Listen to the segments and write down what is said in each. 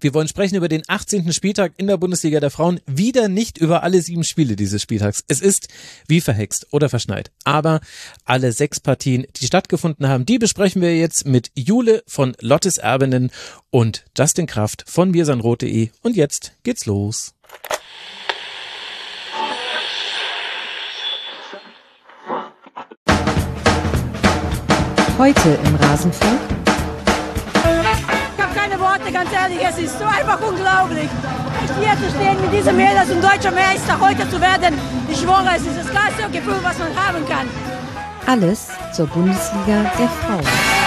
Wir wollen sprechen über den 18. Spieltag in der Bundesliga der Frauen. Wieder nicht über alle 7 Spiele dieses Spieltags. Es ist wie verhext oder verschneit. Aber alle 6 Partien, die stattgefunden haben, die besprechen wir jetzt mit Jule von Lottes Erbinnen und Justin Kraft von mirsanroth.de. Und jetzt geht's los. Heute im Rasenfunk. Ich habe keine Worte, ganz ehrlich, es ist so einfach unglaublich. Hier zu stehen mit diesem Mädels und deutscher Meister heute zu werden, ich schwöre, es ist das geilste Gefühl, was man haben kann. Alles zur Bundesliga der Frauen.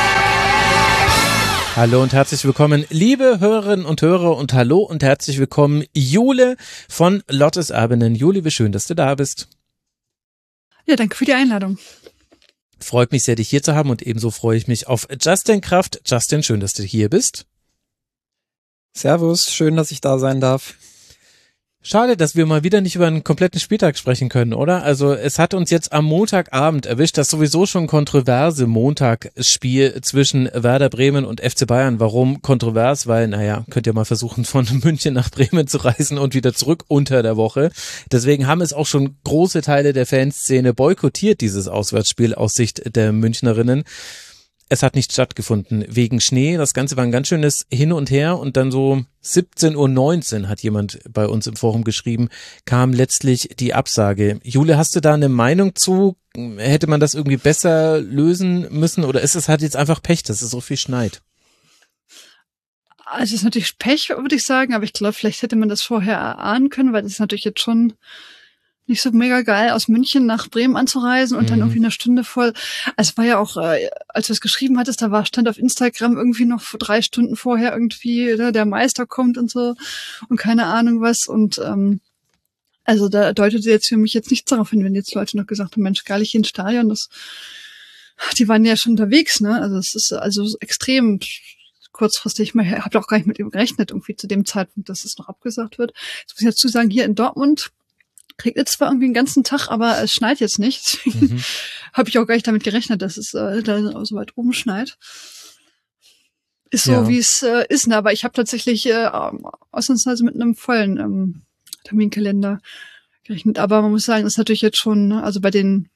Hallo und herzlich willkommen, liebe Hörerinnen und Hörer, und hallo und herzlich willkommen, Jule von Lottes Erbinnen. Jule, wie schön, dass du da bist. Ja, danke für die Einladung. Freut mich sehr, dich hier zu haben, und ebenso freue ich mich auf Justin Kraft. Justin, schön, dass du hier bist. Servus, schön, dass ich da sein darf. Schade, dass wir mal wieder nicht über einen kompletten Spieltag sprechen können, oder? Also es hat uns jetzt am Montagabend erwischt, das sowieso schon kontroverse Montagsspiel zwischen Werder Bremen und FC Bayern. Warum kontrovers? Weil, könnt ihr mal versuchen, von München nach Bremen zu reisen und wieder zurück unter der Woche. Deswegen haben es auch schon große Teile der Fanszene boykottiert, dieses Auswärtsspiel aus Sicht der Münchnerinnen. Es hat nicht stattgefunden, wegen Schnee. Das Ganze war ein ganz schönes Hin und Her, und dann so 17:19 Uhr, hat jemand bei uns im Forum geschrieben, kam letztlich die Absage. Jule, hast du da eine Meinung zu? Hätte man das irgendwie besser lösen müssen, oder ist es halt jetzt einfach Pech, dass es so viel schneit? Also es ist natürlich Pech, würde ich sagen, aber ich glaube, vielleicht hätte man das vorher erahnen können, weil das ist natürlich jetzt schon nicht so mega geil, aus München nach Bremen anzureisen und dann irgendwie eine Stunde voll. Also es war ja auch, als du es geschrieben hattest, stand auf Instagram irgendwie noch 3 Stunden vorher irgendwie, der Meister kommt und so und keine Ahnung was. Und also da deutete jetzt für mich jetzt nichts darauf hin, wenn jetzt Leute noch gesagt haben, Mensch, geil, ich hier ins Stadion. Die waren ja schon unterwegs, ne? Also es ist also extrem kurzfristig. Ich habe auch gar nicht mit ihm gerechnet, irgendwie zu dem Zeitpunkt, dass es noch abgesagt wird. Jetzt muss ich dazu sagen, hier in Dortmund regnet zwar irgendwie den ganzen Tag, aber es schneit jetzt nicht. Deswegen habe ich auch gar nicht damit gerechnet, dass es da so weit oben schneit. Ist so, wie es ist. Ne? Aber ich habe tatsächlich ausnahmsweise mit einem vollen Terminkalender gerechnet. Aber man muss sagen, das ist natürlich jetzt schon, ne? Also bei den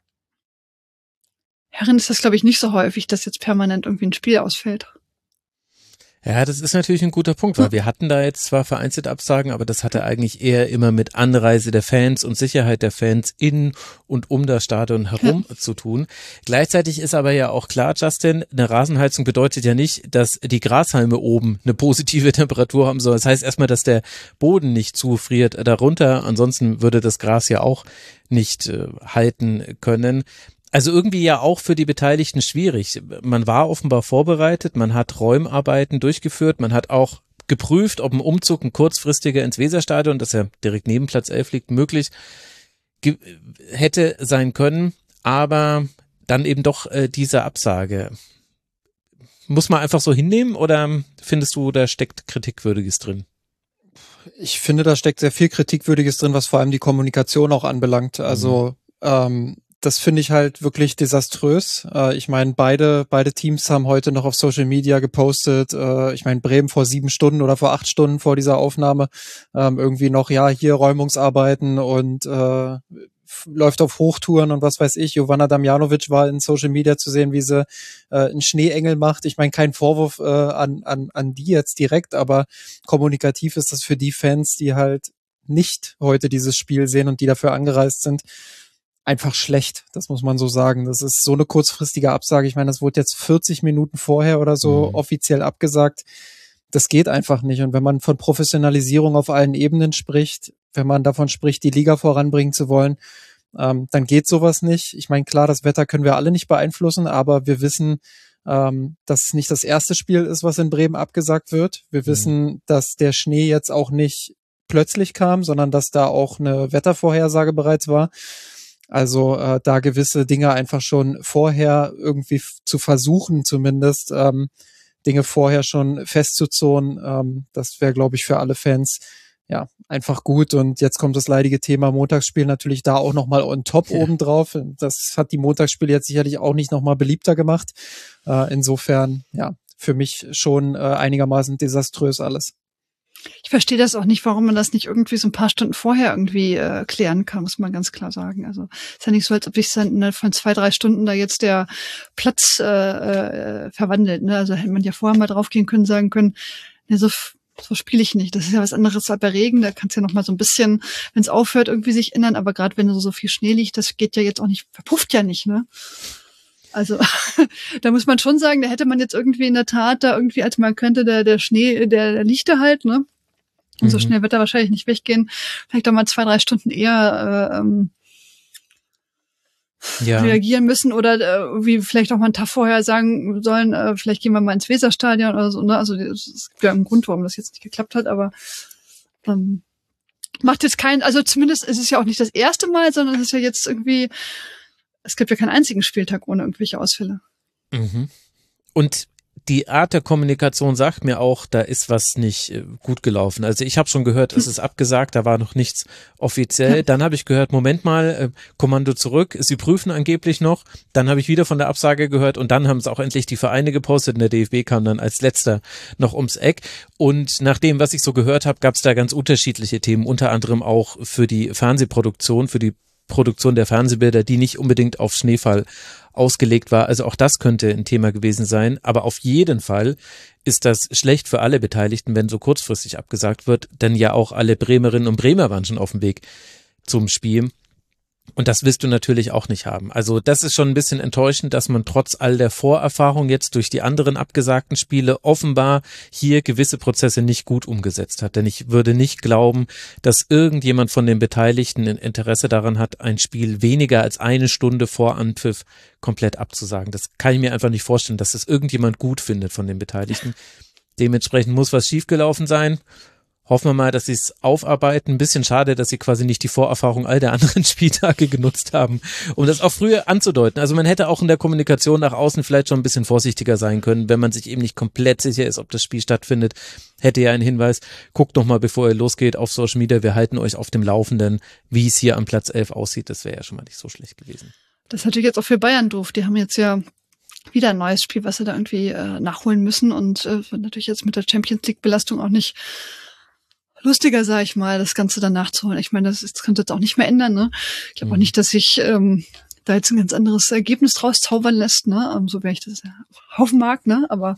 Herren ist das, glaube ich, nicht so häufig, dass jetzt permanent irgendwie ein Spiel ausfällt. Ja, das ist natürlich ein guter Punkt, weil wir hatten da jetzt zwar vereinzelt Absagen, aber das hatte eigentlich eher immer mit Anreise der Fans und Sicherheit der Fans in und um das Stadion herum zu tun. Gleichzeitig ist aber ja auch klar, Justin, eine Rasenheizung bedeutet ja nicht, dass die Grashalme oben eine positive Temperatur haben soll. Das heißt erstmal, dass der Boden nicht zufriert darunter. Ansonsten würde das Gras ja auch nicht halten können. Also irgendwie ja auch für die Beteiligten schwierig. Man war offenbar vorbereitet, man hat Räumarbeiten durchgeführt, man hat auch geprüft, ob ein Umzug, ein kurzfristiger ins Weserstadion, das ja direkt neben Platz 11 liegt, möglich hätte sein können, aber dann eben doch diese Absage. Muss man einfach so hinnehmen, oder findest du, da steckt Kritikwürdiges drin? Ich finde, da steckt sehr viel Kritikwürdiges drin, was vor allem die Kommunikation auch anbelangt. Also das finde ich halt wirklich desaströs. Ich meine, beide Teams haben heute noch auf Social Media gepostet. Ich meine, Bremen vor 7 Stunden oder vor 8 Stunden vor dieser Aufnahme irgendwie noch, hier Räumungsarbeiten und läuft auf Hochtouren und was weiß ich. Jovana Damjanovic war in Social Media zu sehen, wie sie einen Schneeengel macht. Ich meine, kein Vorwurf an die jetzt direkt, aber kommunikativ ist das für die Fans, die halt nicht heute dieses Spiel sehen und die dafür angereist sind, einfach schlecht, das muss man so sagen. Das ist so eine kurzfristige Absage. Ich meine, das wurde jetzt 40 Minuten vorher oder so offiziell abgesagt. Das geht einfach nicht. Und wenn man von Professionalisierung auf allen Ebenen spricht, wenn man davon spricht, die Liga voranbringen zu wollen, dann geht sowas nicht. Ich meine, klar, das Wetter können wir alle nicht beeinflussen, aber wir wissen, dass es nicht das erste Spiel ist, was in Bremen abgesagt wird. Wir wissen, dass der Schnee jetzt auch nicht plötzlich kam, sondern dass da auch eine Wettervorhersage bereits war. Also da gewisse Dinge einfach schon vorher irgendwie zu versuchen, zumindest Dinge vorher schon festzuzurren, das wäre, glaube ich, für alle Fans ja einfach gut. Und jetzt kommt das leidige Thema Montagsspiel natürlich da auch nochmal on top obendrauf. Das hat die Montagsspiele jetzt sicherlich auch nicht nochmal beliebter gemacht. Insofern, ja, für mich schon einigermaßen desaströs alles. Ich verstehe das auch nicht, warum man das nicht irgendwie so ein paar Stunden vorher irgendwie klären kann, muss man ganz klar sagen. Also ist ja nicht so, als ob sich dann von 2-3 Stunden da jetzt der Platz verwandelt. Ne? Also hätte man ja vorher mal draufgehen können, sagen können, ne, so spiele ich nicht. Das ist ja was anderes als bei Regen. Da kannst du ja noch mal so ein bisschen, wenn es aufhört, irgendwie sich ändern. Aber gerade wenn so viel Schnee liegt, das geht ja jetzt auch nicht, verpufft ja nicht, ne? Also da muss man schon sagen, da hätte man jetzt irgendwie in der Tat da irgendwie, als man könnte, der Schnee, der liegt da halt, ne? Und so schnell wird er wahrscheinlich nicht weggehen. Vielleicht auch mal 2-3 Stunden eher reagieren müssen oder wie vielleicht auch mal einen Tag vorher sagen sollen, vielleicht gehen wir mal ins Weserstadion oder so. Ne? Also es gibt ja einen Grund, warum das jetzt nicht geklappt hat, aber macht jetzt keinen, also zumindest ist es ja auch nicht das erste Mal, sondern es ist ja jetzt irgendwie, es gibt ja keinen einzigen Spieltag ohne irgendwelche Ausfälle. Mhm. Und die Art der Kommunikation sagt mir auch, da ist was nicht gut gelaufen. Also ich habe schon gehört, es ist abgesagt, da war noch nichts offiziell. Dann habe ich gehört, Moment mal, Kommando zurück, sie prüfen angeblich noch. Dann habe ich wieder von der Absage gehört und dann haben es auch endlich die Vereine gepostet und der DFB kam dann als letzter noch ums Eck. Und nach dem, was ich so gehört habe, gab es da ganz unterschiedliche Themen, unter anderem auch für die Fernsehproduktion, für die Produktion der Fernsehbilder, die nicht unbedingt auf Schneefall ausgelegt war. Also auch das könnte ein Thema gewesen sein. Aber auf jeden Fall ist das schlecht für alle Beteiligten, wenn so kurzfristig abgesagt wird, denn ja auch alle Bremerinnen und Bremer waren schon auf dem Weg zum Spiel. Und das willst du natürlich auch nicht haben. Also das ist schon ein bisschen enttäuschend, dass man trotz all der Vorerfahrung jetzt durch die anderen abgesagten Spiele offenbar hier gewisse Prozesse nicht gut umgesetzt hat. Denn ich würde nicht glauben, dass irgendjemand von den Beteiligten ein Interesse daran hat, ein Spiel weniger als 1 Stunde vor Anpfiff komplett abzusagen. Das kann ich mir einfach nicht vorstellen, dass das irgendjemand gut findet von den Beteiligten. Dementsprechend muss was schiefgelaufen sein. Hoffen wir mal, dass sie es aufarbeiten. Ein bisschen schade, dass sie quasi nicht die Vorerfahrung all der anderen Spieltage genutzt haben, um das auch früher anzudeuten. Also man hätte auch in der Kommunikation nach außen vielleicht schon ein bisschen vorsichtiger sein können, wenn man sich eben nicht komplett sicher ist, ob das Spiel stattfindet. Hätte ja einen Hinweis, guckt noch mal, bevor ihr losgeht, auf Social Media. Wir halten euch auf dem Laufenden, wie es hier am Platz 11 aussieht. Das wäre ja schon mal nicht so schlecht gewesen. Das ist natürlich jetzt auch für Bayern doof. Die haben jetzt ja wieder ein neues Spiel, was sie da irgendwie nachholen müssen und natürlich jetzt mit der Champions-League-Belastung auch nicht lustiger, sag ich mal, das Ganze dann nachzuholen. Ich meine, das könnte jetzt auch nicht mehr ändern, ne? Ich glaube auch nicht, dass sich da jetzt ein ganz anderes Ergebnis draus zaubern lässt, ne? So wäre ich das hoffen mag, ne? Aber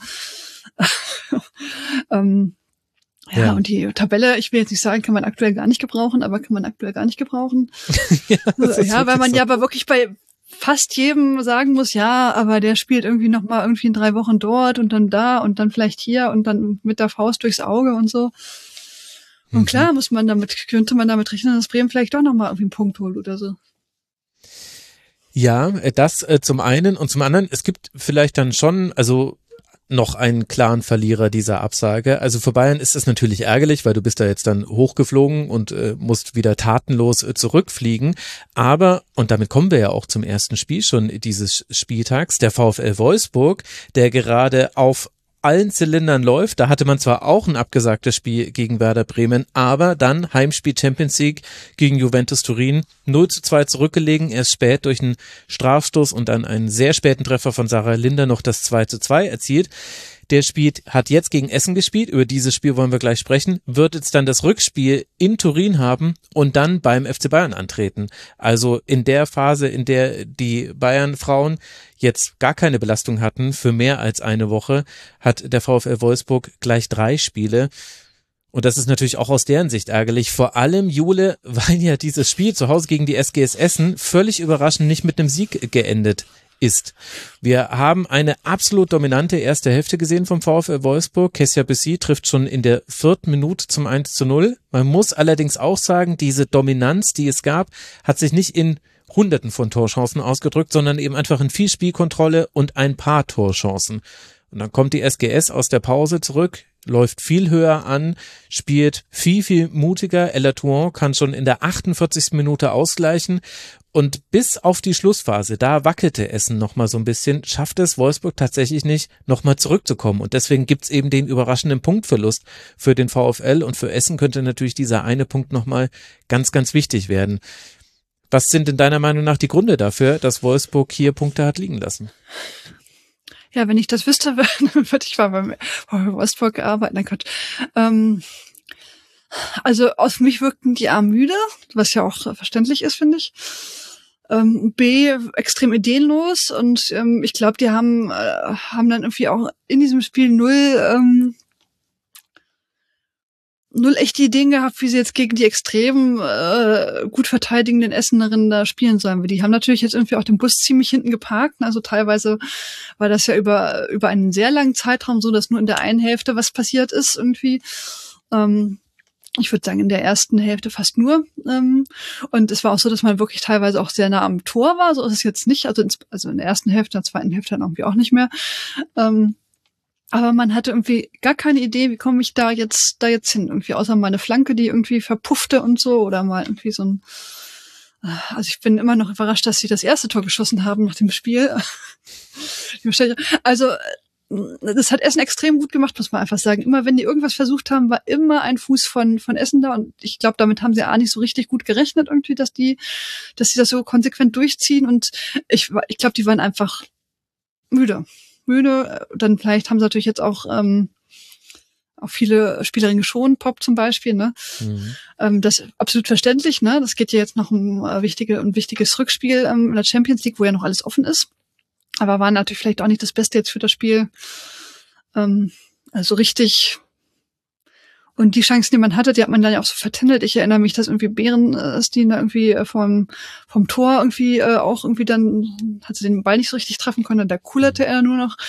ja, und die Tabelle, ich will jetzt nicht sagen, kann man aktuell gar nicht gebrauchen, aber kann man aktuell gar nicht gebrauchen. Ja, weil man ja aber wirklich bei fast jedem sagen muss, ja, aber der spielt irgendwie noch mal irgendwie in 3 Wochen dort und dann da und dann vielleicht hier und dann mit der Faust durchs Auge und so. Und klar könnte man damit rechnen, dass Bremen vielleicht doch nochmal irgendwie einen Punkt holt oder so. Ja, das zum einen und zum anderen, es gibt vielleicht dann schon, also noch einen klaren Verlierer dieser Absage. Also für Bayern ist das natürlich ärgerlich, weil du bist da jetzt dann hochgeflogen und musst wieder tatenlos zurückfliegen. Aber, und damit kommen wir ja auch zum ersten Spiel schon dieses Spieltags, der VfL Wolfsburg, der gerade auf allen Zylindern läuft. Da hatte man zwar auch ein abgesagtes Spiel gegen Werder Bremen, aber dann Heimspiel Champions League gegen Juventus Turin 0:2 zurückgelegen, erst spät durch einen Strafstoß und dann einen sehr späten Treffer von Sarah Linder noch das 2:2 erzielt. Der hat jetzt gegen Essen gespielt, über dieses Spiel wollen wir gleich sprechen, wird jetzt dann das Rückspiel in Turin haben und dann beim FC Bayern antreten. Also in der Phase, in der die Bayern-Frauen jetzt gar keine Belastung hatten für mehr als eine Woche, hat der VfL Wolfsburg gleich 3 Spiele. Und das ist natürlich auch aus deren Sicht ärgerlich. Vor allem, Jule, weil ja dieses Spiel zu Hause gegen die SGS Essen völlig überraschend nicht mit einem Sieg geendet ist. Wir haben eine absolut dominante erste Hälfte gesehen vom VfL Wolfsburg. Kessia Bessi trifft schon in der 4. Minute zum 1:0. Man muss allerdings auch sagen, diese Dominanz, die es gab, hat sich nicht in Hunderten von Torchancen ausgedrückt, sondern eben einfach in viel Spielkontrolle und ein paar Torchancen. Und dann kommt die SGS aus der Pause zurück, läuft viel höher an, spielt viel, viel mutiger. Ella Tourant kann schon in der 48. Minute ausgleichen. Und bis auf die Schlussphase, da wackelte Essen nochmal so ein bisschen, schafft es Wolfsburg tatsächlich nicht, nochmal zurückzukommen. Und deswegen gibt's eben den überraschenden Punktverlust für den VfL. Und für Essen könnte natürlich dieser eine Punkt nochmal ganz, ganz wichtig werden. Was sind in deiner Meinung nach die Gründe dafür, dass Wolfsburg hier Punkte hat liegen lassen? Ja, wenn ich das wüsste, würde ich mal beim Wolfsburg arbeiten. Mein Gott. Also auf mich wirkten die A müde, was ja auch verständlich ist, finde ich. B, extrem ideenlos und ich glaube, die haben dann irgendwie auch in diesem Spiel null echte Ideen gehabt, wie sie jetzt gegen die extrem gut verteidigenden Essenerinnen da spielen sollen. Die haben natürlich jetzt irgendwie auch den Bus ziemlich hinten geparkt. Also teilweise war das ja über einen sehr langen Zeitraum so, dass nur in der einen Hälfte was passiert ist irgendwie. Ich würde sagen, in der ersten Hälfte fast nur. Und es war auch so, dass man wirklich teilweise auch sehr nah am Tor war. So ist es jetzt nicht. Also in der ersten Hälfte, in der zweiten Hälfte dann irgendwie auch nicht mehr. Aber man hatte irgendwie gar keine Idee, wie komme ich da jetzt hin? Irgendwie außer mal eine Flanke, die irgendwie verpuffte und so. Oder mal irgendwie so ein... Also ich bin immer noch überrascht, dass sie das erste Tor geschossen haben nach dem Spiel. Also das hat Essen extrem gut gemacht, muss man einfach sagen. Immer wenn die irgendwas versucht haben, war immer ein Fuß von Essen da. Und ich glaube, damit haben sie auch nicht so richtig gut gerechnet irgendwie, dass die das so konsequent durchziehen. Und ich glaube, die waren einfach müde. Dann vielleicht haben sie natürlich jetzt auch viele Spielerinnen geschont, Pop zum Beispiel, ne? Das ist absolut verständlich, ne? Das geht ja jetzt noch um wichtiges Rückspiel in der Champions League, wo ja noch alles offen ist. Aber war natürlich vielleicht auch nicht das Beste jetzt für das Spiel. Also richtig. Und die Chancen, die man hatte, die hat man dann ja auch so vertändelt. Ich erinnere mich, dass irgendwie Bärenstein da irgendwie vom Tor irgendwie auch irgendwie dann hat sie den Ball nicht so richtig treffen können. Da kullerte er nur noch.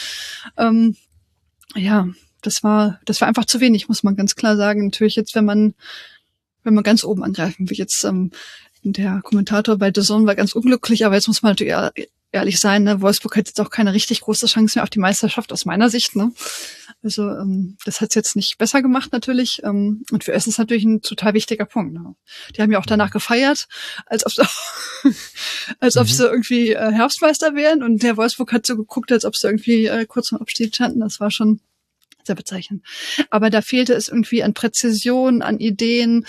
Ja, das war einfach zu wenig, muss man ganz klar sagen. Natürlich jetzt, wenn man ganz oben angreifen will. Jetzt der Kommentator bei DAZN war ganz unglücklich, aber jetzt muss man natürlich ehrlich sein, ne? Wolfsburg hat jetzt auch keine richtig große Chance mehr auf die Meisterschaft aus meiner Sicht, ne? Also das hat's jetzt nicht besser gemacht natürlich. Und für Essen ist natürlich ein total wichtiger Punkt. Ne? Die haben ja auch danach gefeiert, als ob sie irgendwie Herbstmeister wären. Und der Wolfsburg hat so geguckt, als ob sie irgendwie kurz vor dem Abstieg standen. Das war schon sehr bezeichnend. Aber da fehlte es irgendwie an Präzision, an Ideen,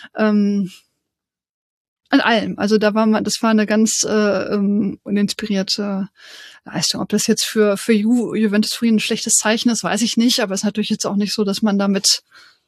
an allem. Also das war eine ganz uninspirierte Leistung. Ob das jetzt für Juventus Turin ein schlechtes Zeichen ist, weiß ich nicht. Aber es ist natürlich jetzt auch nicht so, dass man damit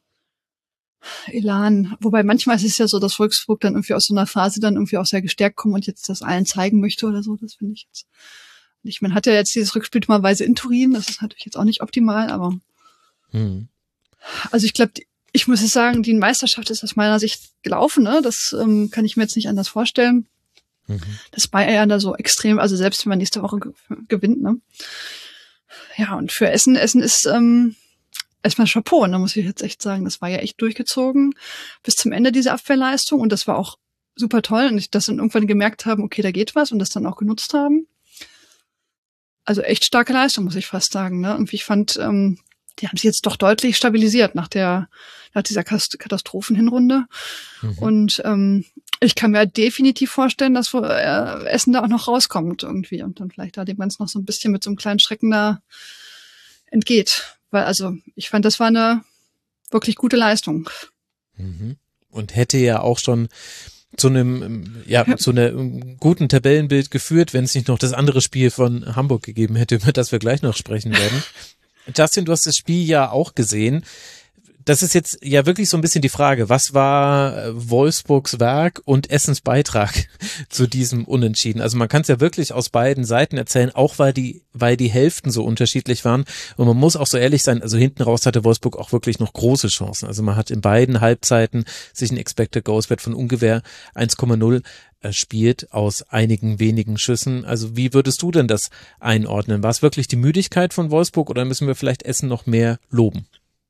Elan, wobei manchmal ist es ja so, dass Wolfsburg dann irgendwie aus so einer Phase dann irgendwie auch sehr gestärkt kommt und jetzt das allen zeigen möchte oder so. Das finde ich jetzt nicht. Man hat ja jetzt dieses Rückspiel dummerweise in Turin. Das ist natürlich jetzt auch nicht optimal, aber also ich glaube, ich muss jetzt sagen, die Meisterschaft ist aus meiner Sicht gelaufen, ne? Das kann ich mir jetzt nicht anders vorstellen. Das Bayern da so extrem, also selbst wenn man nächste Woche gewinnt, ne? Ja, und für Essen ist erstmal Chapeau, da muss ich jetzt echt sagen, das war ja echt durchgezogen bis zum Ende dieser Abwehrleistung und das war auch super toll und dass dann irgendwann gemerkt haben, okay, da geht was und das dann auch genutzt haben. Also echt starke Leistung, muss ich fast sagen, ne? Irgendwie ich fand, die haben sich jetzt doch deutlich stabilisiert nach dieser Katastrophenhinrunde. Und ich kann mir definitiv vorstellen, dass Essen da auch noch rauskommt irgendwie und dann vielleicht da dem Ganzen noch so ein bisschen mit so einem kleinen Schrecken da entgeht. Weil also ich fand, das war eine wirklich gute Leistung. Und hätte ja auch schon zu einem guten Tabellenbild geführt, wenn es nicht noch das andere Spiel von Hamburg gegeben hätte, über das wir gleich noch sprechen werden. Justin, du hast das Spiel ja auch gesehen. Das ist jetzt ja wirklich so ein bisschen die Frage, was war Wolfsburgs Werk und Essens Beitrag zu diesem Unentschieden? Also man kann es ja wirklich aus beiden Seiten erzählen, auch weil die Hälften so unterschiedlich waren. Und man muss auch so ehrlich sein, also hinten raus hatte Wolfsburg auch wirklich noch große Chancen. Also man hat in beiden Halbzeiten sich ein Expected Goals Wert von ungefähr 1,0 spielt aus einigen wenigen Schüssen. Also wie würdest du denn das einordnen? War es wirklich die Müdigkeit von Wolfsburg oder müssen wir vielleicht Essen noch mehr loben?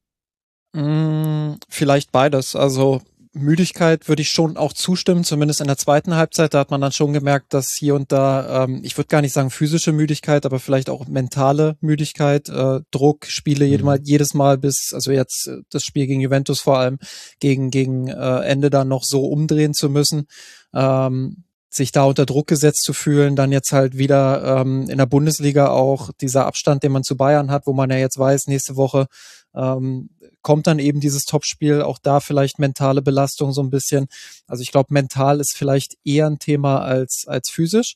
Vielleicht beides. Also Müdigkeit würde ich schon auch zustimmen, zumindest in der zweiten Halbzeit. Da hat man dann schon gemerkt, dass hier und da, ich würde gar nicht sagen physische Müdigkeit, aber vielleicht auch mentale Müdigkeit, Druck, Spiele jedes Mal bis, also jetzt das Spiel gegen Juventus vor allem, gegen Ende dann noch so umdrehen zu müssen. Sich da unter Druck gesetzt zu fühlen, dann jetzt halt wieder in der Bundesliga auch dieser Abstand, den man zu Bayern hat, wo man ja jetzt weiß, nächste Woche kommt dann eben dieses Topspiel, auch da vielleicht mentale Belastung so ein bisschen. Also ich glaube, mental ist vielleicht eher ein Thema als physisch.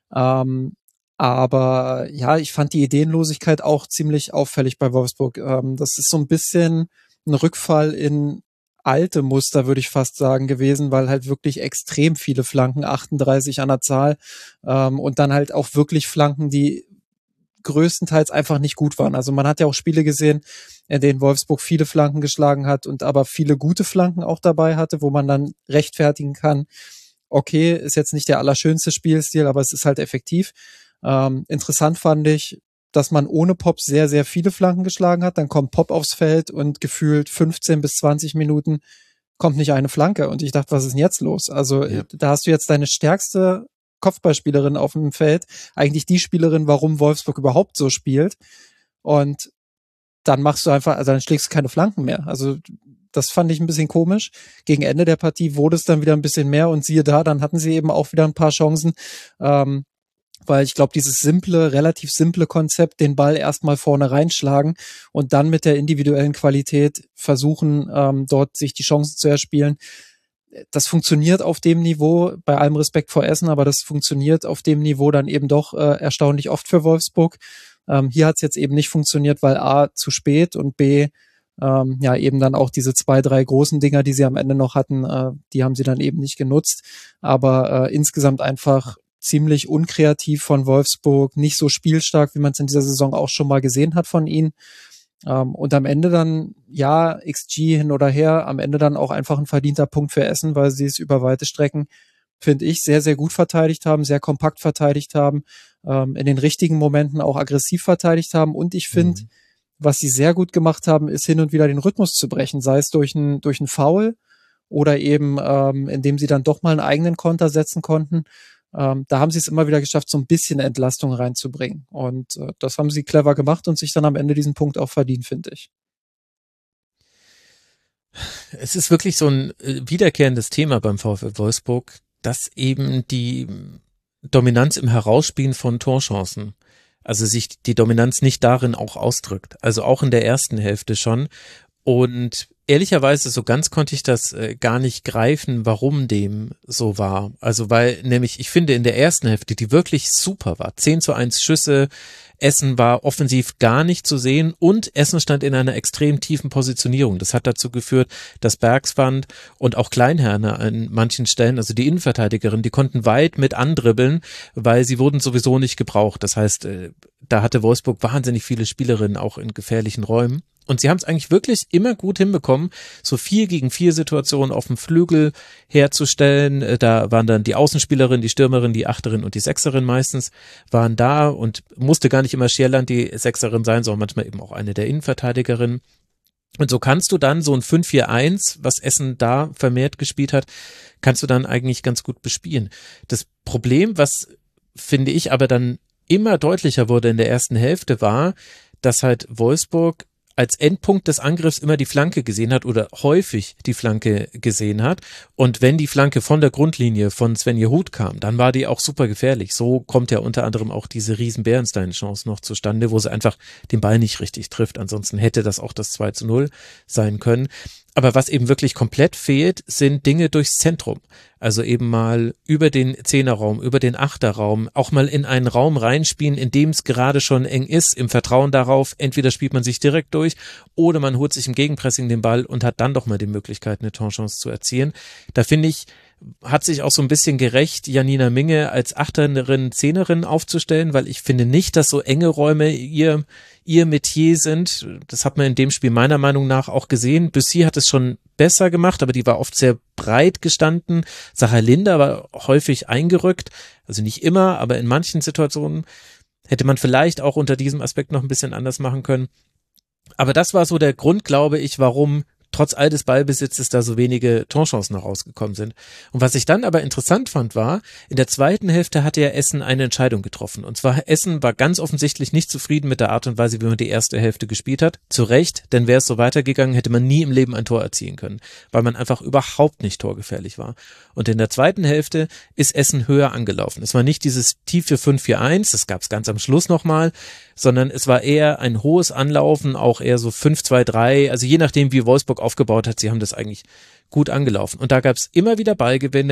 Aber ja, ich fand die Ideenlosigkeit auch ziemlich auffällig bei Wolfsburg. Das ist so ein bisschen ein Rückfall in alte Muster, würde ich fast sagen, gewesen, weil halt wirklich extrem viele Flanken, 38 an der Zahl, und dann halt auch wirklich Flanken, die größtenteils einfach nicht gut waren. Also man hat ja auch Spiele gesehen, in denen Wolfsburg viele Flanken geschlagen hat und aber viele gute Flanken auch dabei hatte, wo man dann rechtfertigen kann, okay, ist jetzt nicht der allerschönste Spielstil, aber es ist halt effektiv. Interessant fand ich, dass man ohne Pop sehr, sehr viele Flanken geschlagen hat. Dann kommt Pop aufs Feld und gefühlt 15 bis 20 Minuten kommt nicht eine Flanke. Und ich dachte, was ist denn jetzt los? Also da hast du jetzt deine stärkste Kopfballspielerin auf dem Feld, eigentlich die Spielerin, warum Wolfsburg überhaupt so spielt. Und dann machst du einfach, also dann schlägst du keine Flanken mehr. Also das fand ich ein bisschen komisch. Gegen Ende der Partie wurde es dann wieder ein bisschen mehr und siehe da, dann hatten sie eben auch wieder ein paar Chancen, weil ich glaube, dieses relativ simple Konzept, den Ball erstmal vorne reinschlagen und dann mit der individuellen Qualität versuchen, dort sich die Chancen zu erspielen, das funktioniert auf dem Niveau, bei allem Respekt vor Essen, aber das funktioniert auf dem Niveau dann eben doch erstaunlich oft für Wolfsburg. Hier hat es jetzt eben nicht funktioniert, weil A, zu spät und B, eben dann auch diese 2, 3 großen Dinger, die sie am Ende noch hatten, die haben sie dann eben nicht genutzt. Aber insgesamt einfach ziemlich unkreativ von Wolfsburg, nicht so spielstark, wie man es in dieser Saison auch schon mal gesehen hat von ihnen. Und am Ende dann, ja, XG hin oder her, am Ende dann auch einfach ein verdienter Punkt für Essen, weil sie es über weite Strecken, finde ich, sehr, sehr gut verteidigt haben, sehr kompakt verteidigt haben, in den richtigen Momenten auch aggressiv verteidigt haben. Und ich finde, was sie sehr gut gemacht haben, ist hin und wieder den Rhythmus zu brechen, sei es durch ein Foul oder eben, indem sie dann doch mal einen eigenen Konter setzen konnten. Da haben sie es immer wieder geschafft, so ein bisschen Entlastung reinzubringen. Und das haben sie clever gemacht und sich dann am Ende diesen Punkt auch verdient, finde ich. Es ist wirklich so ein wiederkehrendes Thema beim VfL Wolfsburg, dass eben die Dominanz im Herausspielen von Torchancen, also sich die Dominanz nicht darin auch ausdrückt. Also auch in der ersten Hälfte schon. Und ehrlicherweise, so ganz konnte ich das gar nicht greifen, warum dem so war. Also weil nämlich, ich finde in der ersten Hälfte, die wirklich super war, 10:1 Schüsse, Essen war offensiv gar nicht zu sehen und Essen stand in einer extrem tiefen Positionierung. Das hat dazu geführt, dass Bergswand und auch Kleinherne an manchen Stellen, also die Innenverteidigerin, die konnten weit mit andribbeln, weil sie wurden sowieso nicht gebraucht. Das heißt, da hatte Wolfsburg wahnsinnig viele Spielerinnen auch in gefährlichen Räumen. Und sie haben es eigentlich wirklich immer gut hinbekommen, so 4-gegen-4 Situationen auf dem Flügel herzustellen. Da waren dann die Außenspielerin, die Stürmerin, die Achterin und die Sechserin meistens waren da und musste gar nicht immer Schierland die Sechserin sein, sondern manchmal eben auch eine der Innenverteidigerinnen. Und so kannst du dann so ein 5-4-1, was Essen da vermehrt gespielt hat, kannst du dann eigentlich ganz gut bespielen. Das Problem, was finde ich aber dann immer deutlicher wurde in der ersten Hälfte, war, dass halt Wolfsburg als Endpunkt des Angriffs immer die Flanke gesehen hat oder häufig die Flanke gesehen hat. Und wenn die Flanke von der Grundlinie von Svenja Huth kam, dann war die auch super gefährlich. So kommt ja unter anderem auch diese Riesen-Bärenstein-Chance noch zustande, wo sie einfach den Ball nicht richtig trifft. Ansonsten hätte das auch das 2:0 sein können. Aber was eben wirklich komplett fehlt, sind Dinge durchs Zentrum. Also eben mal über den Zehnerraum, über den Achterraum, auch mal in einen Raum reinspielen, in dem es gerade schon eng ist, im Vertrauen darauf, entweder spielt man sich direkt durch oder man holt sich im Gegenpressing den Ball und hat dann doch mal die Möglichkeit, eine Torchance zu erzielen. Da finde ich, hat sich auch so ein bisschen gerecht, Janina Minge als Achterin, Zehnerin aufzustellen, weil ich finde nicht, dass so enge Räume ihr Metier sind. Das hat man in dem Spiel meiner Meinung nach auch gesehen. Bussy hat es schon besser gemacht, aber die war oft sehr breit gestanden. Sarah Linder war häufig eingerückt, also nicht immer, aber in manchen Situationen hätte man vielleicht auch unter diesem Aspekt noch ein bisschen anders machen können. Aber das war so der Grund, glaube ich, warum trotz all des Ballbesitzes da so wenige Torchancen noch rausgekommen sind. Und was ich dann aber interessant fand, war, in der zweiten Hälfte hatte ja Essen eine Entscheidung getroffen. Und zwar, Essen war ganz offensichtlich nicht zufrieden mit der Art und Weise, wie man die erste Hälfte gespielt hat. Zu Recht, denn wäre es so weitergegangen, hätte man nie im Leben ein Tor erzielen können, weil man einfach überhaupt nicht torgefährlich war. Und in der zweiten Hälfte ist Essen höher angelaufen. Es war nicht dieses tiefe 5-4-1, das gab es ganz am Schluss nochmal, sondern es war eher ein hohes Anlaufen, auch eher so 5-2-3, also je nachdem, wie Wolfsburg aufgebaut hat, sie haben das eigentlich gut angelaufen. Und da gab es immer wieder Ballgewinne,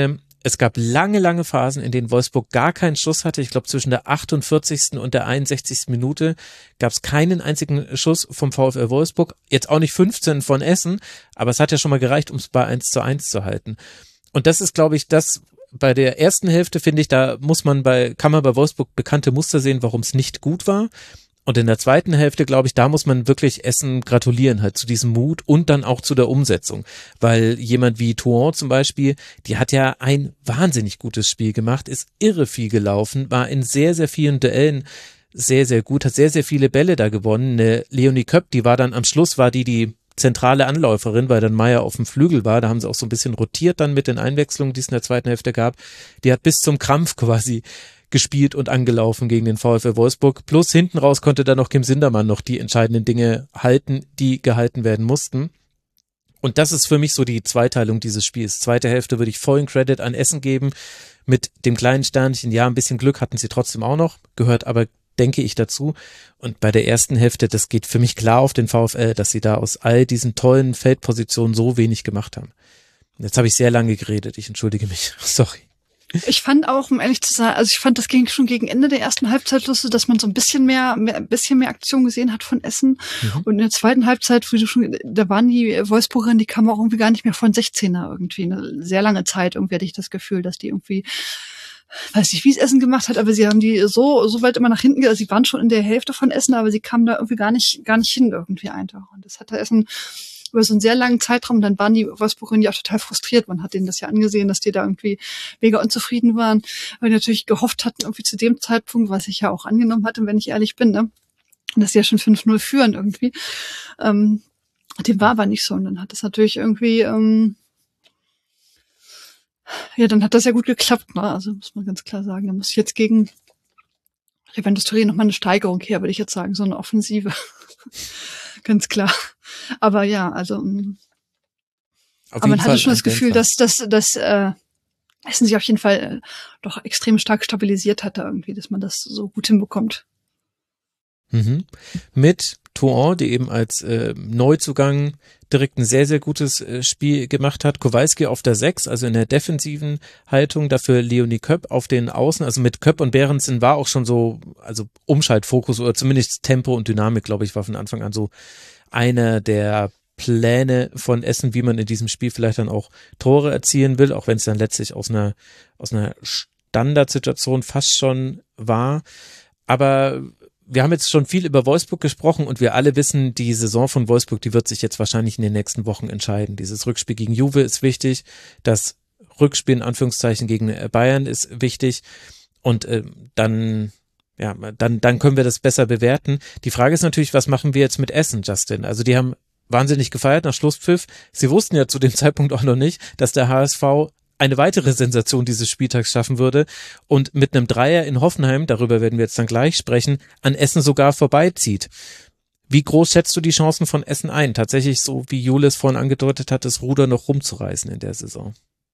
Es gab lange Phasen, in denen Wolfsburg gar keinen Schuss hatte. Ich glaube, zwischen der 48. und der 61. Minute gab es keinen einzigen Schuss vom VfL Wolfsburg. Jetzt auch nicht 15 von Essen, aber es hat ja schon mal gereicht, um es bei 1:1 zu halten. Und das ist, glaube ich, das bei der ersten Hälfte, finde ich, da kann man bei Wolfsburg bekannte Muster sehen, warum es nicht gut war. Und in der zweiten Hälfte, glaube ich, da muss man wirklich Essen gratulieren, halt zu diesem Mut und dann auch zu der Umsetzung. Weil jemand wie Thuram zum Beispiel, die hat ja ein wahnsinnig gutes Spiel gemacht, ist irre viel gelaufen, war in sehr, sehr vielen Duellen sehr, sehr gut, hat sehr, sehr viele Bälle da gewonnen. Eine Leonie Köpp, die war dann am Schluss, war die zentrale Anläuferin, weil dann Meier auf dem Flügel war. Da haben sie auch so ein bisschen rotiert dann mit den Einwechslungen, die es in der zweiten Hälfte gab. Die hat bis zum Krampf quasi gespielt und angelaufen gegen den VfL Wolfsburg. Plus hinten raus konnte dann noch Kim Sindermann noch die entscheidenden Dinge halten, die gehalten werden mussten. Und das ist für mich so die Zweiteilung dieses Spiels. Zweite Hälfte würde ich vollen Credit an Essen geben. Mit dem kleinen Sternchen, ja, ein bisschen Glück hatten sie trotzdem auch noch, gehört aber, denke ich, dazu. Und bei der ersten Hälfte, das geht für mich klar auf den VfL, dass sie da aus all diesen tollen Feldpositionen so wenig gemacht haben. Jetzt habe ich sehr lange geredet, ich entschuldige mich. Sorry. Ich fand auch, um ehrlich zu sein, also ich fand, das ging schon gegen Ende der ersten Halbzeit los, dass man so ein bisschen mehr Aktion gesehen hat von Essen. Mhm. Und in der zweiten Halbzeit, da waren die Wolfsburgerinnen, die kamen auch irgendwie gar nicht mehr von 16er irgendwie. Eine sehr lange Zeit irgendwie hatte ich das Gefühl, dass die irgendwie, weiß nicht, wie es Essen gemacht hat, aber sie haben die so weit immer nach hinten, also sie waren schon in der Hälfte von Essen, aber sie kamen da irgendwie gar nicht hin irgendwie einfach. Und das hatte Essen über so einen sehr langen Zeitraum, dann waren die Wolfsburgerinnen ja auch total frustriert. Man hat denen das ja angesehen, dass die da irgendwie mega unzufrieden waren, weil die natürlich gehofft hatten, irgendwie zu dem Zeitpunkt, was ich ja auch angenommen hatte, wenn ich ehrlich bin, ne, dass sie ja schon 5-0 führen irgendwie. Dem war aber nicht so. Und dann hat es natürlich irgendwie, ja, dann hat das ja gut geklappt, ne? Also muss man ganz klar sagen, da muss ich jetzt gegen Juventus Turin nochmal eine Steigerung her, würde ich jetzt sagen, so eine Offensive. Ganz klar. Aber ja, also aber man hatte schon das Gefühl, dass Essen sich auf jeden Fall doch extrem stark stabilisiert hatte irgendwie, dass man das so gut hinbekommt. Mhm. Mit Thuram, die eben als Neuzugang direkt ein sehr, sehr gutes Spiel gemacht hat. Kowalski auf der 6, also in der defensiven Haltung, dafür Leonie Köpp auf den Außen, also mit Köpp und Berentzen war auch schon so, also Umschaltfokus oder zumindest Tempo und Dynamik, glaube ich, war von Anfang an so einer der Pläne von Essen, wie man in diesem Spiel vielleicht dann auch Tore erzielen will, auch wenn es dann letztlich aus einer Standardsituation fast schon war. Aber wir haben jetzt schon viel über Wolfsburg gesprochen und wir alle wissen, die Saison von Wolfsburg, die wird sich jetzt wahrscheinlich in den nächsten Wochen entscheiden. Dieses Rückspiel gegen Juve ist wichtig, das Rückspiel in Anführungszeichen gegen Bayern ist wichtig und dann können wir das besser bewerten. Die Frage ist natürlich, was machen wir jetzt mit Essen, Justin? Also die haben wahnsinnig gefeiert nach Schlusspfiff. Sie wussten ja zu dem Zeitpunkt auch noch nicht, dass der HSV eine weitere Sensation dieses Spieltags schaffen würde und mit einem Dreier in Hoffenheim, darüber werden wir jetzt dann gleich sprechen, an Essen sogar vorbeizieht. Wie groß schätzt du die Chancen von Essen ein? Tatsächlich, so wie Julis vorhin angedeutet hat, das Ruder noch rumzureißen in der Saison.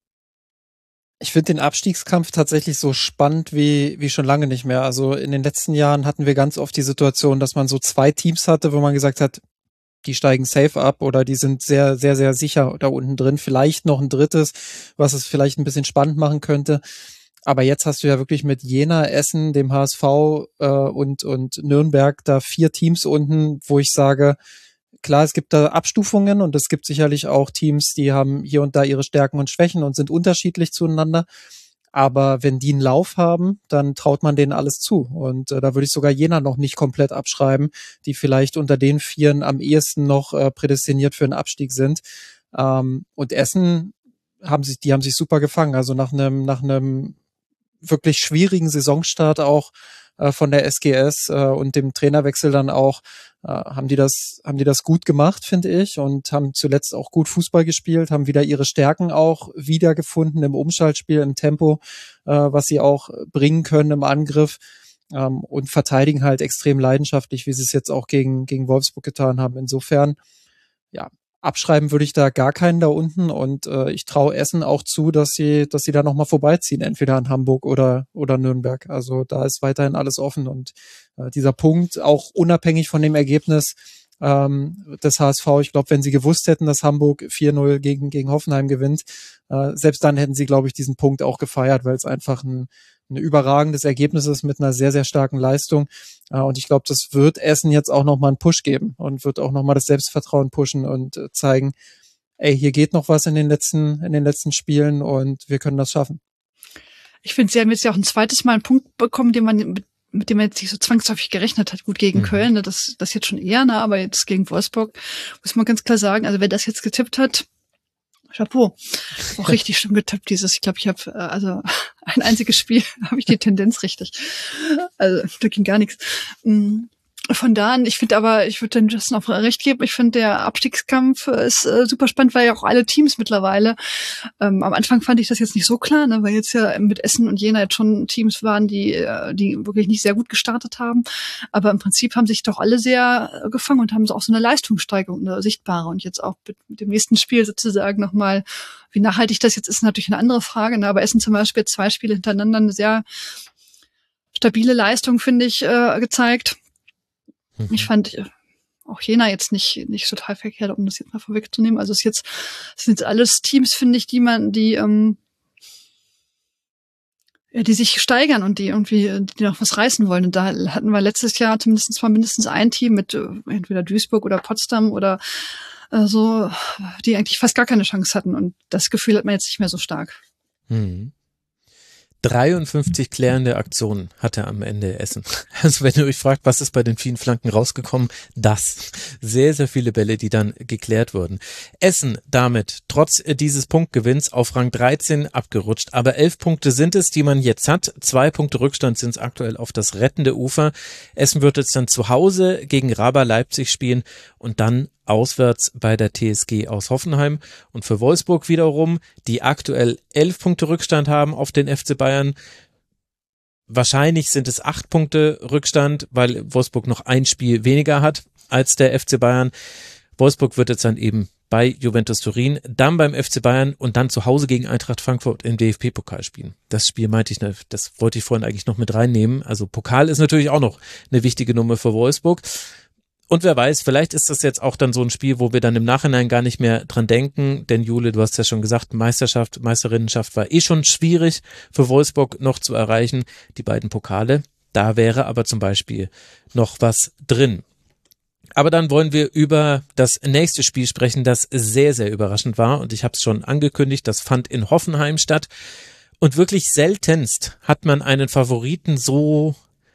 Ich finde den Abstiegskampf tatsächlich so spannend wie schon lange nicht mehr. Also in den letzten Jahren hatten wir ganz oft die Situation, dass man so zwei Teams hatte, wo man gesagt hat, die steigen safe ab oder die sind sehr, sehr, sehr sicher da unten drin. Vielleicht noch ein drittes, was es vielleicht ein bisschen spannend machen könnte. Aber jetzt hast du ja wirklich mit Jena, Essen, dem HSV und Nürnberg da 4 Teams unten, wo ich sage, klar, es gibt da Abstufungen und es gibt sicherlich auch Teams, die haben hier und da ihre Stärken und Schwächen und sind unterschiedlich zueinander. Aber wenn die einen Lauf haben, dann traut man denen alles zu. Und da würde ich sogar Jena noch nicht komplett abschreiben, die vielleicht unter den 4 am ehesten noch prädestiniert für einen Abstieg sind. Und Essen haben sich super gefangen. Also nach einem wirklich schwierigen Saisonstart auch von der SGS und dem Trainerwechsel dann auch, haben die das gut gemacht, finde ich, und haben zuletzt auch gut Fußball gespielt, haben wieder ihre Stärken auch wiedergefunden im Umschaltspiel, im Tempo, was sie auch bringen können im Angriff, und verteidigen halt extrem leidenschaftlich, wie sie es jetzt auch gegen Wolfsburg getan haben. Insofern, ja, abschreiben würde ich da gar keinen da unten und ich traue Essen auch zu, dass sie da nochmal vorbeiziehen, entweder an Hamburg oder Nürnberg. Also da ist weiterhin alles offen und dieser Punkt, auch unabhängig von dem Ergebnis, des HSV. Ich glaube, wenn sie gewusst hätten, dass Hamburg 4-0 gegen Hoffenheim gewinnt, selbst dann hätten sie, glaube ich, diesen Punkt auch gefeiert, weil es einfach ein überragendes Ergebnis ist mit einer sehr, sehr starken Leistung. Und ich glaube, das wird Essen jetzt auch nochmal einen Push geben und wird auch nochmal das Selbstvertrauen pushen und zeigen, ey, hier geht noch was in den letzten Spielen und wir können das schaffen. Ich finde, sie haben jetzt ja auch ein zweites Mal einen Punkt bekommen, mit dem man jetzt nicht so zwangsläufig gerechnet hat. Gut, gegen Köln, ne, das jetzt schon eher, ne, aber jetzt gegen Wolfsburg muss man ganz klar sagen, also wer das jetzt getippt hat, Chapeau. Auch richtig schön getippt, ich glaube, ich habe also ein einziges Spiel habe ich die Tendenz richtig. Also da ging gar nichts. Von da an, ich würde den Justin auch recht geben. Ich finde, der Abstiegskampf ist super spannend, weil ja auch alle Teams mittlerweile, am Anfang fand ich das jetzt nicht so klar, ne, weil jetzt ja mit Essen und Jena jetzt schon Teams waren, die wirklich nicht sehr gut gestartet haben. Aber im Prinzip haben sich doch alle sehr gefangen und haben so auch so eine Leistungssteigerung, eine sichtbare. Und jetzt auch mit dem nächsten Spiel sozusagen nochmal, wie nachhaltig das jetzt ist, natürlich eine andere Frage. Ne? Aber Essen zum Beispiel 2 Spiele hintereinander eine sehr stabile Leistung, finde ich, gezeigt. Ich fand auch Jena jetzt nicht total verkehrt, um das jetzt mal vorwegzunehmen. Also das sind jetzt alles Teams, finde ich, die sich steigern und die noch was reißen wollen. Und da hatten wir letztes Jahr mindestens ein Team mit entweder Duisburg oder Potsdam oder so, die eigentlich fast gar keine Chance hatten. Und das Gefühl hat man jetzt nicht mehr so stark. 53 klärende Aktionen hatte am Ende Essen. Also wenn ihr euch fragt, was ist bei den vielen Flanken rausgekommen, das. Sehr, sehr viele Bälle, die dann geklärt wurden. Essen damit, trotz dieses Punktgewinns, auf Rang 13 abgerutscht. Aber 11 Punkte sind es, die man jetzt hat. 2 Punkte Rückstand sind es aktuell auf das rettende Ufer. Essen wird jetzt dann zu Hause gegen RB Leipzig spielen und dann auswärts bei der TSG aus Hoffenheim. Und für Wolfsburg wiederum, die aktuell 11 Punkte Rückstand haben auf den FC Bayern. Wahrscheinlich sind es 8 Punkte Rückstand, weil Wolfsburg noch ein Spiel weniger hat als der FC Bayern. Wolfsburg wird jetzt dann eben bei Juventus Turin, dann beim FC Bayern und dann zu Hause gegen Eintracht Frankfurt im DFB-Pokal spielen. Das Spiel meinte ich, das wollte ich vorhin eigentlich noch mit reinnehmen. Also Pokal ist natürlich auch noch eine wichtige Nummer für Wolfsburg. Und wer weiß, vielleicht ist das jetzt auch dann so ein Spiel, wo wir dann im Nachhinein gar nicht mehr dran denken, denn Jule, du hast ja schon gesagt, Meisterinnenschaft war schon schwierig für Wolfsburg noch zu erreichen, die beiden Pokale. Da wäre aber zum Beispiel noch was drin. Aber dann wollen wir über das nächste Spiel sprechen, das sehr, sehr überraschend war und ich habe es schon angekündigt, das fand in Hoffenheim statt und wirklich seltenst hat man einen Favoriten so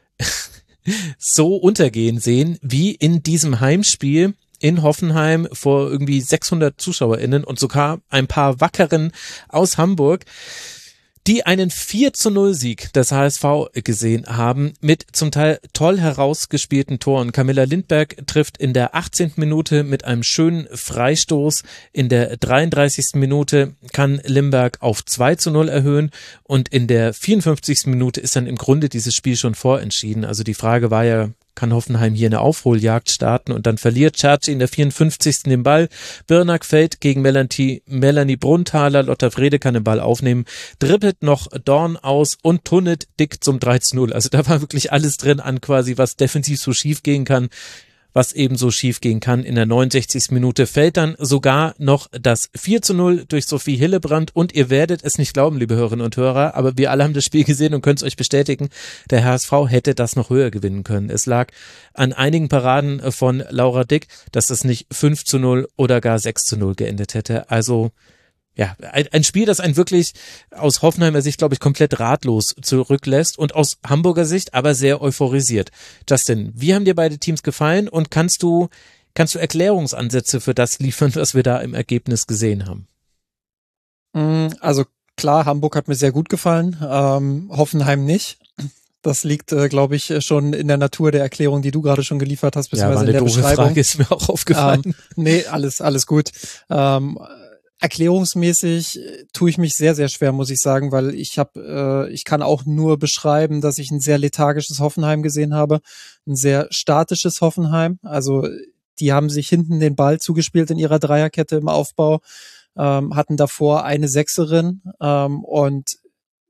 untergehen sehen, wie in diesem Heimspiel in Hoffenheim vor irgendwie 600 ZuschauerInnen und sogar ein paar Wackeren aus Hamburg, die einen 4-0-Sieg des HSV gesehen haben, mit zum Teil toll herausgespielten Toren. Camilla Lindberg trifft in der 18. Minute mit einem schönen Freistoß. In der 33. Minute kann Limberg auf 2-0 erhöhen und in der 54. Minute ist dann im Grunde dieses Spiel schon vorentschieden. Also die Frage war ja, kann Hoffenheim hier eine Aufholjagd starten und dann verliert Cerci in der 54. den Ball. Birnak fällt gegen Melanie Brunthaler, Lotta Frede kann den Ball aufnehmen, dribbelt noch Dorn aus und tunnet dick zum 3-0. Also da war wirklich alles drin an quasi, was defensiv so schief gehen kann. Was ebenso schief gehen kann. In der 69. Minute fällt dann sogar noch das 4-0 durch Sophie Hillebrand und ihr werdet es nicht glauben, liebe Hörerinnen und Hörer, aber wir alle haben das Spiel gesehen und können es euch bestätigen, der HSV hätte das noch höher gewinnen können. Es lag an einigen Paraden von Laura Dick, dass das nicht 5-0 oder gar 6-0 geendet hätte. Also ja, ein Spiel, das einen wirklich aus Hoffenheimer Sicht, glaube ich, komplett ratlos zurücklässt und aus Hamburger Sicht aber sehr euphorisiert. Justin, wie haben dir beide Teams gefallen und kannst du Erklärungsansätze für das liefern, was wir da im Ergebnis gesehen haben? Also klar, Hamburg hat mir sehr gut gefallen, Hoffenheim nicht. Das liegt, glaube ich, schon in der Natur der Erklärung, die du gerade schon geliefert hast, beziehungsweise in der Beschreibung. Frage ist mir auch aufgefallen. Nee, alles gut. Erklärungsmäßig tue ich mich sehr, sehr schwer, muss ich sagen, weil ich kann auch nur beschreiben, dass ich ein sehr lethargisches Hoffenheim gesehen habe, ein sehr statisches Hoffenheim. Also die haben sich hinten den Ball zugespielt in ihrer Dreierkette im Aufbau, hatten davor eine Sechserin und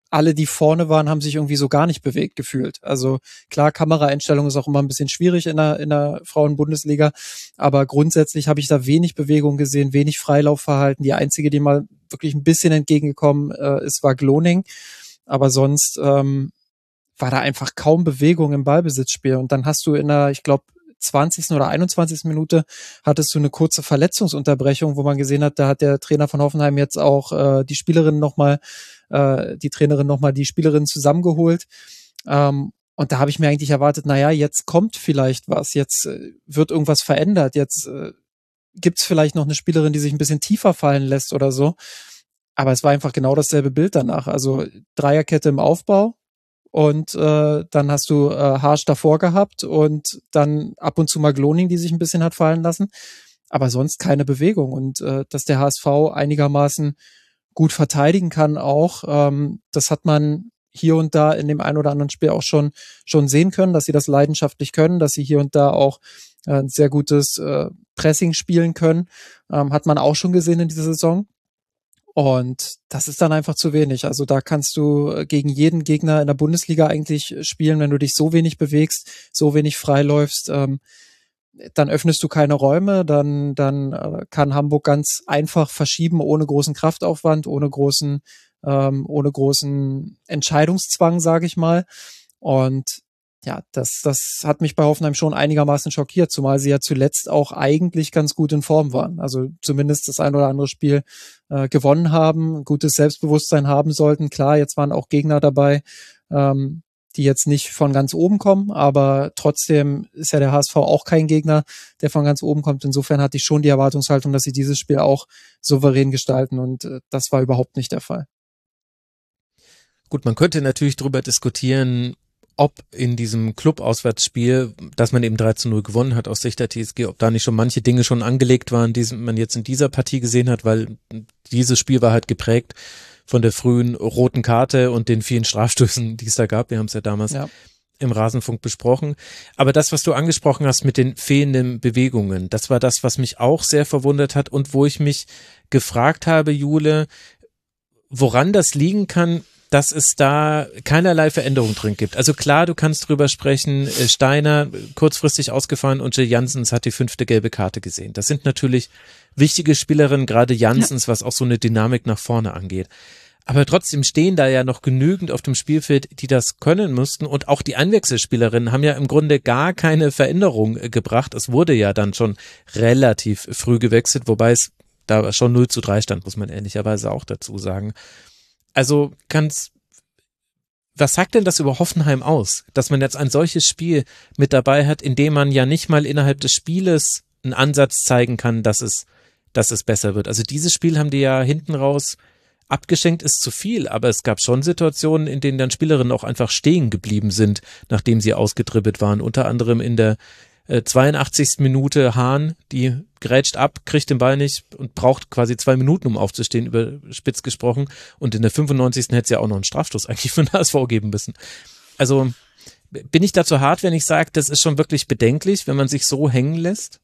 alle, die vorne waren, haben sich irgendwie so gar nicht bewegt gefühlt. Also klar, Kameraeinstellung ist auch immer ein bisschen schwierig in der Frauen-Bundesliga, aber grundsätzlich habe ich da wenig Bewegung gesehen, wenig Freilaufverhalten. Die einzige, die mal wirklich ein bisschen entgegengekommen ist, war Gloning, aber sonst war da einfach kaum Bewegung im Ballbesitzspiel. Und dann hast du in der, ich glaube, 20. oder 21. Minute hattest du eine kurze Verletzungsunterbrechung, wo man gesehen hat, da hat der Trainer von Hoffenheim jetzt auch die Trainerin nochmal die Spielerin zusammengeholt. Und da habe ich mir eigentlich erwartet, jetzt kommt vielleicht was, jetzt wird irgendwas verändert, jetzt gibt's vielleicht noch eine Spielerin, die sich ein bisschen tiefer fallen lässt oder so. Aber es war einfach genau dasselbe Bild danach. Also Dreierkette im Aufbau, und dann hast du Harsch davor gehabt und dann ab und zu mal Gloning, die sich ein bisschen hat fallen lassen, aber sonst keine Bewegung. Und dass der HSV einigermaßen gut verteidigen kann auch, das hat man hier und da in dem einen oder anderen Spiel auch schon sehen können, dass sie das leidenschaftlich können, dass sie hier und da auch ein sehr gutes Pressing spielen können, hat man auch schon gesehen in dieser Saison. Und das ist dann einfach zu wenig. Also da kannst du gegen jeden Gegner in der Bundesliga eigentlich spielen, wenn du dich so wenig bewegst, so wenig freiläufst, dann öffnest du keine Räume, dann kann Hamburg ganz einfach verschieben, ohne großen Kraftaufwand, ohne großen Entscheidungszwang, sage ich mal. Und ja, das hat mich bei Hoffenheim schon einigermaßen schockiert, zumal sie ja zuletzt auch eigentlich ganz gut in Form waren. Also zumindest das ein oder andere Spiel gewonnen haben, gutes Selbstbewusstsein haben sollten. Klar, jetzt waren auch Gegner dabei, die jetzt nicht von ganz oben kommen, aber trotzdem ist ja der HSV auch kein Gegner, der von ganz oben kommt. Insofern hatte ich schon die Erwartungshaltung, dass sie dieses Spiel auch souverän gestalten, und das war überhaupt nicht der Fall. Gut, man könnte natürlich darüber diskutieren, ob in diesem Club-Auswärtsspiel, dass man eben 3-0 gewonnen hat aus Sicht der TSG, ob da nicht schon manche Dinge schon angelegt waren, die man jetzt in dieser Partie gesehen hat, weil dieses Spiel war halt geprägt von der frühen roten Karte und den vielen Strafstößen, die es da gab. Wir haben es ja damals im Rasenfunk besprochen. Aber das, was du angesprochen hast mit den fehlenden Bewegungen, das war das, was mich auch sehr verwundert hat und wo ich mich gefragt habe, Jule, woran das liegen kann, dass es da keinerlei Veränderung drin gibt. Also klar, du kannst drüber sprechen, Steiner kurzfristig ausgefallen und Jill Janssens hat die 5. gelbe Karte gesehen. Das sind natürlich wichtige Spielerinnen, gerade Janssens, was auch so eine Dynamik nach vorne angeht. Aber trotzdem stehen da ja noch genügend auf dem Spielfeld, die das können mussten, und auch die Einwechselspielerinnen haben ja im Grunde gar keine Veränderung gebracht. Es wurde ja dann schon relativ früh gewechselt, wobei es da schon 0-3 stand, muss man ehrlicherweise auch dazu sagen. Also was sagt denn das über Hoffenheim aus, dass man jetzt ein solches Spiel mit dabei hat, in dem man ja nicht mal innerhalb des Spieles einen Ansatz zeigen kann, dass es besser wird? Also dieses Spiel haben die ja hinten raus abgeschenkt, ist zu viel, aber es gab schon Situationen, in denen dann Spielerinnen auch einfach stehen geblieben sind, nachdem sie ausgedribbelt waren, unter anderem in der 82. Minute Hahn, die grätscht ab, kriegt den Ball nicht und braucht quasi 2 Minuten, um aufzustehen, überspitzt gesprochen. Und in der 95. hätte es ja auch noch einen Strafstoß eigentlich für den HSV geben müssen. Also bin ich da zu hart, wenn ich sage, das ist schon wirklich bedenklich, wenn man sich so hängen lässt?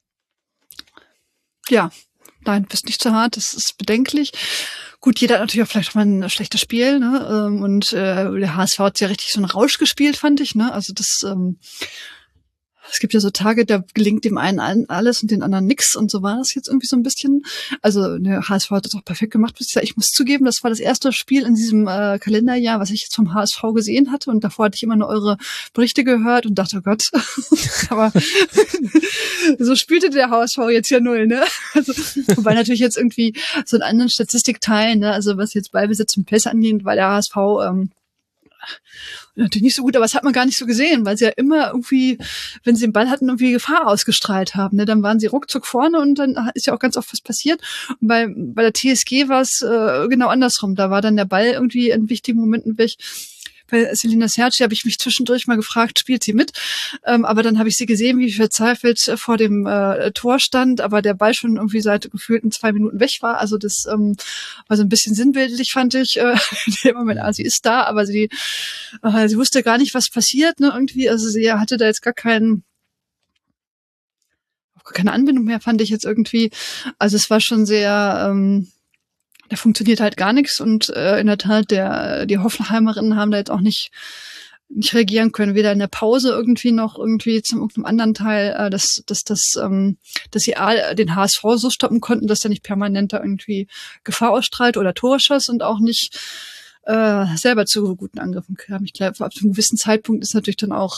Ja, nein, bist nicht zu hart, das ist bedenklich. Gut, jeder hat natürlich auch vielleicht mal ein schlechtes Spiel, ne? Und der HSV hat ja richtig so einen Rausch gespielt, fand ich, ne? Also das es gibt ja so Tage, da gelingt dem einen alles und den anderen nix, und so war das jetzt irgendwie so ein bisschen. Also der HSV hat das auch perfekt gemacht. Ich muss zugeben, das war das erste Spiel in diesem Kalenderjahr, was ich jetzt vom HSV gesehen hatte, und davor hatte ich immer nur eure Berichte gehört und dachte, oh Gott, aber so spielte der HSV jetzt ja 0, ne? Also, wobei natürlich jetzt irgendwie so in anderen Statistikteilen, ne, also was jetzt Ballbesitz und Pässe angeht, war der HSV natürlich nicht so gut, aber das hat man gar nicht so gesehen, weil sie ja immer irgendwie, wenn sie den Ball hatten, irgendwie Gefahr ausgestrahlt haben. Ne? Dann waren sie ruckzuck vorne und dann ist ja auch ganz oft was passiert. Und bei der TSG war es genau andersrum. Da war dann der Ball irgendwie in wichtigen Momenten weg. Bei Selina Serci habe ich mich zwischendurch mal gefragt, spielt sie mit? Aber dann habe ich sie gesehen, wie verzweifelt vor dem Tor stand, aber der Ball schon irgendwie seit gefühlten 2 Minuten weg war. Also das war so ein bisschen sinnbildlich, fand ich. Im Moment, sie ist da, aber sie wusste gar nicht, was passiert, ne, irgendwie. Also sie hatte da jetzt gar keine Anbindung mehr, fand ich jetzt irgendwie. Also es war schon sehr da funktioniert halt gar nichts und in der Tat, die Hoffenheimerinnen haben da jetzt auch nicht reagieren können, weder in der Pause irgendwie noch irgendwie zum irgendeinem anderen Teil, dass sie den HSV so stoppen konnten, dass er nicht permanent da irgendwie Gefahr ausstrahlt oder Tore schoss und auch nicht selber zu guten Angriffen kam. Ich glaube, ab einem gewissen Zeitpunkt ist natürlich dann auch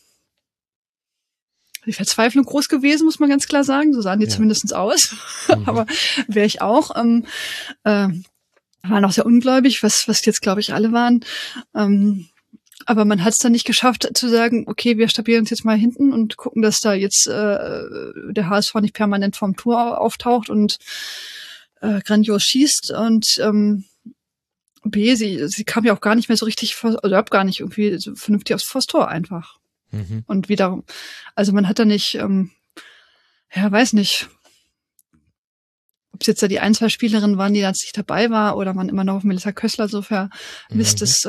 die Verzweiflung groß gewesen, muss man ganz klar sagen. So sahen die zumindest aus. Aber wäre ich auch. Waren auch sehr ungläubig, was jetzt, glaube ich, alle waren. Aber man hat es dann nicht geschafft zu sagen, okay, wir stabilieren uns jetzt mal hinten und gucken, dass da jetzt der HSV nicht permanent vorm Tor auftaucht und grandios schießt. Und B, sie kam ja auch gar nicht mehr so richtig, überhaupt gar nicht irgendwie so vernünftig vors Tor einfach. Und wiederum, also man hat da nicht, weiß nicht, ob es jetzt da die 1, 2 Spielerinnen waren, die da nicht dabei war, oder man immer noch auf Melissa Kössler so vermisst ist.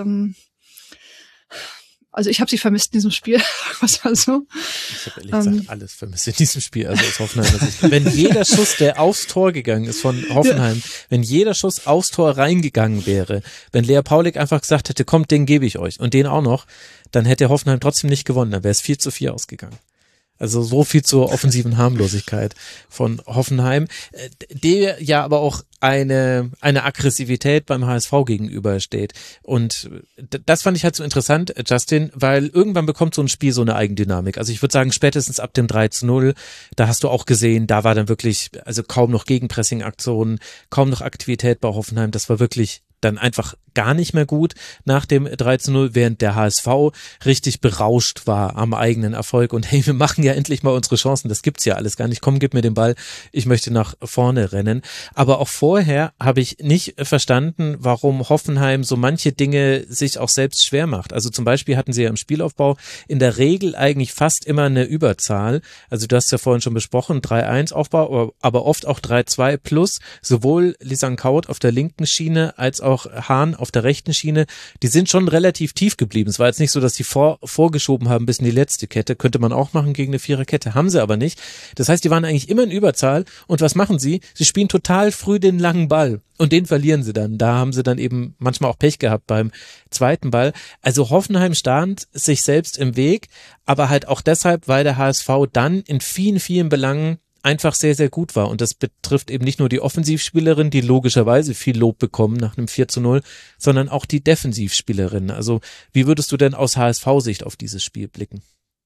Also ich habe sie vermisst in diesem Spiel, was war so. Ich habe ehrlich gesagt alles vermisst in diesem Spiel, also aus Hoffenheimer Sicht. Wenn jeder Schuss, der aufs Tor gegangen ist von Hoffenheim, wenn jeder Schuss aufs Tor reingegangen wäre, wenn Lea Paulik einfach gesagt hätte, kommt, den gebe ich euch und den auch noch, dann hätte Hoffenheim trotzdem nicht gewonnen, dann wäre es 4:4 ausgegangen. Also so viel zur offensiven Harmlosigkeit von Hoffenheim, der ja aber auch eine Aggressivität beim HSV gegenübersteht. Und das fand ich halt so interessant, Justin, weil irgendwann bekommt so ein Spiel so eine Eigendynamik. Also ich würde sagen, spätestens ab dem 3:0, da hast du auch gesehen, da war dann wirklich, also kaum noch Gegenpressing-Aktionen, kaum noch Aktivität bei Hoffenheim. Das war wirklich dann einfach gar nicht mehr gut nach dem 3:0, während der HSV richtig berauscht war am eigenen Erfolg und hey, wir machen ja endlich mal unsere Chancen, das gibt's ja alles gar nicht, komm, gib mir den Ball, ich möchte nach vorne rennen. Aber auch vorher habe ich nicht verstanden, warum Hoffenheim so manche Dinge sich auch selbst schwer macht. Also zum Beispiel hatten sie ja im Spielaufbau in der Regel eigentlich fast immer eine Überzahl, also du hast ja vorhin schon besprochen, 3-1 Aufbau, aber oft auch 3-2 plus sowohl Lisanne Kaut auf der linken Schiene als auch Hahn auf der rechten Schiene, die sind schon relativ tief geblieben. Es war jetzt nicht so, dass die vorgeschoben haben bis in die letzte Kette. Könnte man auch machen gegen eine Viererkette, haben sie aber nicht. Das heißt, die waren eigentlich immer in Überzahl und was machen sie? Sie spielen total früh den langen Ball und den verlieren sie dann. Da haben sie dann eben manchmal auch Pech gehabt beim zweiten Ball. Also Hoffenheim stand sich selbst im Weg, aber halt auch deshalb, weil der HSV dann in vielen, vielen Belangen einfach sehr, sehr gut war. Und das betrifft eben nicht nur die Offensivspielerin, die logischerweise viel Lob bekommen nach einem 4:0, sondern auch die Defensivspielerin. Also wie würdest du denn aus HSV-Sicht auf dieses Spiel blicken?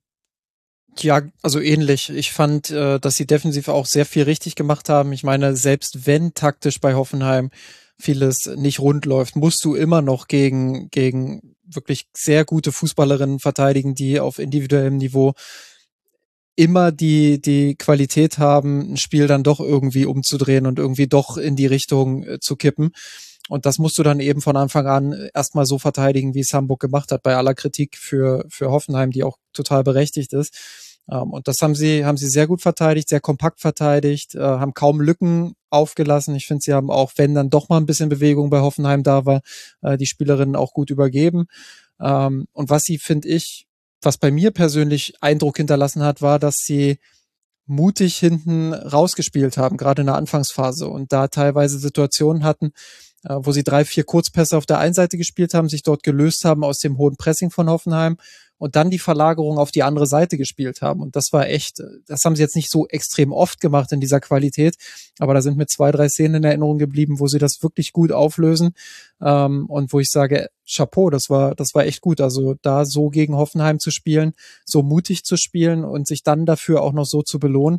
Ja, also ähnlich. Ich fand, dass sie defensiv auch sehr viel richtig gemacht haben. Ich meine, selbst wenn taktisch bei Hoffenheim vieles nicht rund läuft, musst du immer noch gegen wirklich sehr gute Fußballerinnen verteidigen, die auf individuellem Niveau immer die Qualität haben, ein Spiel dann doch irgendwie umzudrehen und irgendwie doch in die Richtung zu kippen. Und das musst du dann eben von Anfang an erstmal so verteidigen, wie es Hamburg gemacht hat, bei aller Kritik für Hoffenheim, die auch total berechtigt ist. Und das haben sie sehr gut verteidigt, sehr kompakt verteidigt, haben kaum Lücken aufgelassen. Ich finde, sie haben auch, wenn dann doch mal ein bisschen Bewegung bei Hoffenheim da war, die Spielerinnen auch gut übergeben. Und was sie, finde ich, was bei mir persönlich Eindruck hinterlassen hat, war, dass sie mutig hinten rausgespielt haben, gerade in der Anfangsphase und da teilweise Situationen hatten, wo sie 3, 4 Kurzpässe auf der einen Seite gespielt haben, sich dort gelöst haben aus dem hohen Pressing von Hoffenheim und dann die Verlagerung auf die andere Seite gespielt haben. Und das war echt, das haben sie jetzt nicht so extrem oft gemacht in dieser Qualität, aber da sind mir 2, 3 Szenen in Erinnerung geblieben, wo sie das wirklich gut auflösen und wo ich sage, Chapeau, das war echt gut. Also da so gegen Hoffenheim zu spielen, so mutig zu spielen und sich dann dafür auch noch so zu belohnen,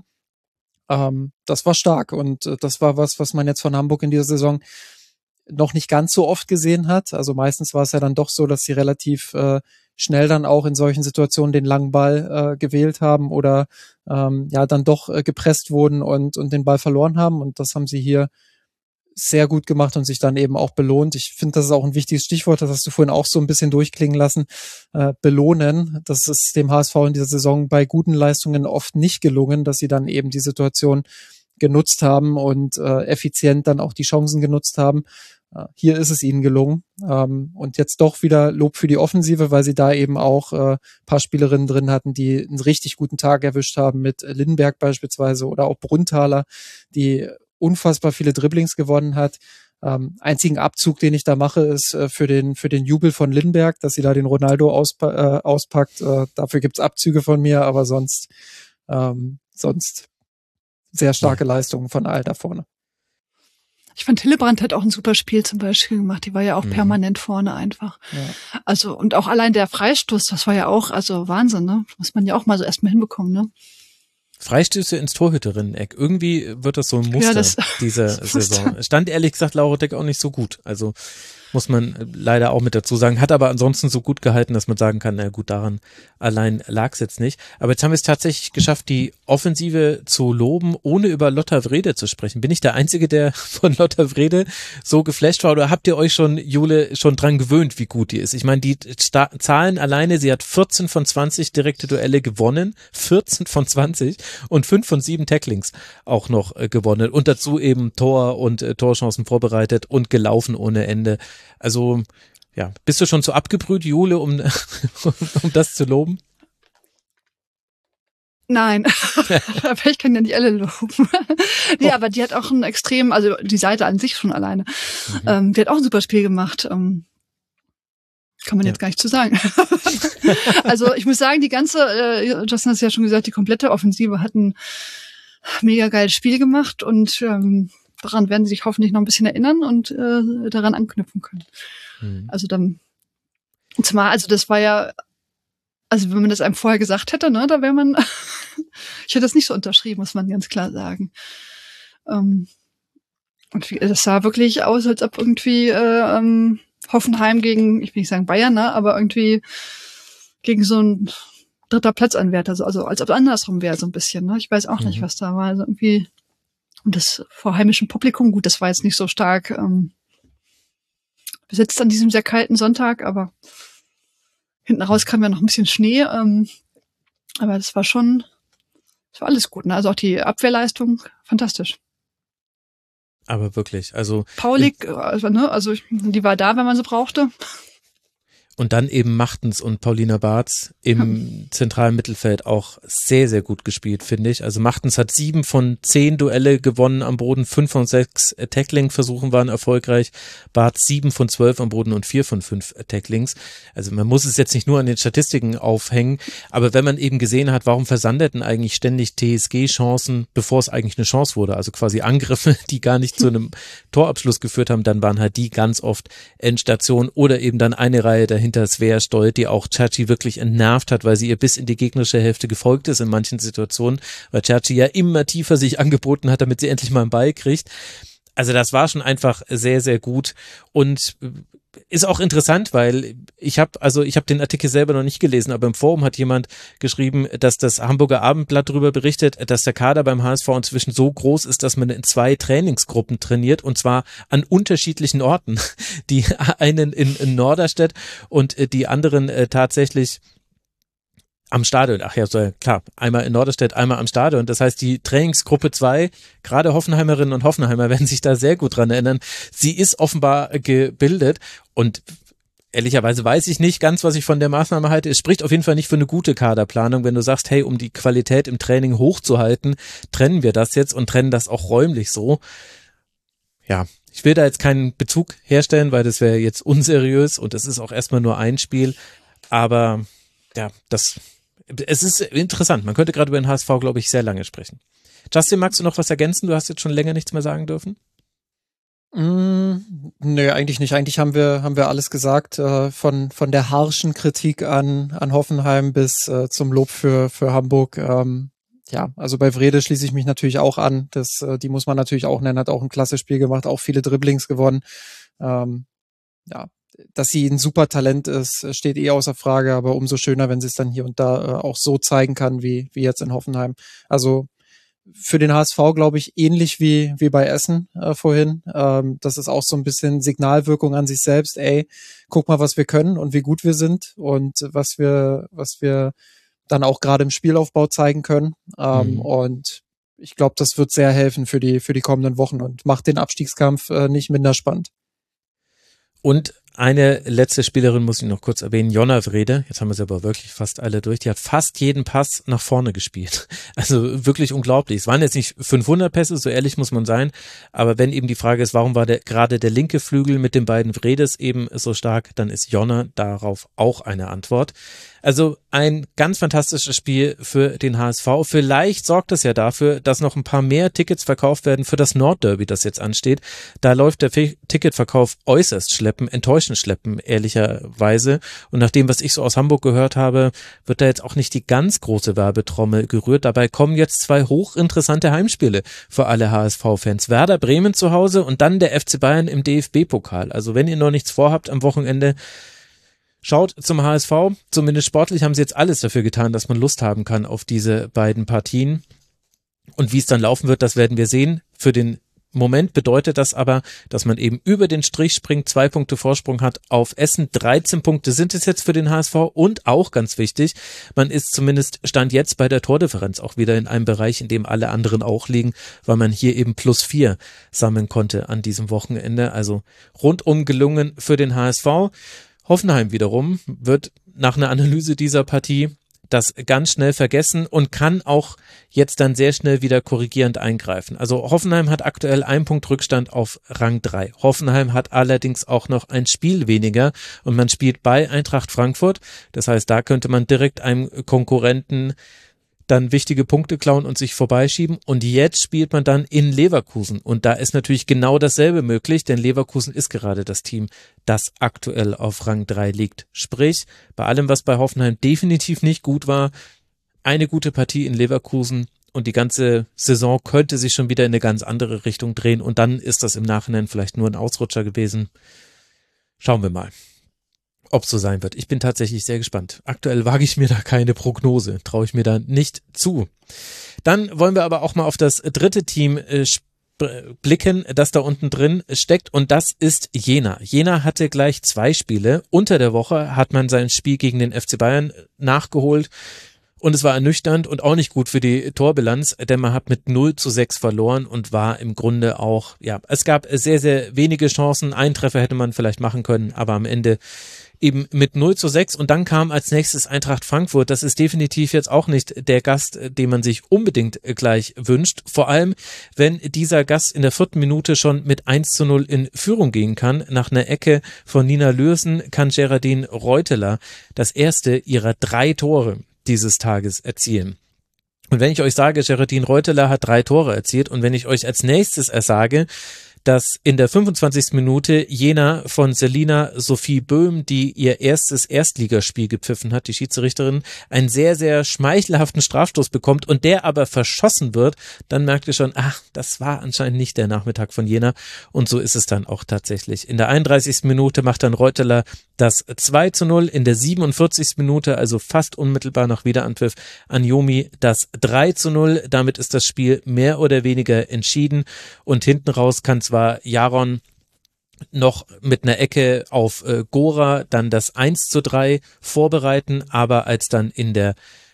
das war stark. Und das war was man jetzt von Hamburg in dieser Saison noch nicht ganz so oft gesehen hat. Also meistens war es ja dann doch so, dass sie relativ schnell dann auch in solchen Situationen den langen Ball gewählt haben oder dann doch gepresst wurden und den Ball verloren haben. Und das haben sie hier sehr gut gemacht und sich dann eben auch belohnt. Ich finde, das ist auch ein wichtiges Stichwort, das hast du vorhin auch so ein bisschen durchklingen lassen. Belohnen, das ist dem HSV in dieser Saison bei guten Leistungen oft nicht gelungen, dass sie dann eben die Situation genutzt haben und effizient dann auch die Chancen genutzt haben. Hier ist es ihnen gelungen. Und jetzt doch wieder Lob für die Offensive, weil sie da eben auch paar Spielerinnen drin hatten, die einen richtig guten Tag erwischt haben, mit Lindenberg beispielsweise oder auch Brunthaler, die unfassbar viele Dribblings gewonnen hat. Einzigen Abzug, den ich da mache, ist für den Jubel von Lindbergh, dass sie da den Ronaldo auspackt. Dafür gibt's Abzüge von mir, aber sonst sehr starke Leistungen von all da vorne. Ich fand, Hillebrand hat auch ein super Spiel zum Beispiel gemacht. Die war ja auch permanent vorne einfach. Ja. Also, und auch allein der Freistoß, das war ja auch, also Wahnsinn, ne? Muss man ja auch mal so erstmal hinbekommen, ne? Freistöße ins Torhüterinnen-Eck. Irgendwie wird das so ein Muster dieser Saison. Stand ehrlich gesagt Laurotek auch nicht so gut. Also muss man leider auch mit dazu sagen. Hat aber ansonsten so gut gehalten, dass man sagen kann, na gut, daran allein lag es jetzt nicht. Aber jetzt haben wir es tatsächlich geschafft, die Offensive zu loben, ohne über Lotta Wrede zu sprechen. Bin ich der Einzige, der von Lotta Wrede so geflasht war? Oder habt ihr euch schon, Jule, schon dran gewöhnt, wie gut die ist? Ich meine, die Zahlen alleine, sie hat 14 von 20 direkte Duelle gewonnen, 14 von 20 und 5 von 7 Tacklings auch noch gewonnen. Und dazu eben Tor und Torchancen vorbereitet und gelaufen ohne Ende. Also, ja, bist du schon so abgebrüht, Jule, um das zu loben? Nein, aber ich kann ja nicht alle loben. Nee, aber die hat auch ein extrem, also die Seite an sich schon alleine, die hat auch ein super Spiel gemacht. Kann man jetzt gar nicht zu sagen. Also ich muss sagen, die ganze, Justin hat es ja schon gesagt, die komplette Offensive hat ein mega geiles Spiel gemacht und daran werden sie sich hoffentlich noch ein bisschen erinnern und daran anknüpfen können. Also dann, zumal, also das war ja, also wenn man das einem vorher gesagt hätte, ne, da wäre man, ich hätte das nicht so unterschrieben, muss man ganz klar sagen. Und das sah wirklich aus, als ob irgendwie Hoffenheim gegen, ich will nicht sagen Bayern, ne, aber irgendwie gegen so ein dritter Platzanwärter, also als ob es andersrum wäre, so ein bisschen, ne. Ich weiß auch nicht, was da war. Also irgendwie, und das vor heimischem Publikum, gut, das war jetzt nicht so stark besetzt an diesem sehr kalten Sonntag, aber hinten raus kam ja noch ein bisschen Schnee, aber das war alles gut, ne? Also auch die Abwehrleistung, fantastisch. Aber wirklich, also Paulik, also die war da, wenn man sie brauchte. Und dann eben Machtens und Paulina Bartz im zentralen Mittelfeld auch sehr, sehr gut gespielt, finde ich. Also Machtens hat 7 von 10 Duelle gewonnen am Boden, 5 von 6 Tackling-Versuchen waren erfolgreich, Bartz 7 von 12 am Boden und 4 von 5 Tacklings. Also man muss es jetzt nicht nur an den Statistiken aufhängen, aber wenn man eben gesehen hat, warum versandeten eigentlich ständig TSG-Chancen, bevor es eigentlich eine Chance wurde, also quasi Angriffe, die gar nicht zu einem Torabschluss geführt haben, dann waren halt die ganz oft Endstation oder eben dann eine Reihe dahinter Svea Stoll, die auch Cerci wirklich entnervt hat, weil sie ihr bis in die gegnerische Hälfte gefolgt ist in manchen Situationen, weil Cerci ja immer tiefer sich angeboten hat, damit sie endlich mal einen Ball kriegt. Also das war schon einfach sehr, sehr gut und ist auch interessant, weil ich habe den Artikel selber noch nicht gelesen, aber im Forum hat jemand geschrieben, dass das Hamburger Abendblatt darüber berichtet, dass der Kader beim HSV inzwischen so groß ist, dass man in 2 Trainingsgruppen trainiert und zwar an unterschiedlichen Orten. Die einen in Norderstedt und die anderen tatsächlich am Stadion. Ach ja, so, klar, einmal in Norderstedt, einmal am Stadion. Das heißt, die Trainingsgruppe 2, gerade Hoffenheimerinnen und Hoffenheimer werden sich da sehr gut dran erinnern. Sie ist offenbar gebildet und ehrlicherweise weiß ich nicht ganz, was ich von der Maßnahme halte. Es spricht auf jeden Fall nicht für eine gute Kaderplanung, wenn du sagst, hey, um die Qualität im Training hochzuhalten, trennen wir das jetzt und trennen das auch räumlich so. Ja, ich will da jetzt keinen Bezug herstellen, weil das wäre jetzt unseriös und es ist auch erstmal nur ein Spiel, aber ja, es ist interessant. Man könnte gerade über den HSV, glaube ich, sehr lange sprechen. Justin, magst du noch was ergänzen? Du hast jetzt schon länger nichts mehr sagen dürfen. Nö, eigentlich nicht. Eigentlich haben wir alles gesagt, von der harschen Kritik an Hoffenheim bis zum Lob für Hamburg. Ja, also bei Wrede schließe ich mich natürlich auch an. Die muss man natürlich auch nennen, hat auch ein klasse Spiel gemacht, auch viele Dribblings gewonnen. Ja, dass sie ein super Talent ist, steht außer Frage, aber umso schöner, wenn sie es dann hier und da auch so zeigen kann, wie jetzt in Hoffenheim. Also für den HSV, glaube ich, ähnlich wie bei Essen vorhin. Das ist auch so ein bisschen Signalwirkung an sich selbst. Ey, guck mal, was wir können und wie gut wir sind und was wir dann auch gerade im Spielaufbau zeigen können. Und ich glaube, das wird sehr helfen für die kommenden Wochen und macht den Abstiegskampf nicht minder spannend. Und eine letzte Spielerin muss ich noch kurz erwähnen, Jonna Wrede, jetzt haben wir sie aber wirklich fast alle durch, die hat fast jeden Pass nach vorne gespielt. Also wirklich unglaublich. Es waren jetzt nicht 500 Pässe, so ehrlich muss man sein, aber wenn eben die Frage ist, warum war gerade der linke Flügel mit den beiden Wredes eben so stark, dann ist Jonna darauf auch eine Antwort. Also ein ganz fantastisches Spiel für den HSV. Vielleicht sorgt es ja dafür, dass noch ein paar mehr Tickets verkauft werden für das Nordderby, das jetzt ansteht. Da läuft der Ticketverkauf äußerst schleppen, enttäuschend schleppen, ehrlicherweise. Und nach dem, was ich so aus Hamburg gehört habe, wird da jetzt auch nicht die ganz große Werbetrommel gerührt. Dabei kommen jetzt 2 hochinteressante Heimspiele für alle HSV-Fans. Werder Bremen zu Hause und dann der FC Bayern im DFB-Pokal. Also wenn ihr noch nichts vorhabt am Wochenende, schaut zum HSV, zumindest sportlich haben sie jetzt alles dafür getan, dass man Lust haben kann auf diese beiden Partien. Und wie es dann laufen wird, das werden wir sehen. Für den Moment bedeutet das aber, dass man eben über den Strich springt, 2 Punkte Vorsprung hat auf Essen. 13 Punkte sind es jetzt für den HSV und auch ganz wichtig, man ist zumindest Stand jetzt bei der Tordifferenz auch wieder in einem Bereich, in dem alle anderen auch liegen, weil man hier eben +4 sammeln konnte an diesem Wochenende. Also rundum gelungen für den HSV. Hoffenheim wiederum wird nach einer Analyse dieser Partie das ganz schnell vergessen und kann auch jetzt dann sehr schnell wieder korrigierend eingreifen. Also Hoffenheim hat aktuell 1 Punkt Rückstand auf Rang 3. Hoffenheim hat allerdings auch noch ein Spiel weniger und man spielt bei Eintracht Frankfurt. Das heißt, da könnte man direkt einem Konkurrenten dann wichtige Punkte klauen und sich vorbeischieben. Und jetzt spielt man dann in Leverkusen. Und da ist natürlich genau dasselbe möglich, denn Leverkusen ist gerade das Team, das aktuell auf Rang 3 liegt. Sprich, bei allem, was bei Hoffenheim definitiv nicht gut war, eine gute Partie in Leverkusen und die ganze Saison könnte sich schon wieder in eine ganz andere Richtung drehen. Und dann ist das im Nachhinein vielleicht nur ein Ausrutscher gewesen. Schauen wir mal, ob es so sein wird. Ich bin tatsächlich sehr gespannt. Aktuell wage ich mir da keine Prognose, traue ich mir da nicht zu. Dann wollen wir aber auch mal auf das dritte Team blicken, das da unten drin steckt und das ist Jena. Jena hatte gleich 2 Spiele. Unter der Woche hat man sein Spiel gegen den FC Bayern nachgeholt. Und es war ernüchternd und auch nicht gut für die Torbilanz, denn man hat mit 0:6 verloren und war im Grunde auch, ja, es gab sehr, sehr wenige Chancen. Einen Treffer hätte man vielleicht machen können, aber am Ende eben mit 0:6 und dann kam als nächstes Eintracht Frankfurt. Das ist definitiv jetzt auch nicht der Gast, den man sich unbedingt gleich wünscht. Vor allem, wenn dieser Gast in der 4. Minute schon mit 1:0 in Führung gehen kann. Nach einer Ecke von Nina Lürsen kann Geraldine Reuteler das erste ihrer 3 Tore dieses Tages erzielen. Und wenn ich euch sage, Geraldine Reuteler hat 3 Tore erzielt und wenn ich euch als nächstes sage, dass in der 25. Minute Jena von Selina Sophie Böhm, die ihr erstes Erstligaspiel gepfiffen hat, die Schiedsrichterin, einen sehr, sehr schmeichelhaften Strafstoß bekommt und der aber verschossen wird, dann merkt ihr schon, ach, das war anscheinend nicht der Nachmittag von Jena und so ist es dann auch tatsächlich. In der 31. Minute macht dann Reuteler das 2:0, in der 47. Minute, also fast unmittelbar nach Wiederanpfiff, Anjomi das 3:0, damit ist das Spiel mehr oder weniger entschieden und hinten raus kann zwar Jaron noch mit einer Ecke auf Gora dann das 1:3 vorbereiten, aber als dann in der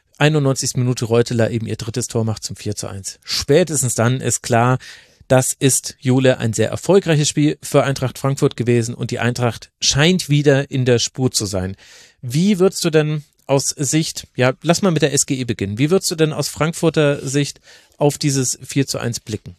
91. Minute Reuteler eben ihr 3. Tor macht zum 4:1. Spätestens dann ist klar, das ist, Jule, ein sehr erfolgreiches Spiel für Eintracht Frankfurt gewesen und die Eintracht scheint wieder in der Spur zu sein. Wie würdest du denn aus Sicht, ja, lass mal mit der SGE beginnen, wie würdest du denn aus Frankfurter Sicht auf dieses 4:1 blicken?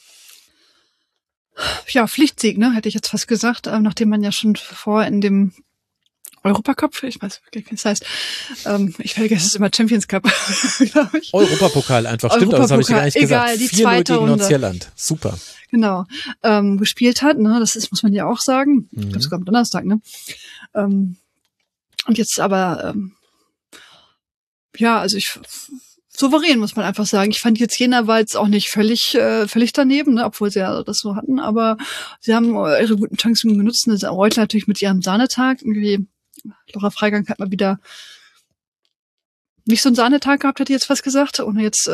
Ja, Pflichtsieg, ne, hätte ich jetzt fast gesagt, nachdem man ja schon vorher in dem Europacup, ich weiß wirklich, wie es heißt, ich vergesse es immer, Champions Cup, glaube ich. Europapokal einfach, stimmt, aber das habe ich ja gar nicht gesagt. Die 4:0 zweite gegen Runde. Nordirland, super. Genau, gespielt hat, ne, das ist, muss man ja auch sagen, ich glaube sogar am Donnerstag, ne, und jetzt aber, ja, also souverän, muss man einfach sagen. Ich fand jetzt Jena war jetzt auch nicht völlig daneben, ne, obwohl sie ja das so hatten, aber sie haben ihre guten Chancen genutzt. Ne, Reutler natürlich mit ihrem Sahnetag. Irgendwie, Laura Freigang hat mal wieder nicht so einen Sahnetag gehabt, hätte ich jetzt fast gesagt, ohne jetzt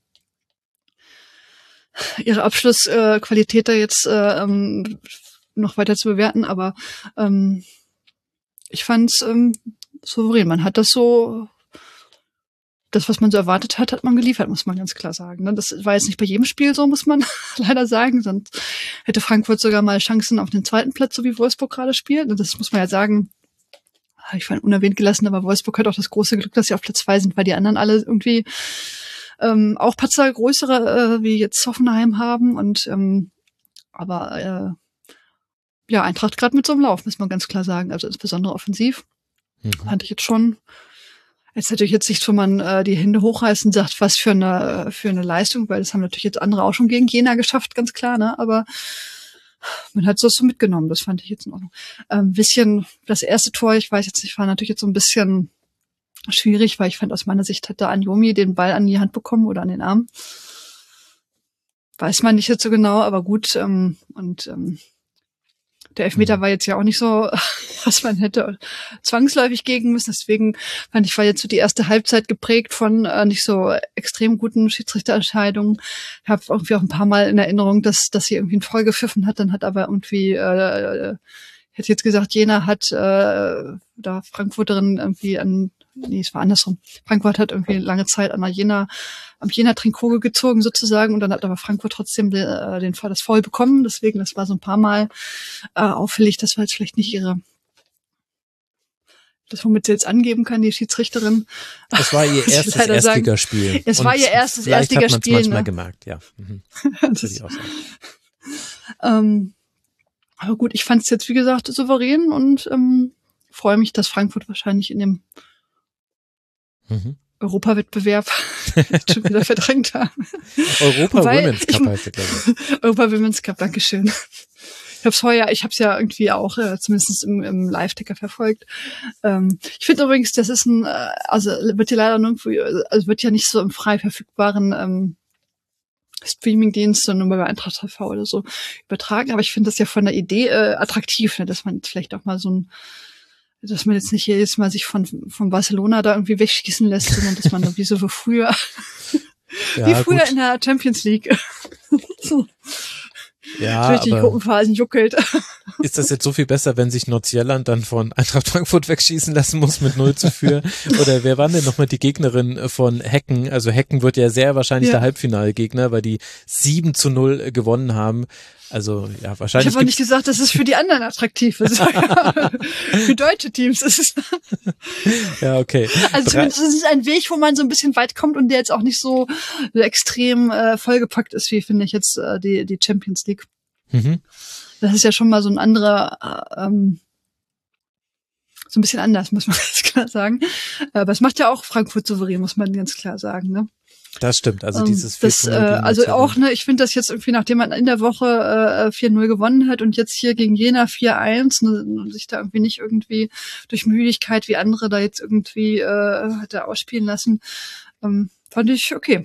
ihre Abschlussqualität da jetzt noch weiter zu bewerten, aber ich fand's souverän. Man hat das so das, was man so erwartet hat, hat man geliefert, muss man ganz klar sagen. Ne? Das war jetzt nicht bei jedem Spiel so, muss man leider sagen. Sonst hätte Frankfurt sogar mal Chancen auf den zweiten Platz, so wie Wolfsburg gerade spielt. Und das muss man ja sagen, ich fand unerwähnt gelassen, aber Wolfsburg hat auch das große Glück, dass sie auf Platz 2 sind, weil die anderen alle irgendwie auch Patzer größere wie jetzt Hoffenheim haben. Und aber Eintracht gerade mit so einem Lauf, muss man ganz klar sagen. Also insbesondere offensiv fand ich jetzt schon. Jetzt natürlich jetzt nicht, wo man die Hände hochreißen und sagt, was für eine Leistung, weil das haben natürlich jetzt andere auch schon gegen Jena geschafft, ganz klar, ne? Aber man hat es so mitgenommen, das fand ich jetzt in Ordnung. Ein bisschen, das erste Tor, ich weiß jetzt nicht, war natürlich jetzt so ein bisschen schwierig, weil ich fand, aus meiner Sicht hätte Anjomi den Ball an die Hand bekommen oder an den Arm. Weiß man nicht jetzt so genau, aber gut. Der Elfmeter war jetzt ja auch nicht so, was man hätte zwangsläufig gegen müssen. Deswegen fand ich, war jetzt so die erste Halbzeit geprägt von nicht so extrem guten Schiedsrichterentscheidungen. Ich habe irgendwie auch ein paar Mal in Erinnerung, dass sie irgendwie einen Voll gepfiffen hat. Dann hat aber irgendwie, ich hätte jetzt gesagt, Jena hat da Frankfurterin irgendwie es war andersrum. Frankfurt hat irgendwie lange Zeit am Jena-Trinkhoge gezogen sozusagen und dann hat aber Frankfurt trotzdem das Foul bekommen. Deswegen, das war so ein paar Mal auffällig. Das war jetzt vielleicht nicht das, womit sie jetzt angeben kann, die Schiedsrichterin. Das war ihr erstes Erstligaspiel. Es war ihr erstes Erstligaspiel. Vielleicht hat man es manchmal gemerkt, ja. Das würde ich auch sagen. Aber gut, ich fand es jetzt, wie gesagt, souverän und freue mich, dass Frankfurt wahrscheinlich in dem Europawettbewerb schon wieder verdrängt haben. Women's Cup heißt der, glaube ich. Europa Women's Cup, Dankeschön. Ich hab's ja irgendwie auch zumindest im Live-Ticker verfolgt. Ich finde übrigens, das ist wird ja leider nirgendwo, also wird ja nicht so im frei verfügbaren Streaming-Dienst, sondern nur bei Eintracht TV oder so übertragen. Aber ich finde das ja von der Idee attraktiv, ne, dass man jetzt vielleicht auch mal dass man jetzt nicht jedes Mal sich von Barcelona da irgendwie wegschießen lässt, sondern dass man wie so wie früher in der Champions League durch die Gruppenphasen juckelt. Ist das jetzt so viel besser, wenn sich Nordsjælland dann von Eintracht Frankfurt wegschießen lassen muss mit 0-4? Oder wer waren denn nochmal die Gegnerin von Hecken? Also Hecken wird ja sehr wahrscheinlich der Halbfinalgegner, weil die 7-0 gewonnen haben. Also ja, wahrscheinlich. Ich habe aber nicht gesagt, dass es für die anderen attraktiv ist. Für deutsche Teams ist es. Ja, okay. Also zumindest ist es ein Weg, wo man so ein bisschen weit kommt und der jetzt auch nicht so extrem vollgepackt ist, wie finde ich jetzt die Champions League. Das ist ja schon mal so ein anderer, so ein bisschen anders, muss man ganz klar sagen. Aber es macht ja auch Frankfurt souverän, muss man ganz klar sagen, ne? Das stimmt, also dieses 4-0 also auch, ne, ich finde das jetzt irgendwie, nachdem man in der Woche 4-0 gewonnen hat und jetzt hier gegen Jena 4-1, ne, sich da irgendwie nicht irgendwie durch Müdigkeit wie andere da jetzt irgendwie hat er ausspielen lassen, fand ich okay.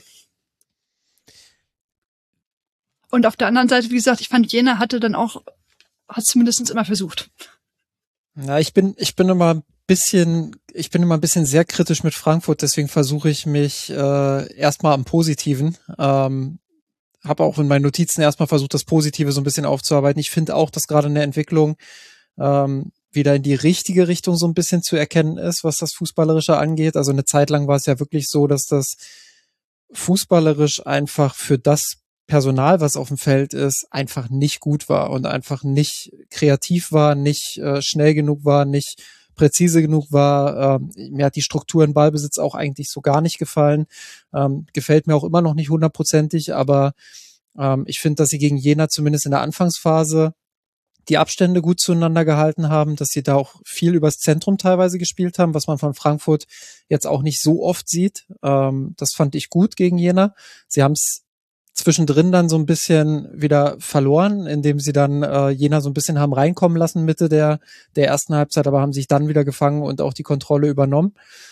Und auf der anderen Seite, wie gesagt, ich fand, Jena hat es zumindest immer versucht. Ja, ich bin immer ein bisschen sehr kritisch mit Frankfurt, deswegen versuche ich mich erstmal am Positiven. Habe auch in meinen Notizen erstmal versucht, das Positive so ein bisschen aufzuarbeiten. Ich finde auch, dass gerade eine Entwicklung wieder in die richtige Richtung so ein bisschen zu erkennen ist, was das Fußballerische angeht. Also eine Zeit lang war es ja wirklich so, dass das fußballerisch einfach für das Personal, was auf dem Feld ist, einfach nicht gut war und einfach nicht kreativ war, nicht schnell genug war, nicht präzise genug war. Mir hat die Struktur in Ballbesitz auch eigentlich so gar nicht gefallen. Gefällt mir auch immer noch nicht 100%, aber ich finde, dass sie gegen Jena zumindest in der Anfangsphase die Abstände gut zueinander gehalten haben, dass sie da auch viel übers Zentrum teilweise gespielt haben, was man von Frankfurt jetzt auch nicht so oft sieht. Das fand ich gut gegen Jena. Sie haben es zwischendrin dann so ein bisschen wieder verloren, indem sie dann Jena so ein bisschen haben reinkommen lassen Mitte der ersten Halbzeit, aber haben sich dann wieder gefangen und auch die Kontrolle übernommen.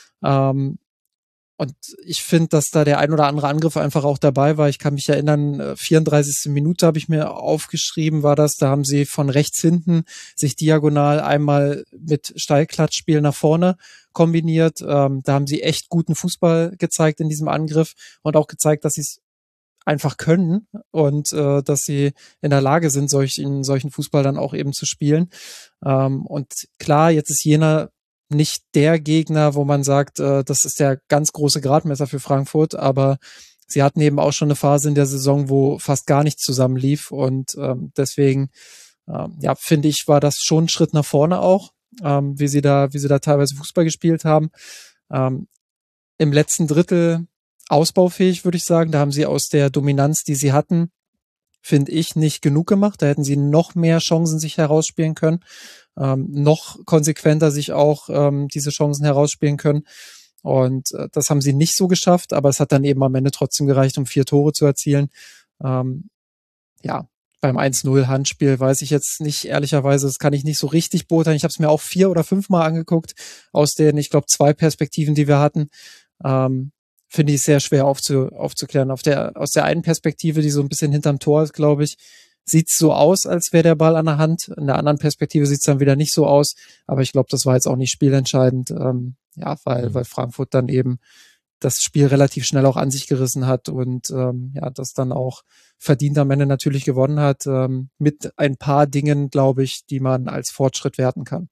Und ich finde, dass da der ein oder andere Angriff einfach auch dabei war. Ich kann mich erinnern, 34. Minute habe ich mir aufgeschrieben, war das. Da haben sie von rechts hinten sich diagonal einmal mit Steilklatschspiel nach vorne kombiniert. Da haben sie echt guten Fußball gezeigt in diesem Angriff und auch gezeigt, dass sie es einfach können und dass sie in der Lage sind, solchen Fußball dann auch eben zu spielen. Und klar, jetzt ist Jena nicht der Gegner, wo man sagt, das ist der ganz große Gradmesser für Frankfurt, aber sie hatten eben auch schon eine Phase in der Saison, wo fast gar nichts zusammenlief und deswegen, finde ich, war das schon ein Schritt nach vorne auch, wie sie da teilweise Fußball gespielt haben. Im letzten Drittel ausbaufähig, würde ich sagen. Da haben sie aus der Dominanz, die sie hatten, finde ich, nicht genug gemacht. Da hätten sie noch mehr Chancen sich herausspielen können, noch konsequenter sich auch diese Chancen herausspielen können. Und das haben sie nicht so geschafft, aber es hat dann eben am Ende trotzdem gereicht, um 4 Tore zu erzielen. Beim 1-0 Handspiel weiß ich jetzt nicht, ehrlicherweise, das kann ich nicht so richtig beurteilen. Ich habe es mir auch 4 oder 5 Mal angeguckt, aus den, ich glaube, 2 Perspektiven, die wir hatten. Finde ich sehr schwer aufzuklären. Aus der einen Perspektive, die so ein bisschen hinterm Tor ist, glaube ich, sieht es so aus, als wäre der Ball an der Hand. In der anderen Perspektive sieht es dann wieder nicht so aus. Aber ich glaube, das war jetzt auch nicht spielentscheidend, weil Frankfurt dann eben das Spiel relativ schnell auch an sich gerissen hat und das dann auch verdient am Ende natürlich gewonnen hat, mit ein paar Dingen, glaube ich, die man als Fortschritt werten kann.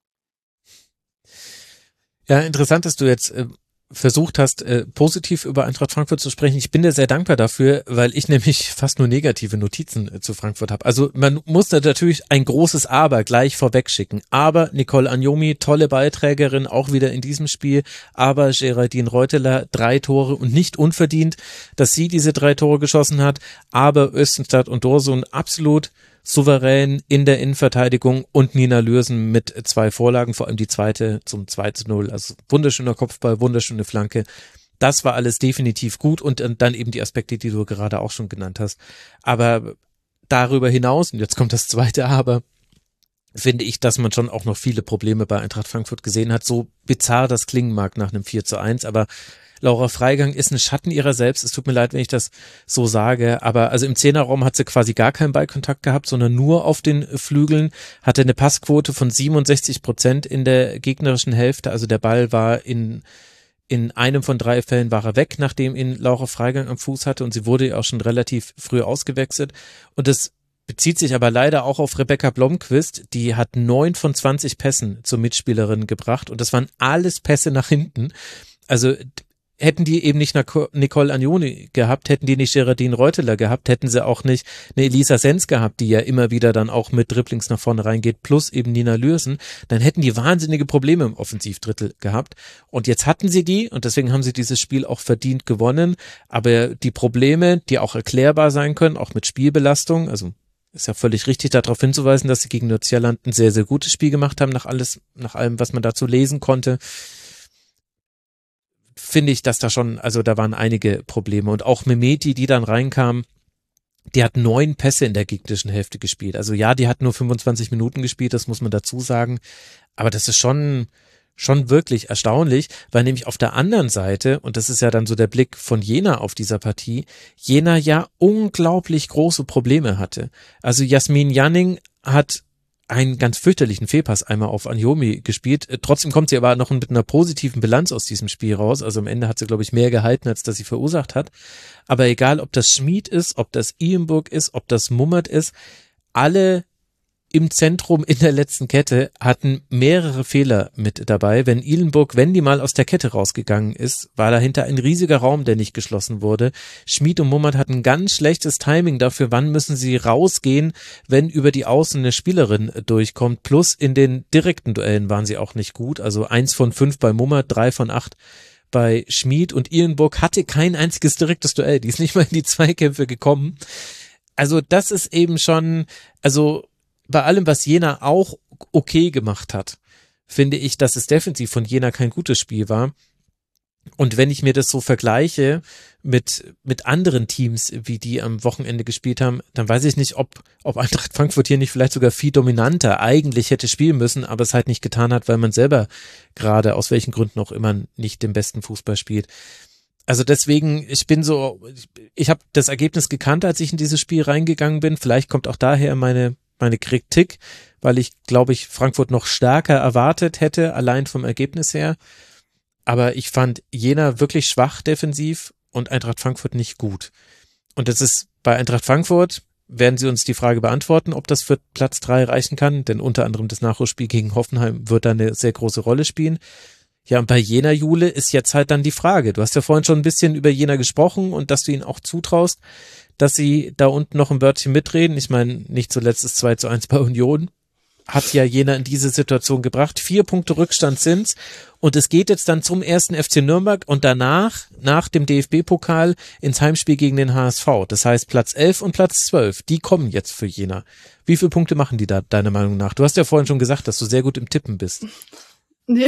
Ja, interessant, dass du jetzt versucht hast, positiv über Eintracht Frankfurt zu sprechen. Ich bin dir sehr dankbar dafür, weil ich nämlich fast nur negative Notizen zu Frankfurt habe. Also man muss da natürlich ein großes Aber gleich vorweg schicken. Aber Nicole Agnomi, tolle Beiträgerin, auch wieder in diesem Spiel. Aber Geraldine Reuteler, 3 Tore und nicht unverdient, dass sie diese 3 Tore geschossen hat. Aber Östenstadt und Dorsun absolut souverän in der Innenverteidigung und Nina Lürsen mit 2 Vorlagen, vor allem die zweite zum 2:0. Also wunderschöner Kopfball, wunderschöne Flanke. Das war alles definitiv gut und dann eben die Aspekte, die du gerade auch schon genannt hast. Aber darüber hinaus, und jetzt kommt das zweite Aber, finde ich, dass man schon auch noch viele Probleme bei Eintracht Frankfurt gesehen hat. So bizarr das klingen mag nach einem 4:1, aber Laura Freigang ist ein Schatten ihrer selbst. Es tut mir leid, wenn ich das so sage, aber also im Zehnerraum hat sie quasi gar keinen Ballkontakt gehabt, sondern nur auf den Flügeln, hatte eine Passquote von 67% in der gegnerischen Hälfte. Also der Ball war in einem von 3 Fällen war er weg, nachdem ihn Laura Freigang am Fuß hatte und sie wurde ja auch schon relativ früh ausgewechselt. Und das bezieht sich aber leider auch auf Rebecca Blomqvist, die hat 9 von 20 Pässen zur Mitspielerin gebracht und das waren alles Pässe nach hinten. Also hätten die eben nicht Nicole Agnomi gehabt, hätten die nicht Geraldine Reuteler gehabt, hätten sie auch nicht eine Elisa Sens gehabt, die ja immer wieder dann auch mit Dribblings nach vorne reingeht, plus eben Nina Lürsen, dann hätten die wahnsinnige Probleme im Offensivdrittel gehabt. Und jetzt hatten sie die und deswegen haben sie dieses Spiel auch verdient gewonnen. Aber die Probleme, die auch erklärbar sein können, auch mit Spielbelastung, also ist ja völlig richtig, darauf hinzuweisen, dass sie gegen Nordsjælland ein sehr, sehr gutes Spiel gemacht haben, nach allem, was man dazu lesen konnte. Finde ich, dass da waren einige Probleme und auch Mehmeti, die dann reinkam, die hat 9 Pässe in der gegnerischen Hälfte gespielt. Also ja, die hat nur 25 Minuten gespielt, das muss man dazu sagen, aber das ist schon wirklich erstaunlich, weil nämlich auf der anderen Seite, und das ist ja dann so der Blick von Jena auf dieser Partie, Jena ja unglaublich große Probleme hatte. Also Jasmin Janning hat einen ganz fürchterlichen Fehlpass einmal auf Agnomi gespielt. Trotzdem kommt sie aber noch mit einer positiven Bilanz aus diesem Spiel raus. Also am Ende hat sie, glaube ich, mehr gehalten, als dass sie verursacht hat. Aber egal, ob das Schmid ist, ob das Ihlenburg ist, ob das Mummert ist, alle im Zentrum in der letzten Kette hatten mehrere Fehler mit dabei. Wenn Ihlenburg, wenn die mal aus der Kette rausgegangen ist, war dahinter ein riesiger Raum, der nicht geschlossen wurde. Schmid und Mummert hatten ganz schlechtes Timing dafür, wann müssen sie rausgehen, wenn über die Außen eine Spielerin durchkommt. Plus in den direkten Duellen waren sie auch nicht gut. Also 1 von 5 bei Mummert, 3 von 8 bei Schmid und Ihlenburg hatte kein einziges direktes Duell. Die ist nicht mal in die Zweikämpfe gekommen. Also das ist eben schon, also bei allem, was Jena auch okay gemacht hat, finde ich, dass es defensiv von Jena kein gutes Spiel war. Und wenn ich mir das so vergleiche mit anderen Teams, wie die am Wochenende gespielt haben, dann weiß ich nicht, ob Eintracht Frankfurt hier nicht vielleicht sogar viel dominanter eigentlich hätte spielen müssen, aber es halt nicht getan hat, weil man selber gerade aus welchen Gründen auch immer nicht den besten Fußball spielt. Also deswegen, ich habe das Ergebnis gekannt, als ich in dieses Spiel reingegangen bin. Vielleicht kommt auch daher meine Kritik, weil ich, glaube ich, Frankfurt noch stärker erwartet hätte, allein vom Ergebnis her. Aber ich fand Jena wirklich schwach defensiv und Eintracht Frankfurt nicht gut. Und das ist bei Eintracht Frankfurt, werden sie uns die Frage beantworten, ob das für Platz 3 reichen kann, denn unter anderem das Nachholspiel gegen Hoffenheim wird da eine sehr große Rolle spielen. Ja, und bei Jena, Jule, ist jetzt halt dann die Frage. Du hast ja vorhin schon ein bisschen über Jena gesprochen und dass du ihnen auch zutraust, dass sie da unten noch ein Wörtchen mitreden. Ich meine, nicht zuletzt ist 2:1 bei Union. Hat ja Jena in diese Situation gebracht. 4 Punkte Rückstand sind's. Und es geht jetzt dann zum ersten FC Nürnberg und danach, nach dem DFB-Pokal, ins Heimspiel gegen den HSV. Das heißt, Platz 11 und Platz 12, die kommen jetzt für Jena. Wie viele Punkte machen die da, deiner Meinung nach? Du hast ja vorhin schon gesagt, dass du sehr gut im Tippen bist. Ja.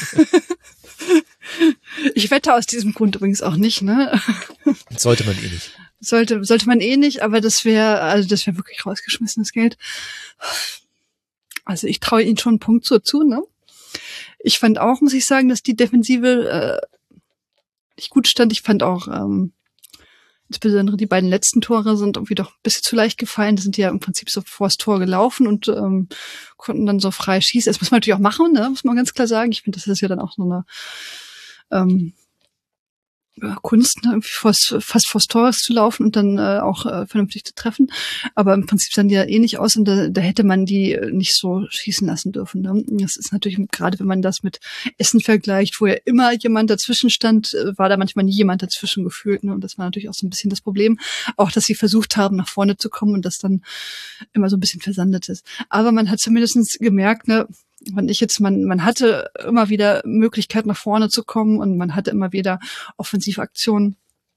Ich wette aus diesem Grund übrigens auch nicht, ne? Sollte man eh nicht. Sollte man eh nicht, aber das wäre wirklich rausgeschmissenes Geld. Also ich traue ihnen schon einen Punkt zu, ne? Ich fand auch, muss ich sagen, dass die Defensive nicht gut stand. Ich fand auch insbesondere die beiden letzten Tore sind irgendwie doch ein bisschen zu leicht gefallen. Da sind die ja im Prinzip so vors Tor gelaufen und konnten dann so frei schießen. Das muss man natürlich auch machen, ne? Muss man ganz klar sagen. Ich finde, das ist ja dann auch so eine Kunst, ne, irgendwie fast vors Tor zu laufen und dann auch vernünftig zu treffen. Aber im Prinzip sahen die ja eh nicht aus und da hätte man die nicht so schießen lassen dürfen. Ne? Das ist natürlich, gerade wenn man das mit Essen vergleicht, wo ja immer jemand dazwischen stand, war da manchmal nie jemand dazwischen gefühlt. Ne? Und das war natürlich auch so ein bisschen das Problem. Auch, dass sie versucht haben, nach vorne zu kommen und das dann immer so ein bisschen versandet ist. Aber man hat zumindest gemerkt, ne, man hatte immer wieder Möglichkeit nach vorne zu kommen und man hatte immer wieder Offensivaktionen.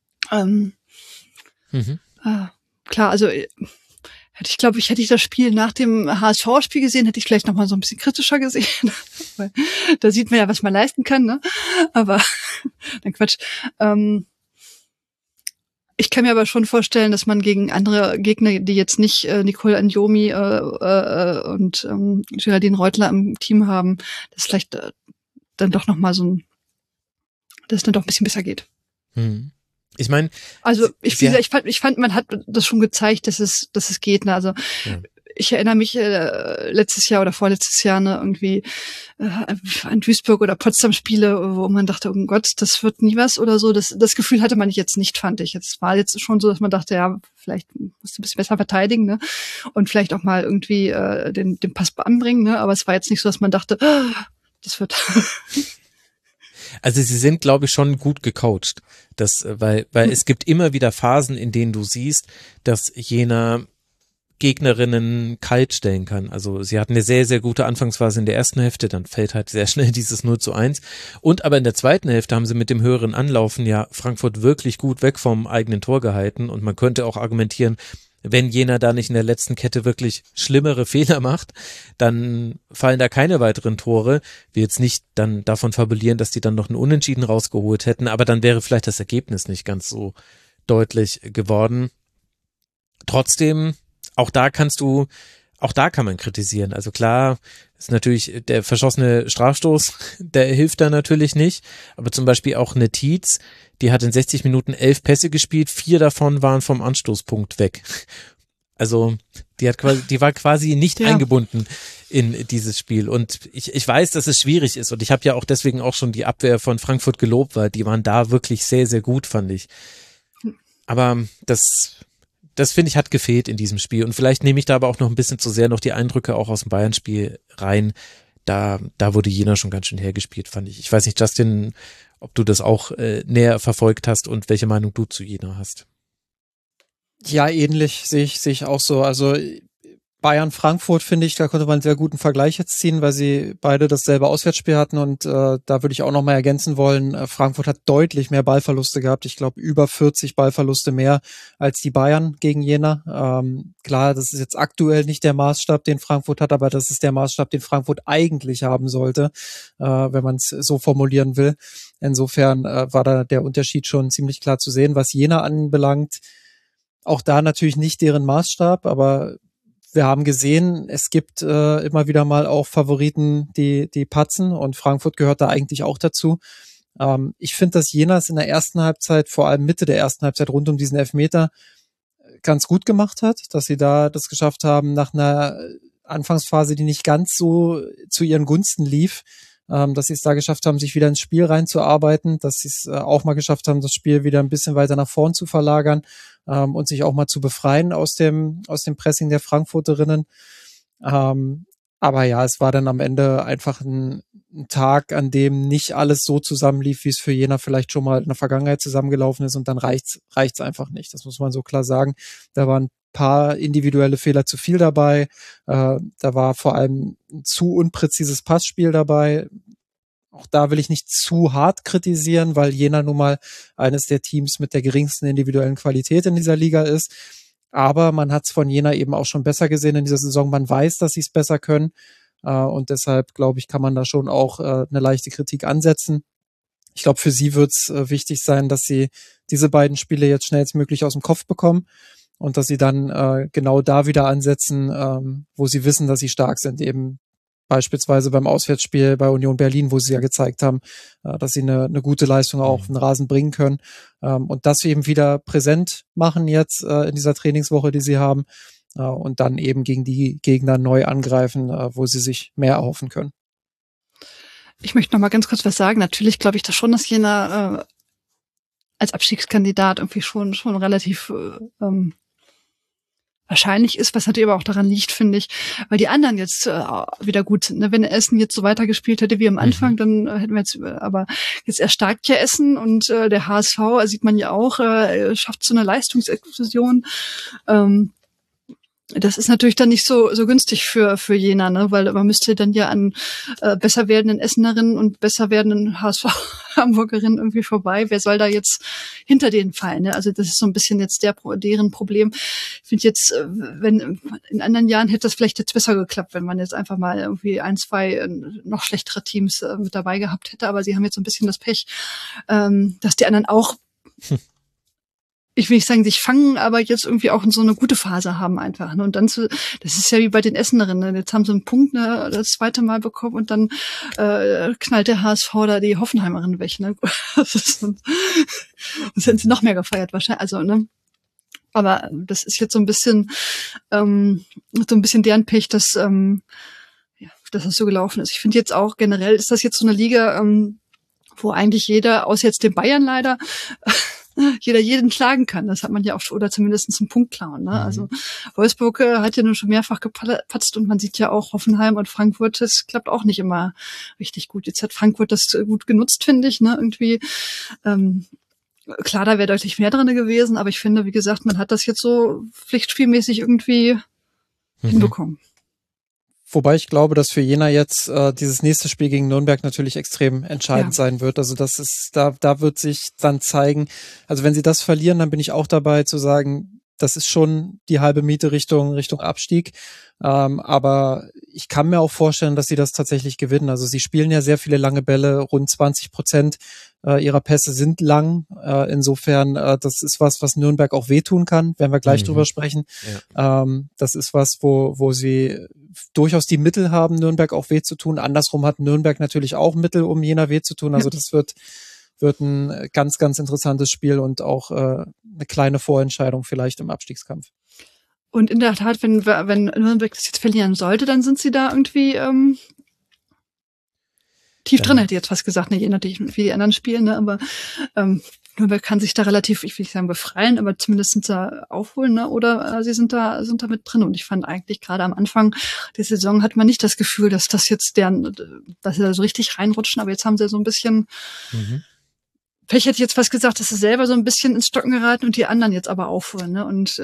Klar, also hätte ich das Spiel nach dem HSV-Spiel gesehen, hätte ich vielleicht noch mal so ein bisschen kritischer gesehen, weil da sieht man ja, was man leisten kann, ne? Aber dann Quatsch. Ich kann mir aber schon vorstellen, dass man gegen andere Gegner, die jetzt nicht Nicole Anjomi und Geraldine Reutler im Team haben, dass vielleicht dann doch noch mal dass es dann doch ein bisschen besser geht. Ich meine, also ich fand, man hat das schon gezeigt, dass es geht. Ne? Also ja. Ich erinnere mich letztes Jahr oder vorletztes Jahr irgendwie an Duisburg oder Potsdam Spiele, wo man dachte, oh Gott, das wird nie was oder so. Das Gefühl hatte man jetzt nicht, fand ich. Es war jetzt schon so, dass man dachte, ja, vielleicht musst du ein bisschen besser verteidigen, ne? Und vielleicht auch mal irgendwie den Pass anbringen, ne? Aber es war jetzt nicht so, dass man dachte, das wird. Also sie sind, glaube ich, schon gut gecoacht. Weil es gibt immer wieder Phasen, in denen du siehst, dass Jena Gegnerinnen kalt stellen kann. Also sie hatten eine sehr, sehr gute Anfangsphase in der ersten Hälfte, dann fällt halt sehr schnell dieses 0:1. Und aber in der zweiten Hälfte haben sie mit dem höheren Anlaufen ja Frankfurt wirklich gut weg vom eigenen Tor gehalten und man könnte auch argumentieren, wenn Jena da nicht in der letzten Kette wirklich schlimmere Fehler macht, dann fallen da keine weiteren Tore. Wir jetzt nicht dann davon fabulieren, dass die dann noch einen Unentschieden rausgeholt hätten, aber dann wäre vielleicht das Ergebnis nicht ganz so deutlich geworden. Trotzdem, auch da kann man kritisieren. Also klar, ist natürlich der verschossene Strafstoß, der hilft da natürlich nicht. Aber zum Beispiel auch eine Tietz, die hat in 60 Minuten 11 Pässe gespielt, 4 davon waren vom Anstoßpunkt weg. Also die war quasi nicht eingebunden in dieses Spiel. Und ich weiß, dass es schwierig ist. Und ich habe ja auch deswegen auch schon die Abwehr von Frankfurt gelobt, weil die waren da wirklich sehr, sehr gut, fand ich. Aber das finde ich, hat gefehlt in diesem Spiel. Und vielleicht nehme ich da aber auch noch ein bisschen zu sehr noch die Eindrücke auch aus dem Bayern-Spiel rein. Da wurde Jena schon ganz schön hergespielt, fand ich. Ich weiß nicht, Justin, ob du das auch näher verfolgt hast und welche Meinung du zu Jena hast. Ja, ähnlich sehe ich auch so. Also Bayern-Frankfurt, finde ich, da konnte man einen sehr guten Vergleich jetzt ziehen, weil sie beide dasselbe Auswärtsspiel hatten und da würde ich auch noch mal ergänzen wollen, Frankfurt hat deutlich mehr Ballverluste gehabt, ich glaube über 40 Ballverluste mehr als die Bayern gegen Jena. Klar, das ist jetzt aktuell nicht der Maßstab, den Frankfurt hat, aber das ist der Maßstab, den Frankfurt eigentlich haben sollte, wenn man es so formulieren will. Insofern war da der Unterschied schon ziemlich klar zu sehen, was Jena anbelangt. Auch da natürlich nicht deren Maßstab, aber wir haben gesehen, es gibt immer wieder mal auch Favoriten, die patzen und Frankfurt gehört da eigentlich auch dazu. Ich finde, dass Jena es in der ersten Halbzeit, vor allem Mitte der ersten Halbzeit rund um diesen Elfmeter, ganz gut gemacht hat, dass sie da das geschafft haben, nach einer Anfangsphase, die nicht ganz so zu ihren Gunsten lief, dass sie es da geschafft haben, sich wieder ins Spiel reinzuarbeiten, dass sie es auch mal geschafft haben, das Spiel wieder ein bisschen weiter nach vorn zu verlagern und sich auch mal zu befreien aus dem Pressing der Frankfurterinnen. Aber ja, es war dann am Ende einfach ein Tag, an dem nicht alles so zusammenlief, wie es für Jena vielleicht schon mal in der Vergangenheit zusammengelaufen ist, und dann reicht's einfach nicht. Das muss man so klar sagen. Da waren ein paar individuelle Fehler zu viel dabei. Da war vor allem ein zu unpräzises Passspiel dabei. Auch da will ich nicht zu hart kritisieren, weil Jena nun mal eines der Teams mit der geringsten individuellen Qualität in dieser Liga ist. Aber man hat es von Jena eben auch schon besser gesehen in dieser Saison. Man weiß, dass sie es besser können. Und deshalb, glaube ich, kann man da schon auch eine leichte Kritik ansetzen. Ich glaube, für sie wird es wichtig sein, dass sie diese beiden Spiele jetzt schnellstmöglich aus dem Kopf bekommen und dass sie dann genau da wieder ansetzen, wo sie wissen, dass sie stark sind. Eben beispielsweise beim Auswärtsspiel bei Union Berlin, wo sie ja gezeigt haben, dass sie eine gute Leistung auch auf den Rasen bringen können. Und das eben wieder präsent machen jetzt in dieser Trainingswoche, die sie haben. Und dann eben gegen die Gegner neu angreifen, wo sie sich mehr erhoffen können. Ich möchte noch mal ganz kurz was sagen. Natürlich glaube ich da schon, dass Jena als Abstiegskandidat irgendwie schon relativ wahrscheinlich ist, was natürlich aber auch daran liegt, finde ich, weil die anderen jetzt wieder gut sind. Ne? Wenn Essen jetzt so weitergespielt hätte wie am Anfang, dann hätten wir jetzt, aber jetzt erstarkt ja Essen und der HSV, sieht man ja auch, schafft so eine Leistungsexplosion. Das ist natürlich dann nicht so günstig für Jena, ne, weil man müsste dann ja an besser werdenden Essenerinnen und besser werdenden HSV-Hamburgerinnen irgendwie vorbei. Wer soll da jetzt hinter denen fallen? Ne? Also das ist so ein bisschen jetzt deren Problem. Ich finde jetzt, wenn in anderen Jahren hätte das vielleicht jetzt besser geklappt, wenn man jetzt einfach mal irgendwie 1, 2 noch schlechtere Teams mit dabei gehabt hätte. Aber sie haben jetzt so ein bisschen das Pech, dass die anderen auch ich will nicht sagen, sich fangen, aber jetzt irgendwie auch in so eine gute Phase haben einfach. Ne? Und dann das ist ja wie bei den Essenerinnen. Jetzt haben sie einen Punkt das zweite Mal bekommen und dann knallt der HSV da die Hoffenheimerin weg. Ne? Und sind sie noch mehr gefeiert wahrscheinlich. Also, ne? Aber das ist jetzt so ein bisschen deren Pech, dass das so gelaufen ist. Ich finde jetzt auch generell, ist das jetzt so eine Liga, wo eigentlich jeder, außer jetzt den Bayern leider, jeder jeden schlagen kann. Das hat man ja auch, oder zumindest einen Punkt klauen. Ne? Also Wolfsburg hat ja nun schon mehrfach gepatzt und man sieht ja auch Hoffenheim und Frankfurt, das klappt auch nicht immer richtig gut. Jetzt hat Frankfurt das gut genutzt, finde ich. Ne? Irgendwie klar, da wäre deutlich mehr drin gewesen, aber ich finde, wie gesagt, man hat das jetzt so pflichtspielmäßig irgendwie hinbekommen. Wobei ich glaube, dass für Jena jetzt dieses nächste Spiel gegen Nürnberg natürlich extrem entscheidend sein wird. Also das ist, da wird sich dann zeigen, also wenn sie das verlieren, dann bin ich auch dabei zu sagen, das ist schon die halbe Miete Richtung Abstieg. Aber ich kann mir auch vorstellen, dass sie das tatsächlich gewinnen. Also sie spielen ja sehr viele lange Bälle, rund 20% ihrer Pässe sind lang. Insofern, das ist was Nürnberg auch wehtun kann, werden wir gleich drüber sprechen. Ja. Das ist was, wo sie durchaus die Mittel haben, Nürnberg auch weh zu tun. Andersrum hat Nürnberg natürlich auch Mittel, um Jena weh zu tun. Also das wird ein ganz, ganz interessantes Spiel und auch eine kleine Vorentscheidung vielleicht im Abstiegskampf. Und in der Tat, wenn Nürnberg das jetzt verlieren sollte, dann sind sie da irgendwie tief drin, hätte ich jetzt fast gesagt, ne, je nachdem, wie die anderen spielen, ne, aber Nürnberg kann sich da relativ, ich will nicht sagen befreien, aber zumindest sind sie aufholen, ne, oder sie sind da mit drin. Und ich fand eigentlich gerade am Anfang der Saison hat man nicht das Gefühl, dass das jetzt dass sie da so richtig reinrutschen, aber jetzt haben sie so ein bisschen Pech, hätte ich jetzt fast gesagt, dass sie selber so ein bisschen ins Stocken geraten und die anderen jetzt aber aufholen, ne, und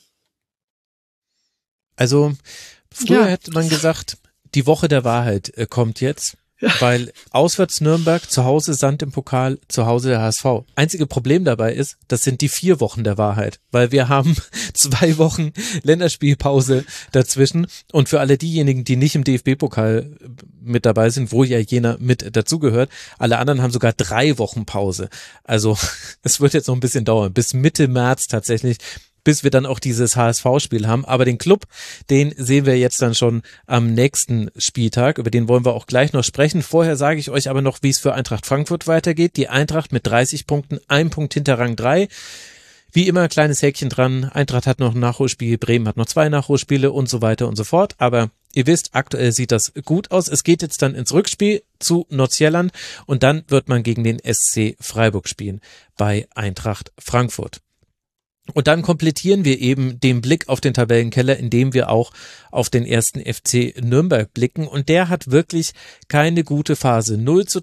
also früher hätte man gesagt, die Woche der Wahrheit kommt jetzt, weil auswärts Nürnberg, zu Hause Sand im Pokal, zu Hause der HSV. Einzige Problem dabei ist, das sind die 4 Wochen der Wahrheit, weil wir haben 2 Wochen Länderspielpause dazwischen und für alle diejenigen, die nicht im DFB-Pokal mit dabei sind, wo ja Jena mit dazugehört, alle anderen haben sogar 3 Wochen Pause. Also es wird jetzt noch ein bisschen dauern, bis Mitte März tatsächlich, bis wir dann auch dieses HSV-Spiel haben. Aber den Club, den sehen wir jetzt dann schon am nächsten Spieltag. Über den wollen wir auch gleich noch sprechen. Vorher sage ich euch aber noch, wie es für Eintracht Frankfurt weitergeht. Die Eintracht mit 30 Punkten, 1 Punkt hinter Rang 3. Wie immer, kleines Häkchen dran. Eintracht hat noch ein Nachholspiel, Bremen hat noch 2 Nachholspiele und so weiter und so fort. Aber Ihr wisst, aktuell sieht das gut aus. Es geht jetzt dann ins Rückspiel zu Nordsjælland und dann wird man gegen den SC Freiburg spielen bei Eintracht Frankfurt. Und dann komplettieren wir eben den Blick auf den Tabellenkeller, indem wir auch auf den ersten FC Nürnberg blicken. Und der hat wirklich keine gute Phase.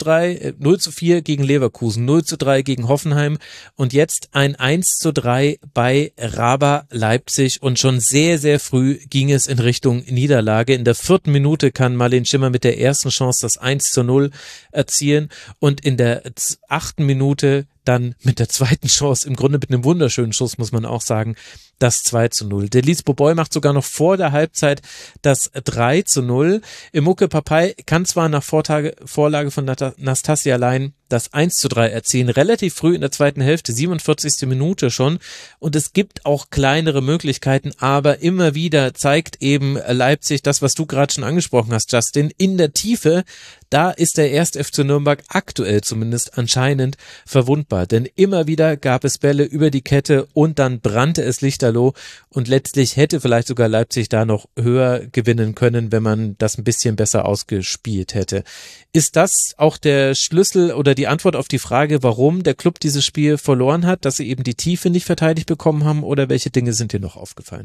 0:4 gegen Leverkusen, 0:3 gegen Hoffenheim und jetzt ein 1:3 bei RB Leipzig. Und schon sehr, sehr früh ging es in Richtung Niederlage. In der 4. Minute kann Marlen Schimmer mit der ersten Chance das 1:0 erzielen. Und in der 8. Minute dann mit der zweiten Chance, im Grunde mit einem wunderschönen Schuss, muss man auch sagen, das 2:0. Der Lys Boboy macht sogar noch vor der Halbzeit das 3:0. Emuke Papai kann zwar nach Vorlage von Nastasia Lein das 1:3 erzielen, relativ früh in der zweiten Hälfte, 47. Minute schon. Und es gibt auch kleinere Möglichkeiten, aber immer wieder zeigt eben Leipzig das, was du gerade schon angesprochen hast, Justin, in der Tiefe. Da ist der 1. FC Nürnberg aktuell zumindest anscheinend verwundbar, denn immer wieder gab es Bälle über die Kette und dann brannte es lichterloh und letztlich hätte vielleicht sogar Leipzig da noch höher gewinnen können, wenn man das ein bisschen besser ausgespielt hätte. Ist das auch der Schlüssel oder die Antwort auf die Frage, warum der Club dieses Spiel verloren hat, dass sie eben die Tiefe nicht verteidigt bekommen haben, oder welche Dinge sind dir noch aufgefallen?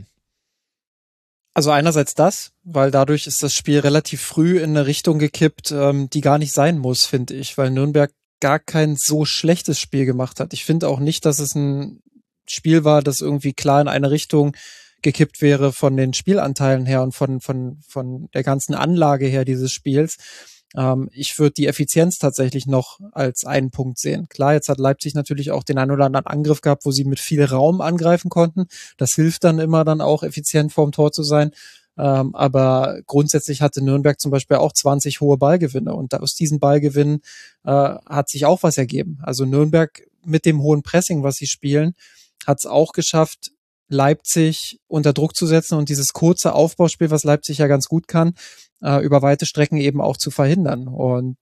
Also einerseits das, weil dadurch ist das Spiel relativ früh in eine Richtung gekippt, die gar nicht sein muss, finde ich, weil Nürnberg gar kein so schlechtes Spiel gemacht hat. Ich finde auch nicht, dass es ein Spiel war, das irgendwie klar in eine Richtung gekippt wäre von den Spielanteilen her und von der ganzen Anlage her dieses Spiels. Ich würde die Effizienz tatsächlich noch als einen Punkt sehen. Klar, jetzt hat Leipzig natürlich auch den einen oder anderen Angriff gehabt, wo sie mit viel Raum angreifen konnten. Das hilft dann immer dann auch, effizient vorm Tor zu sein. Aber grundsätzlich hatte Nürnberg zum Beispiel auch 20 hohe Ballgewinne und aus diesen Ballgewinnen hat sich auch was ergeben. Also Nürnberg mit dem hohen Pressing, was sie spielen, hat es auch geschafft, Leipzig unter Druck zu setzen und dieses kurze Aufbauspiel, was Leipzig ja ganz gut kann, über weite Strecken eben auch zu verhindern. Und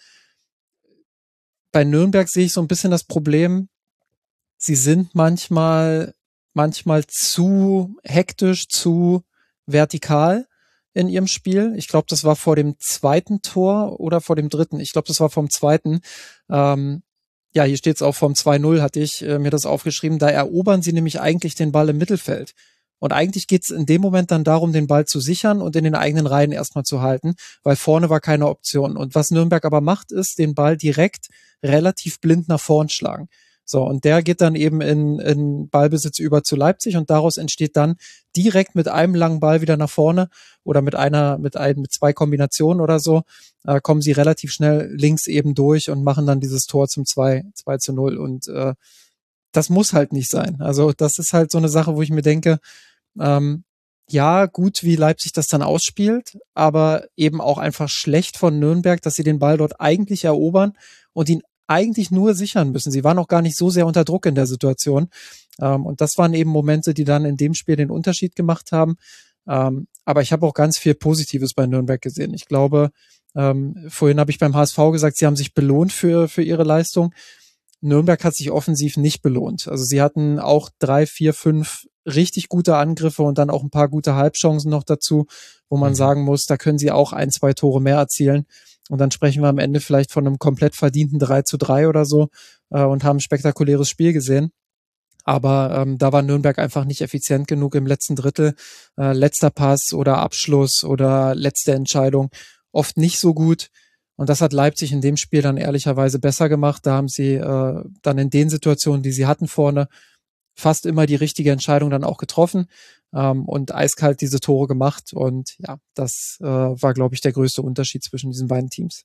bei Nürnberg sehe ich so ein bisschen das Problem, sie sind manchmal zu hektisch, zu vertikal in ihrem Spiel. Ich glaube, das war vor dem 2. Tor oder vor dem 3. Ich glaube, das war vom 2. Ja, hier steht es auch vom 2:0, hatte ich mir das aufgeschrieben. Da erobern sie nämlich eigentlich den Ball im Mittelfeld. Und eigentlich geht's in dem Moment dann darum, den Ball zu sichern und in den eigenen Reihen erstmal zu halten, weil vorne war keine Option. Und was Nürnberg aber macht, ist den Ball direkt relativ blind nach vorn schlagen. So, und der geht dann eben in Ballbesitz über zu Leipzig und daraus entsteht dann direkt mit einem langen Ball wieder nach vorne oder mit 2 Kombinationen oder so, kommen sie relativ schnell links eben durch und machen dann dieses Tor zum 2:0 und das muss halt nicht sein. Also das ist halt so eine Sache, wo ich mir denke, ja, gut, wie Leipzig das dann ausspielt, aber eben auch einfach schlecht von Nürnberg, dass sie den Ball dort eigentlich erobern und ihn eigentlich nur sichern müssen. Sie waren auch gar nicht so sehr unter Druck in der Situation. Und das waren eben Momente, die dann in dem Spiel den Unterschied gemacht haben. Aber ich habe auch ganz viel Positives bei Nürnberg gesehen. Ich glaube, vorhin habe ich beim HSV gesagt, sie haben sich belohnt für ihre Leistung. Nürnberg hat sich offensiv nicht belohnt. Also sie hatten auch 3, 4, 5 richtig gute Angriffe und dann auch ein paar gute Halbchancen noch dazu, wo man sagen muss, da können sie auch 1, 2 Tore mehr erzielen. Und dann sprechen wir am Ende vielleicht von einem komplett verdienten 3:3 oder so und haben ein spektakuläres Spiel gesehen. Aber da war Nürnberg einfach nicht effizient genug im letzten Drittel. Letzter Pass oder Abschluss oder letzte Entscheidung oft nicht so gut. Und das hat Leipzig in dem Spiel dann ehrlicherweise besser gemacht. Da haben sie dann in den Situationen, die sie hatten vorne, fast immer die richtige Entscheidung dann auch getroffen und eiskalt diese Tore gemacht. Und ja, das war, glaube ich, der größte Unterschied zwischen diesen beiden Teams.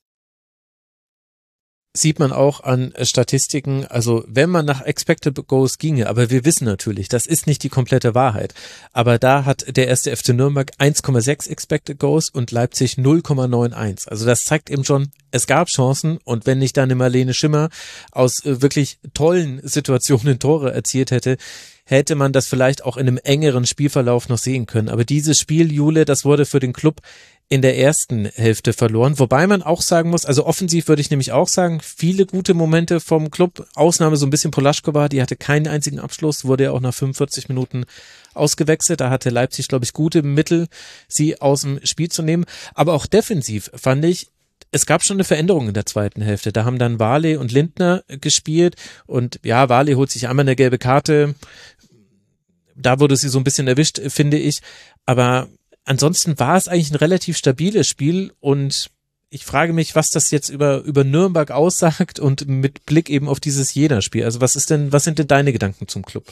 Sieht man auch an Statistiken, also wenn man nach Expected Goals ginge, aber wir wissen natürlich, das ist nicht die komplette Wahrheit, aber da hat der 1. FC Nürnberg 1,6 Expected Goals und Leipzig 0,91. Also das zeigt eben schon, es gab Chancen und wenn nicht dann eine Marlene Schimmer aus wirklich tollen Situationen Tore erzielt hätte man das vielleicht auch in einem engeren Spielverlauf noch sehen können. Aber dieses Spiel, Jule, das wurde für den Club in der ersten Hälfte verloren, wobei man auch sagen muss, also offensiv würde ich nämlich auch sagen, viele gute Momente vom Club, Ausnahme so ein bisschen Polaschkova, die hatte keinen einzigen Abschluss, wurde ja auch nach 45 Minuten ausgewechselt, da hatte Leipzig, glaube ich, gute Mittel, sie aus dem Spiel zu nehmen, aber auch defensiv fand ich, es gab schon eine Veränderung in der zweiten Hälfte, da haben dann Varley und Lindner gespielt und ja, Varley holt sich einmal eine gelbe Karte, da wurde sie so ein bisschen erwischt, finde ich, aber ansonsten war es eigentlich ein relativ stabiles Spiel und ich frage mich, was das jetzt über Nürnberg aussagt und mit Blick eben auf dieses Jena-Spiel. Also was sind denn deine Gedanken zum Club?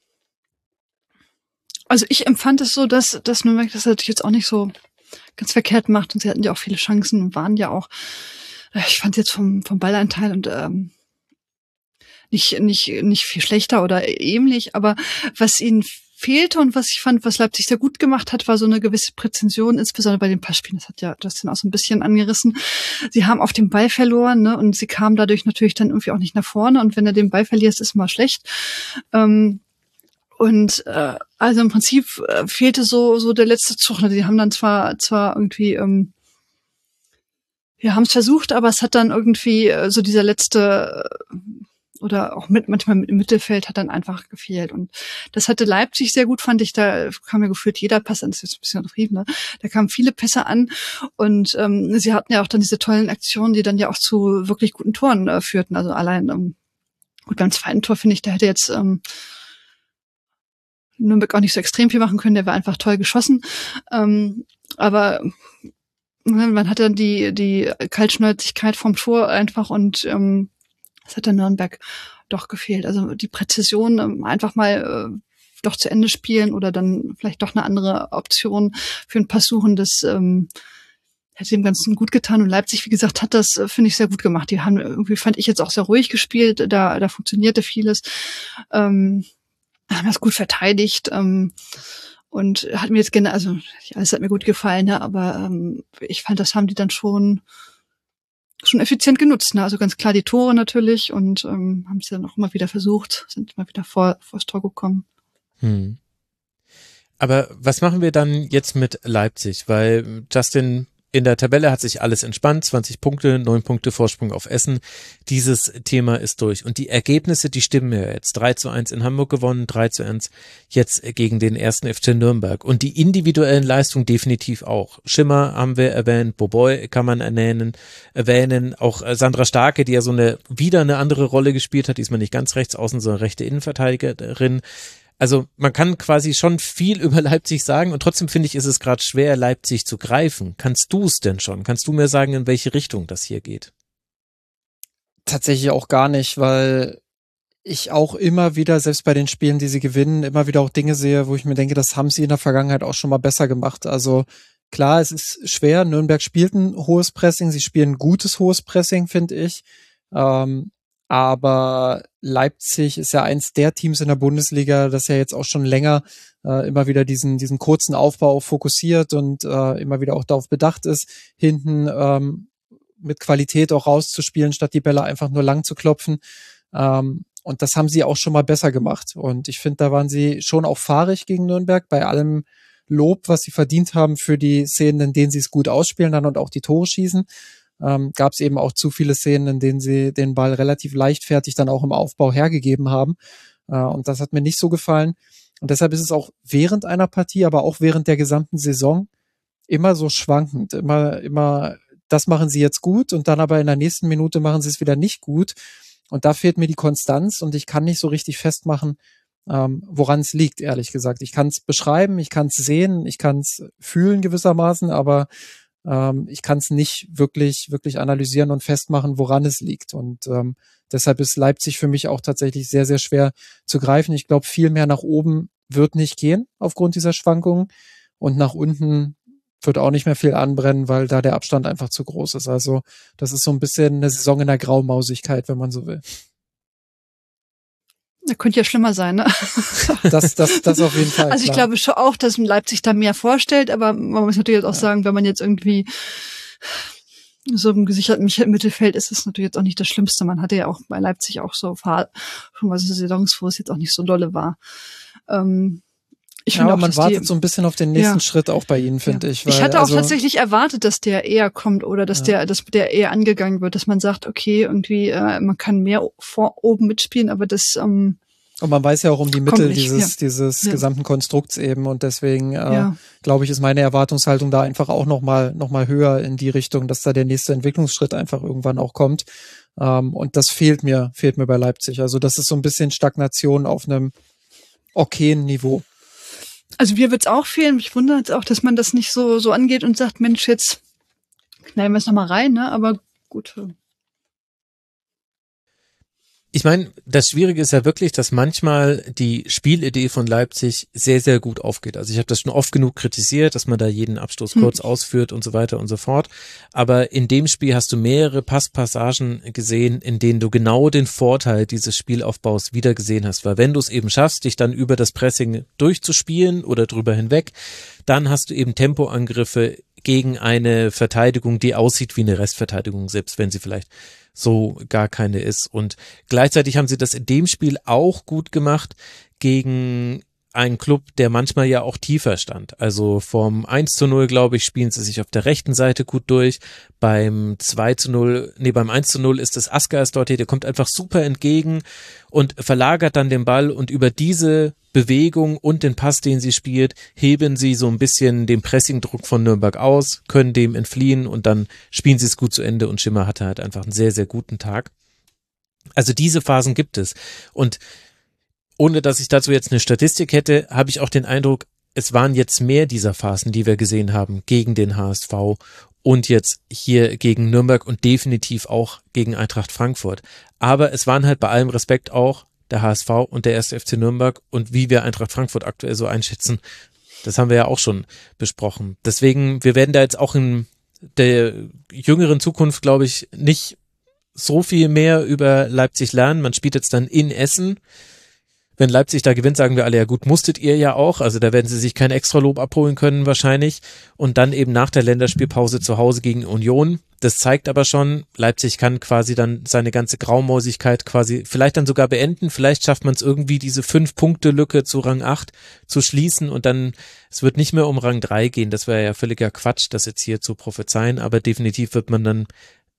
Also ich empfand es so, dass Nürnberg das natürlich jetzt auch nicht so ganz verkehrt macht und sie hatten ja auch viele Chancen und waren ja auch, ich fand jetzt vom Ballanteil und nicht viel schlechter oder ähnlich, aber was ihnen fehlte und was ich fand, was Leipzig sehr gut gemacht hat, war so eine gewisse Präzision, insbesondere bei den Passspielen. Das hat ja Justin auch so ein bisschen angerissen. Sie haben auf den Ball verloren, ne, und sie kamen dadurch natürlich dann irgendwie auch nicht nach vorne. Und wenn du den Ball verlierst, ist mal schlecht. Also im Prinzip fehlte so der letzte Zug. Die haben dann zwar irgendwie wir haben es versucht, aber es hat dann irgendwie so dieser letzte oder auch manchmal im Mittelfeld hat dann einfach gefehlt. Und das hatte Leipzig sehr gut, fand ich. Da kam ja gefühlt jeder Pass an, das ist jetzt ein bisschen übertrieben, ne? Da kamen viele Pässe an und sie hatten ja auch dann diese tollen Aktionen, die dann ja auch zu wirklich guten Toren führten. Also allein gut, beim zweiten Tor finde ich, da hätte jetzt Nürnberg auch nicht so extrem viel machen können, der war einfach toll geschossen. Aber man hatte dann die Kaltschnäuzigkeit vom Tor einfach und das hat der Nürnberg doch gefehlt. Also die Präzision, einfach mal doch zu Ende spielen oder dann vielleicht doch eine andere Option für einen Pass suchen, das hätte dem Ganzen gut getan. Und Leipzig, wie gesagt, hat das, finde ich, sehr gut gemacht. Die haben irgendwie, fand ich jetzt auch sehr ruhig gespielt. Da funktionierte vieles. Haben das gut verteidigt. Und hat mir jetzt also alles hat mir gut gefallen, ne? Aber ich fand, das haben die dann schon effizient genutzt, ne? Also ganz klar die Tore natürlich und haben es dann auch immer wieder versucht, sind immer wieder vors Tor gekommen. Aber was machen wir dann jetzt mit Leipzig? Weil Justin, in der Tabelle hat sich alles entspannt, 20 Punkte, 9 Punkte Vorsprung auf Essen. Dieses Thema ist durch. Und die Ergebnisse, die stimmen ja jetzt. 3:1 in Hamburg gewonnen, 3:1 jetzt gegen den 1. FC Nürnberg. Und die individuellen Leistungen definitiv auch. Schimmer haben wir erwähnt, Boboy kann man erwähnen, auch Sandra Starke, die ja wieder eine andere Rolle gespielt hat, diesmal nicht ganz rechts außen, sondern rechte Innenverteidigerin. Also man kann quasi schon viel über Leipzig sagen und trotzdem finde ich, ist es gerade schwer, Leipzig zu greifen. Kannst du es denn schon? Kannst du mir sagen, in welche Richtung das hier geht? Tatsächlich auch gar nicht, weil ich auch immer wieder, selbst bei den Spielen, die sie gewinnen, immer wieder auch Dinge sehe, wo ich mir denke, das haben sie in der Vergangenheit auch schon mal besser gemacht. Also klar, es ist schwer. Nürnberg spielt ein hohes Pressing, sie spielen ein gutes hohes Pressing, finde ich. Aber Leipzig ist ja eins der Teams in der Bundesliga, das ja jetzt auch schon länger immer wieder diesen kurzen Aufbau fokussiert und immer wieder auch darauf bedacht ist, hinten mit Qualität auch rauszuspielen, statt die Bälle einfach nur lang zu klopfen. Und das haben sie auch schon mal besser gemacht. Und ich finde, da waren sie schon auch fahrig gegen Nürnberg, bei allem Lob, was sie verdient haben für die Szenen, in denen sie es gut ausspielen dann und auch die Tore schießen. Gab es eben auch zu viele Szenen, in denen sie den Ball relativ leichtfertig dann auch im Aufbau hergegeben haben. Und das hat mir nicht so gefallen. Und deshalb ist es auch während einer Partie, aber auch während der gesamten Saison immer so schwankend. Immer, das machen sie jetzt gut und dann aber in der nächsten Minute machen sie es wieder nicht gut. Und da fehlt mir die Konstanz und ich kann nicht so richtig festmachen, woran es liegt, ehrlich gesagt. Ich kann es beschreiben, ich kann es sehen, ich kann es fühlen gewissermaßen, aber ich kann es nicht wirklich analysieren und festmachen, woran es liegt. Und deshalb ist Leipzig für mich auch tatsächlich sehr, sehr schwer zu greifen. Ich glaube, viel mehr nach oben wird nicht gehen aufgrund dieser Schwankungen. Und nach unten wird auch nicht mehr viel anbrennen, weil da der Abstand einfach zu groß ist. Also das ist so ein bisschen eine Saison in der Graumausigkeit, wenn man so will. Das könnte ja schlimmer sein, ne? Das auf jeden Fall. Also ich glaube schon auch, dass Leipzig da mehr vorstellt, aber man muss natürlich auch sagen, wenn man jetzt irgendwie so im gesicherten Mittelfeld ist, es natürlich jetzt auch nicht das Schlimmste. Man hatte ja auch bei Leipzig auch so schon mal so Saisons, wo es jetzt auch nicht so dolle war. Ich finde auch, man dass wartet so ein bisschen auf den nächsten Schritt auch bei ihnen, finde ich. Weil, ich hatte auch tatsächlich erwartet, dass der eher kommt oder dass der eher angegangen wird, dass man sagt, okay, irgendwie man kann mehr oben mitspielen, aber das und man weiß ja auch um die Mittel nicht, dieses gesamten Konstrukts eben und deswegen glaube ich, ist meine Erwartungshaltung da einfach auch noch mal höher in die Richtung, dass da der nächste Entwicklungsschritt einfach irgendwann auch kommt. Und das fehlt mir bei Leipzig. Also das ist so ein bisschen Stagnation auf einem okayen Niveau. Also mir wird's auch fehlen. Mich wundert es auch, dass man das nicht so angeht und sagt, Mensch, jetzt knallen wir es nochmal rein, ne? Aber gut. Ich meine, das Schwierige ist ja wirklich, dass manchmal die Spielidee von Leipzig sehr, sehr gut aufgeht. Also ich habe das schon oft genug kritisiert, dass man da jeden Abstoß kurz ausführt und so weiter und so fort. Aber in dem Spiel hast du mehrere Passpassagen gesehen, in denen du genau den Vorteil dieses Spielaufbaus wieder gesehen hast. Weil wenn du es eben schaffst, dich dann über das Pressing durchzuspielen oder drüber hinweg, dann hast du eben Tempoangriffe gegen eine Verteidigung, die aussieht wie eine Restverteidigung, selbst wenn sie vielleicht so gar keine ist. Und gleichzeitig haben sie das in dem Spiel auch gut gemacht gegen einen Club, der manchmal ja auch tiefer stand. Also vom 1:0, glaube ich, spielen sie sich auf der rechten Seite gut durch. Beim 1:0 ist das Asgars dort hier, der kommt einfach super entgegen und verlagert dann den Ball und über diese Bewegung und den Pass, den sie spielt, heben sie so ein bisschen den Pressingdruck von Nürnberg aus, können dem entfliehen und dann spielen sie es gut zu Ende und Schimmer hatte halt einfach einen sehr, sehr guten Tag. Also diese Phasen gibt es und ohne dass ich dazu jetzt eine Statistik hätte, habe ich auch den Eindruck, es waren jetzt mehr dieser Phasen, die wir gesehen haben gegen den HSV und jetzt hier gegen Nürnberg und definitiv auch gegen Eintracht Frankfurt. Aber es waren halt bei allem Respekt auch der HSV und der 1. FC Nürnberg und wie wir Eintracht Frankfurt aktuell so einschätzen, das haben wir ja auch schon besprochen. Deswegen, wir werden da jetzt auch in der jüngeren Zukunft, glaube ich, nicht so viel mehr über Leipzig lernen. Man spielt jetzt dann in Essen. Wenn Leipzig da gewinnt, sagen wir alle, ja gut, musstet ihr ja auch. Also da werden sie sich kein Extralob abholen können wahrscheinlich. Und dann eben nach der Länderspielpause zu Hause gegen Union. Das zeigt aber schon, Leipzig kann quasi dann seine ganze Graumäusigkeit quasi vielleicht dann sogar beenden. Vielleicht schafft man es irgendwie, diese 5-Punkte-Lücke zu Rang 8 zu schließen und dann, es wird nicht mehr um Rang 3 gehen. Das wäre ja völliger Quatsch, das jetzt hier zu prophezeien. Aber definitiv wird man dann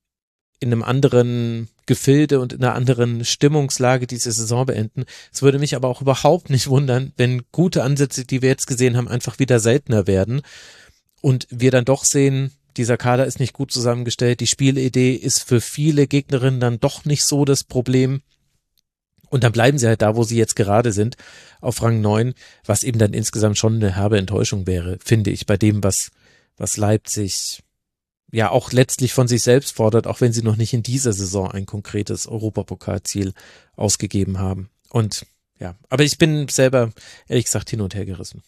in einem anderen Gefilde und in einer anderen Stimmungslage diese Saison beenden. Es würde mich aber auch überhaupt nicht wundern, wenn gute Ansätze, die wir jetzt gesehen haben, einfach wieder seltener werden und wir dann doch sehen, dieser Kader ist nicht gut zusammengestellt, die Spielidee ist für viele Gegnerinnen dann doch nicht so das Problem und dann bleiben sie halt da, wo sie jetzt gerade sind, auf Rang 9, was eben dann insgesamt schon eine herbe Enttäuschung wäre, finde ich, bei dem, was Leipzig ja auch letztlich von sich selbst fordert, auch wenn sie noch nicht in dieser Saison ein konkretes Europapokalziel ausgegeben haben. Und ja, aber ich bin selber, ehrlich gesagt, hin und her gerissen.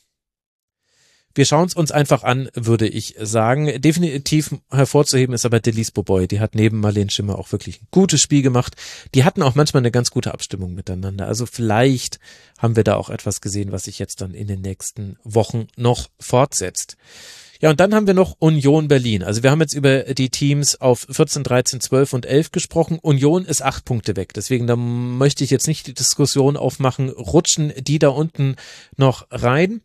Wir schauen es uns einfach an, würde ich sagen. Definitiv hervorzuheben ist aber Delis Boboy. Die hat neben Marlene Schimmer auch wirklich ein gutes Spiel gemacht. Die hatten auch manchmal eine ganz gute Abstimmung miteinander. Also vielleicht haben wir da auch etwas gesehen, was sich jetzt dann in den nächsten Wochen noch fortsetzt. Ja, und dann haben wir noch Union Berlin. Also wir haben jetzt über die Teams auf 14, 13, 12 und 11 gesprochen. Union ist 8 Punkte weg. Deswegen, da möchte ich jetzt nicht die Diskussion aufmachen, rutschen die da unten noch rein.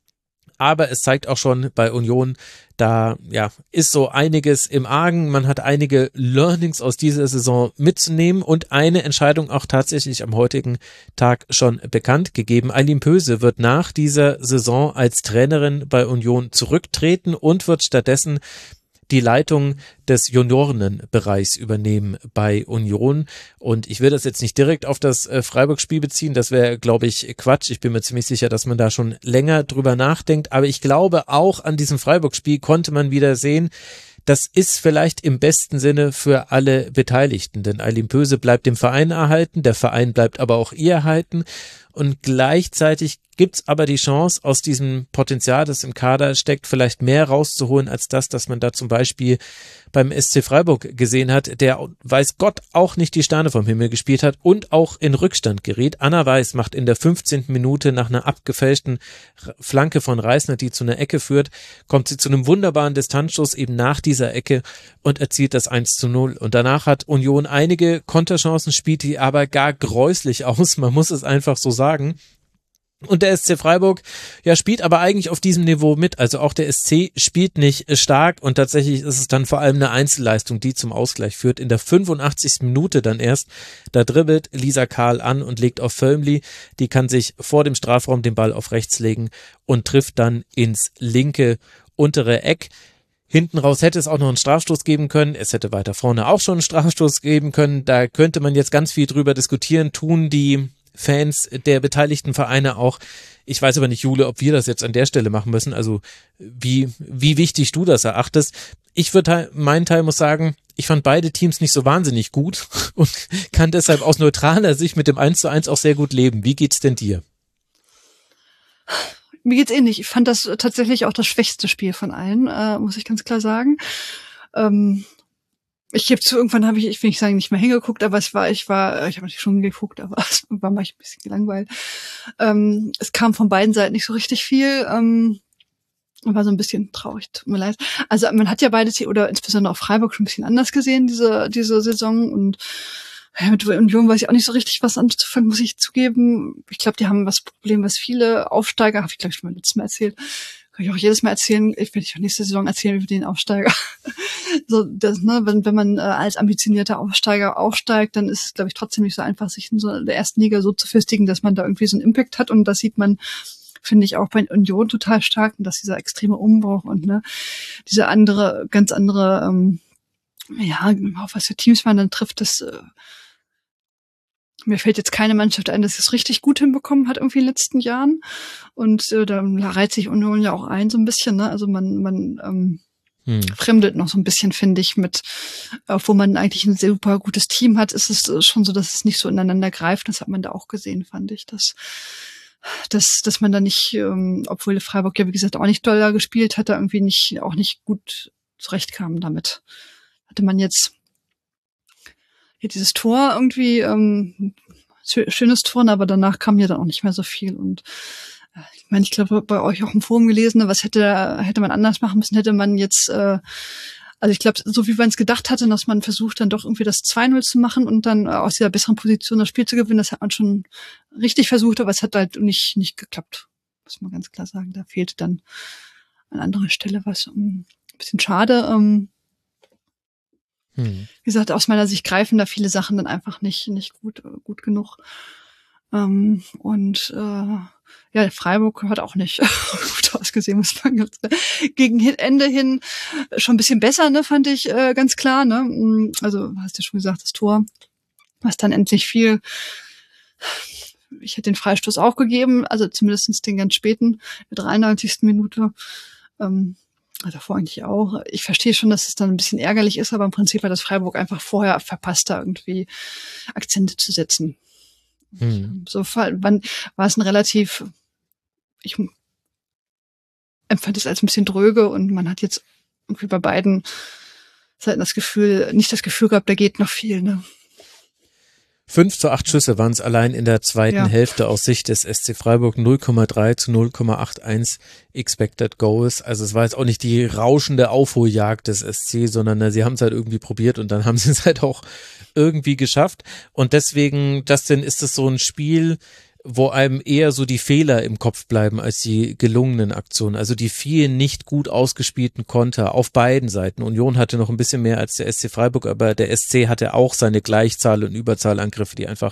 Aber es zeigt auch schon bei Union, da ja ist so einiges im Argen. Man hat einige Learnings aus dieser Saison mitzunehmen und eine Entscheidung auch tatsächlich am heutigen Tag schon bekannt gegeben. Aylin Pöse wird nach dieser Saison als Trainerin bei Union zurücktreten und wird stattdessen die Leitung des Juniorenbereichs übernehmen bei Union. Und ich will das jetzt nicht direkt auf das Freiburg-Spiel beziehen, das wäre, glaube ich, Quatsch. Ich bin mir ziemlich sicher, dass man da schon länger drüber nachdenkt. Aber ich glaube, auch an diesem Freiburg-Spiel konnte man wieder sehen, das ist vielleicht im besten Sinne für alle Beteiligten, denn Aylin Pöse bleibt dem Verein erhalten, der Verein bleibt aber auch ihr erhalten und gleichzeitig gibt's aber die Chance, aus diesem Potenzial, das im Kader steckt, vielleicht mehr rauszuholen als das man da zum Beispiel beim SC Freiburg gesehen hat, der, weiß Gott, auch nicht die Sterne vom Himmel gespielt hat und auch in Rückstand geriet. Anna Weiß macht in der 15. Minute nach einer abgefälschten Flanke von Reisner, die zu einer Ecke führt, kommt sie zu einem wunderbaren Distanzschuss eben nach dieser Ecke und erzielt das 1:0. Und danach hat Union einige Konterchancen, spielt die aber gar gräuslich aus, man muss es einfach so sagen. Und der SC Freiburg, ja, spielt aber eigentlich auf diesem Niveau mit. Also auch der SC spielt nicht stark und tatsächlich ist es dann vor allem eine Einzelleistung, die zum Ausgleich führt. In der 85. Minute dann erst, da dribbelt Lisa Kahl an und legt auf Völmli. Die kann sich vor dem Strafraum den Ball auf rechts legen und trifft dann ins linke untere Eck. Hinten raus hätte es auch noch einen Strafstoß geben können. Es hätte weiter vorne auch schon einen Strafstoß geben können. Da könnte man jetzt ganz viel drüber diskutieren. Tun die Fans der beteiligten Vereine auch. Ich weiß aber nicht, Jule, ob wir das jetzt an der Stelle machen müssen. Also wie wichtig du das erachtest. Ich würde, mein Teil muss sagen, ich fand beide Teams nicht so wahnsinnig gut und kann deshalb aus neutraler Sicht mit dem 1:1 auch sehr gut leben. Wie geht's denn dir? Mir geht's ähnlich. Ich fand das tatsächlich auch das schwächste Spiel von allen, muss ich ganz klar sagen. Ich gebe zu, irgendwann habe ich will nicht sagen, nicht mehr hingeguckt, aber ich habe natürlich schon geguckt, aber irgendwann war ich ein bisschen gelangweilt. Es kam von beiden Seiten nicht so richtig viel. War so ein bisschen traurig, tut mir leid. Also man hat ja beide, oder insbesondere auch Freiburg, schon ein bisschen anders gesehen, diese Saison. Und ja, mit Union weiß ich auch nicht so richtig, was anzufangen, muss ich zugeben. Ich glaube, die haben das Problem, was viele Aufsteiger, habe ich glaube ich schon mal letztes Mal erzählt, kann ich auch jedes Mal erzählen, ich werde auch nächste Saison erzählen über den Aufsteiger. So, das, ne, wenn man als ambitionierter Aufsteiger aufsteigt, dann ist es, glaube ich, trotzdem nicht so einfach, sich in so der ersten Liga so zu festigen, dass man da irgendwie so einen Impact hat. Und das sieht man, finde ich, auch bei Union total stark, und dass dieser extreme Umbruch und ne, diese ganz andere, auf was für Teams man dann trifft, das mir fällt jetzt keine Mannschaft ein, dass es richtig gut hinbekommen hat irgendwie in den letzten Jahren. Und da reiht sich Union ja auch ein so ein bisschen, ne? Also man fremdelt noch so ein bisschen, finde ich, mit, obwohl man eigentlich ein super gutes Team hat, ist es schon so, dass es nicht so ineinander greift. Das hat man da auch gesehen, fand ich, dass man da nicht, obwohl Freiburg ja wie gesagt auch nicht doll gespielt hat, da irgendwie auch nicht gut zurechtkam damit. Hatte man jetzt hier dieses Tor irgendwie, schönes Tor, aber danach kam ja dann auch nicht mehr so viel. Und ich meine, ich glaube, bei euch auch im Forum gelesen, was hätte man anders machen müssen, hätte man jetzt, also ich glaube, so wie man es gedacht hatte, dass man versucht, dann doch irgendwie das 2:0 zu machen und dann aus dieser besseren Position das Spiel zu gewinnen, das hat man schon richtig versucht, aber es hat halt nicht geklappt. Muss man ganz klar sagen. Da fehlte dann an anderer Stelle was. Ein bisschen schade. Wie gesagt, aus meiner Sicht greifen da viele Sachen dann einfach nicht gut genug. Freiburg hat auch nicht gut ausgesehen, muss man ganz klar. Gegen Ende hin schon ein bisschen besser, ne, fand ich ganz klar, ne. Also hast du ja schon gesagt, das Tor, was dann endlich fiel. Ich hätte den Freistoß auch gegeben, also zumindest den ganz späten, der 93. Minute. Davor eigentlich auch. Ich verstehe schon, dass es dann ein bisschen ärgerlich ist, aber im Prinzip hat das Freiburg einfach vorher verpasst, da irgendwie Akzente zu setzen. So war es ein relativ, ich empfand es als ein bisschen dröge, und man hat jetzt irgendwie bei beiden Seiten nicht das Gefühl gehabt, da geht noch viel, ne? 5:8 Schüsse waren es allein in der zweiten Hälfte aus Sicht des SC Freiburg, 0,3 zu 0,81 Expected Goals. Also es war jetzt auch nicht die rauschende Aufholjagd des SC, sondern sie haben es halt irgendwie probiert und dann haben sie es halt auch irgendwie geschafft. Und deswegen, Justin, ist es so ein Spiel, wo einem eher so die Fehler im Kopf bleiben als die gelungenen Aktionen. Also die vielen nicht gut ausgespielten Konter auf beiden Seiten. Union hatte noch ein bisschen mehr als der SC Freiburg, aber der SC hatte auch seine Gleichzahl- und Überzahlangriffe, die einfach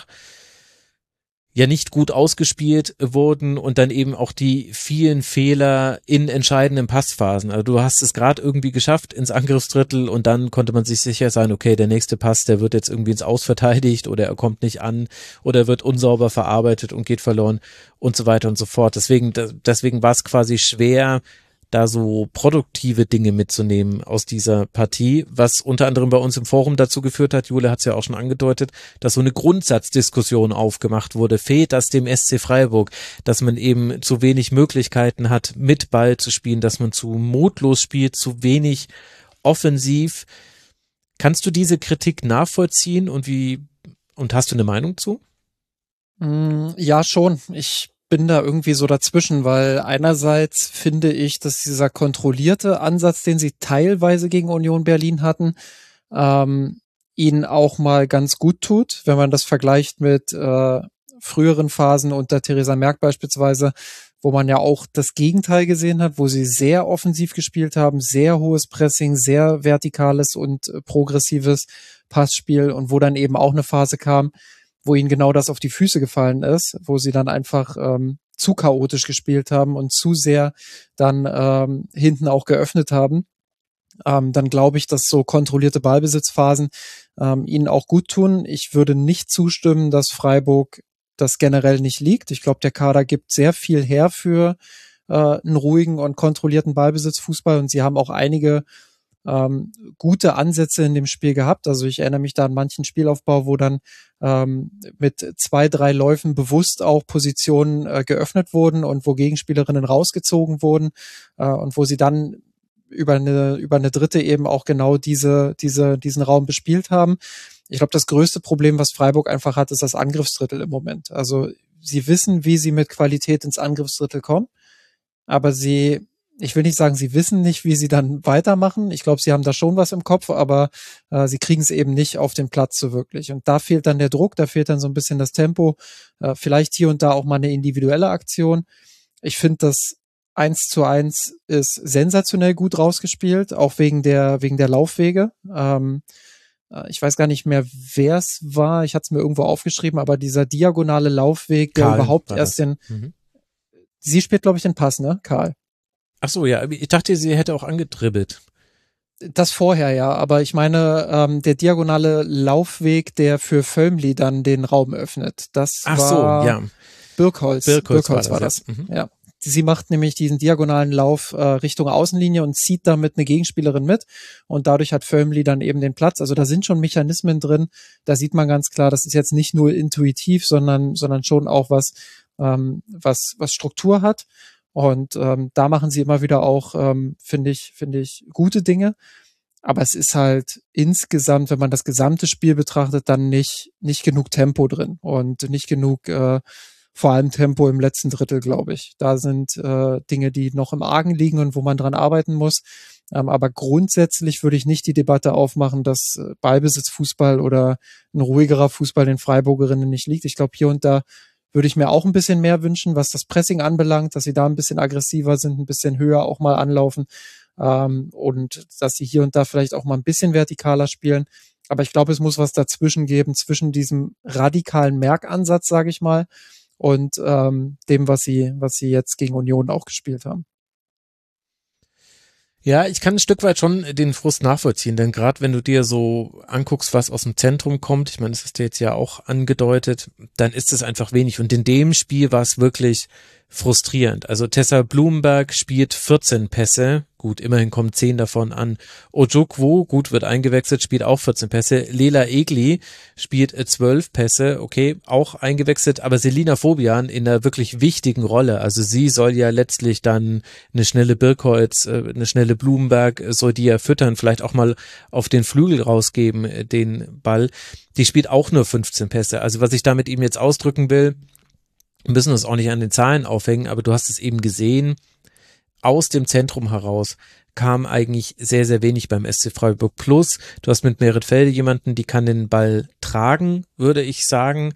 ja nicht gut ausgespielt wurden, und dann eben auch die vielen Fehler in entscheidenden Passphasen. Also du hast es gerade irgendwie geschafft ins Angriffsdrittel und dann konnte man sich sicher sein, okay, der nächste Pass, der wird jetzt irgendwie ins Aus verteidigt oder er kommt nicht an oder wird unsauber verarbeitet und geht verloren und so weiter und so fort. Deswegen war es quasi schwer, da so produktive Dinge mitzunehmen aus dieser Partie, was unter anderem bei uns im Forum dazu geführt hat, Jule hat es ja auch schon angedeutet, dass so eine Grundsatzdiskussion aufgemacht wurde. Fehlt das dem SC Freiburg, dass man eben zu wenig Möglichkeiten hat, mit Ball zu spielen, dass man zu mutlos spielt, zu wenig offensiv. Kannst du diese Kritik nachvollziehen und hast du eine Meinung zu? Ja, schon. Ich bin da irgendwie so dazwischen, weil einerseits finde ich, dass dieser kontrollierte Ansatz, den sie teilweise gegen Union Berlin hatten, ihnen auch mal ganz gut tut, wenn man das vergleicht mit früheren Phasen unter Theresa Merck beispielsweise, wo man ja auch das Gegenteil gesehen hat, wo sie sehr offensiv gespielt haben, sehr hohes Pressing, sehr vertikales und progressives Passspiel und wo dann eben auch eine Phase kam, wo ihnen genau das auf die Füße gefallen ist, wo sie dann einfach zu chaotisch gespielt haben und zu sehr dann hinten auch geöffnet haben. Dann glaube ich, dass so kontrollierte Ballbesitzphasen ihnen auch gut tun. Ich würde nicht zustimmen, dass Freiburg das generell nicht liegt. Ich glaube, der Kader gibt sehr viel her für einen ruhigen und kontrollierten Ballbesitzfußball und sie haben auch einige gute Ansätze in dem Spiel gehabt. Also ich erinnere mich da an manchen Spielaufbau, wo dann mit 2, 3 Läufen bewusst auch Positionen geöffnet wurden und wo Gegenspielerinnen rausgezogen wurden und wo sie dann über eine dritte eben auch genau diesen Raum bespielt haben. Ich glaube, das größte Problem, was Freiburg einfach hat, ist das Angriffsdrittel im Moment. Also sie wissen, wie sie mit Qualität ins Angriffsdrittel kommen, aber ich will nicht sagen, sie wissen nicht, wie sie dann weitermachen. Ich glaube, sie haben da schon was im Kopf, aber sie kriegen es eben nicht auf den Platz so wirklich. Und da fehlt dann der Druck, da fehlt dann so ein bisschen das Tempo, vielleicht hier und da auch mal eine individuelle Aktion. Ich finde, das 1:1 ist sensationell gut rausgespielt, auch wegen der Laufwege. Ich weiß gar nicht mehr, wer es war. Ich hatte es mir irgendwo aufgeschrieben, aber dieser diagonale Laufweg, der überhaupt erst Sie spielt, glaube ich, den Pass, ne? Karl. Ach so, ja. Ich dachte, sie hätte auch angedribbelt. Das vorher, ja. Aber ich meine, der diagonale Laufweg, der für Völmli dann den Raum öffnet. Das war Birkholz war das. Ja. Sie macht nämlich diesen diagonalen Lauf Richtung Außenlinie und zieht damit eine Gegenspielerin mit und dadurch hat Völmli dann eben den Platz. Also da sind schon Mechanismen drin, da sieht man ganz klar, das ist jetzt nicht nur intuitiv, sondern schon auch was Struktur hat und da machen sie immer wieder auch, finde ich, gute Dinge. Aber es ist halt insgesamt, wenn man das gesamte Spiel betrachtet, dann nicht genug Tempo drin und nicht genug vor allem Tempo im letzten Drittel, glaube ich. Da sind Dinge, die noch im Argen liegen und wo man dran arbeiten muss. Aber grundsätzlich würde ich nicht die Debatte aufmachen, dass Ballbesitzfußball oder ein ruhigerer Fußball den Freiburgerinnen nicht liegt. Ich glaube, hier und da würde ich mir auch ein bisschen mehr wünschen, was das Pressing anbelangt, dass sie da ein bisschen aggressiver sind, ein bisschen höher auch mal anlaufen und dass sie hier und da vielleicht auch mal ein bisschen vertikaler spielen. Aber ich glaube, es muss was dazwischen geben, zwischen diesem radikalen Merkansatz, sage ich mal, und dem, was sie jetzt gegen Union auch gespielt haben. Ja, ich kann ein Stück weit schon den Frust nachvollziehen, denn gerade wenn du dir so anguckst, was aus dem Zentrum kommt, ich meine, das ist dir jetzt ja auch angedeutet, dann ist es einfach wenig. Und in dem Spiel war es wirklich frustrierend. Also Tessa Blumenberg spielt 14 Pässe, gut, immerhin kommen 10 davon an. Ojukwu, gut, wird eingewechselt, spielt auch 14 Pässe. Lela Egli spielt 12 Pässe, okay, auch eingewechselt, aber Selina Fobian in einer wirklich wichtigen Rolle. Also sie soll ja letztlich dann eine schnelle Birkholz, eine schnelle Blumenberg, soll die ja füttern, vielleicht auch mal auf den Flügel rausgeben, den Ball. Die spielt auch nur 15 Pässe. Also was ich damit eben jetzt ausdrücken will, wir müssen uns auch nicht an den Zahlen aufhängen, aber du hast es eben gesehen, aus dem Zentrum heraus kam eigentlich sehr, sehr wenig beim SC Freiburg. Plus, du hast mit Merit Felde jemanden, die kann den Ball tragen, würde ich sagen,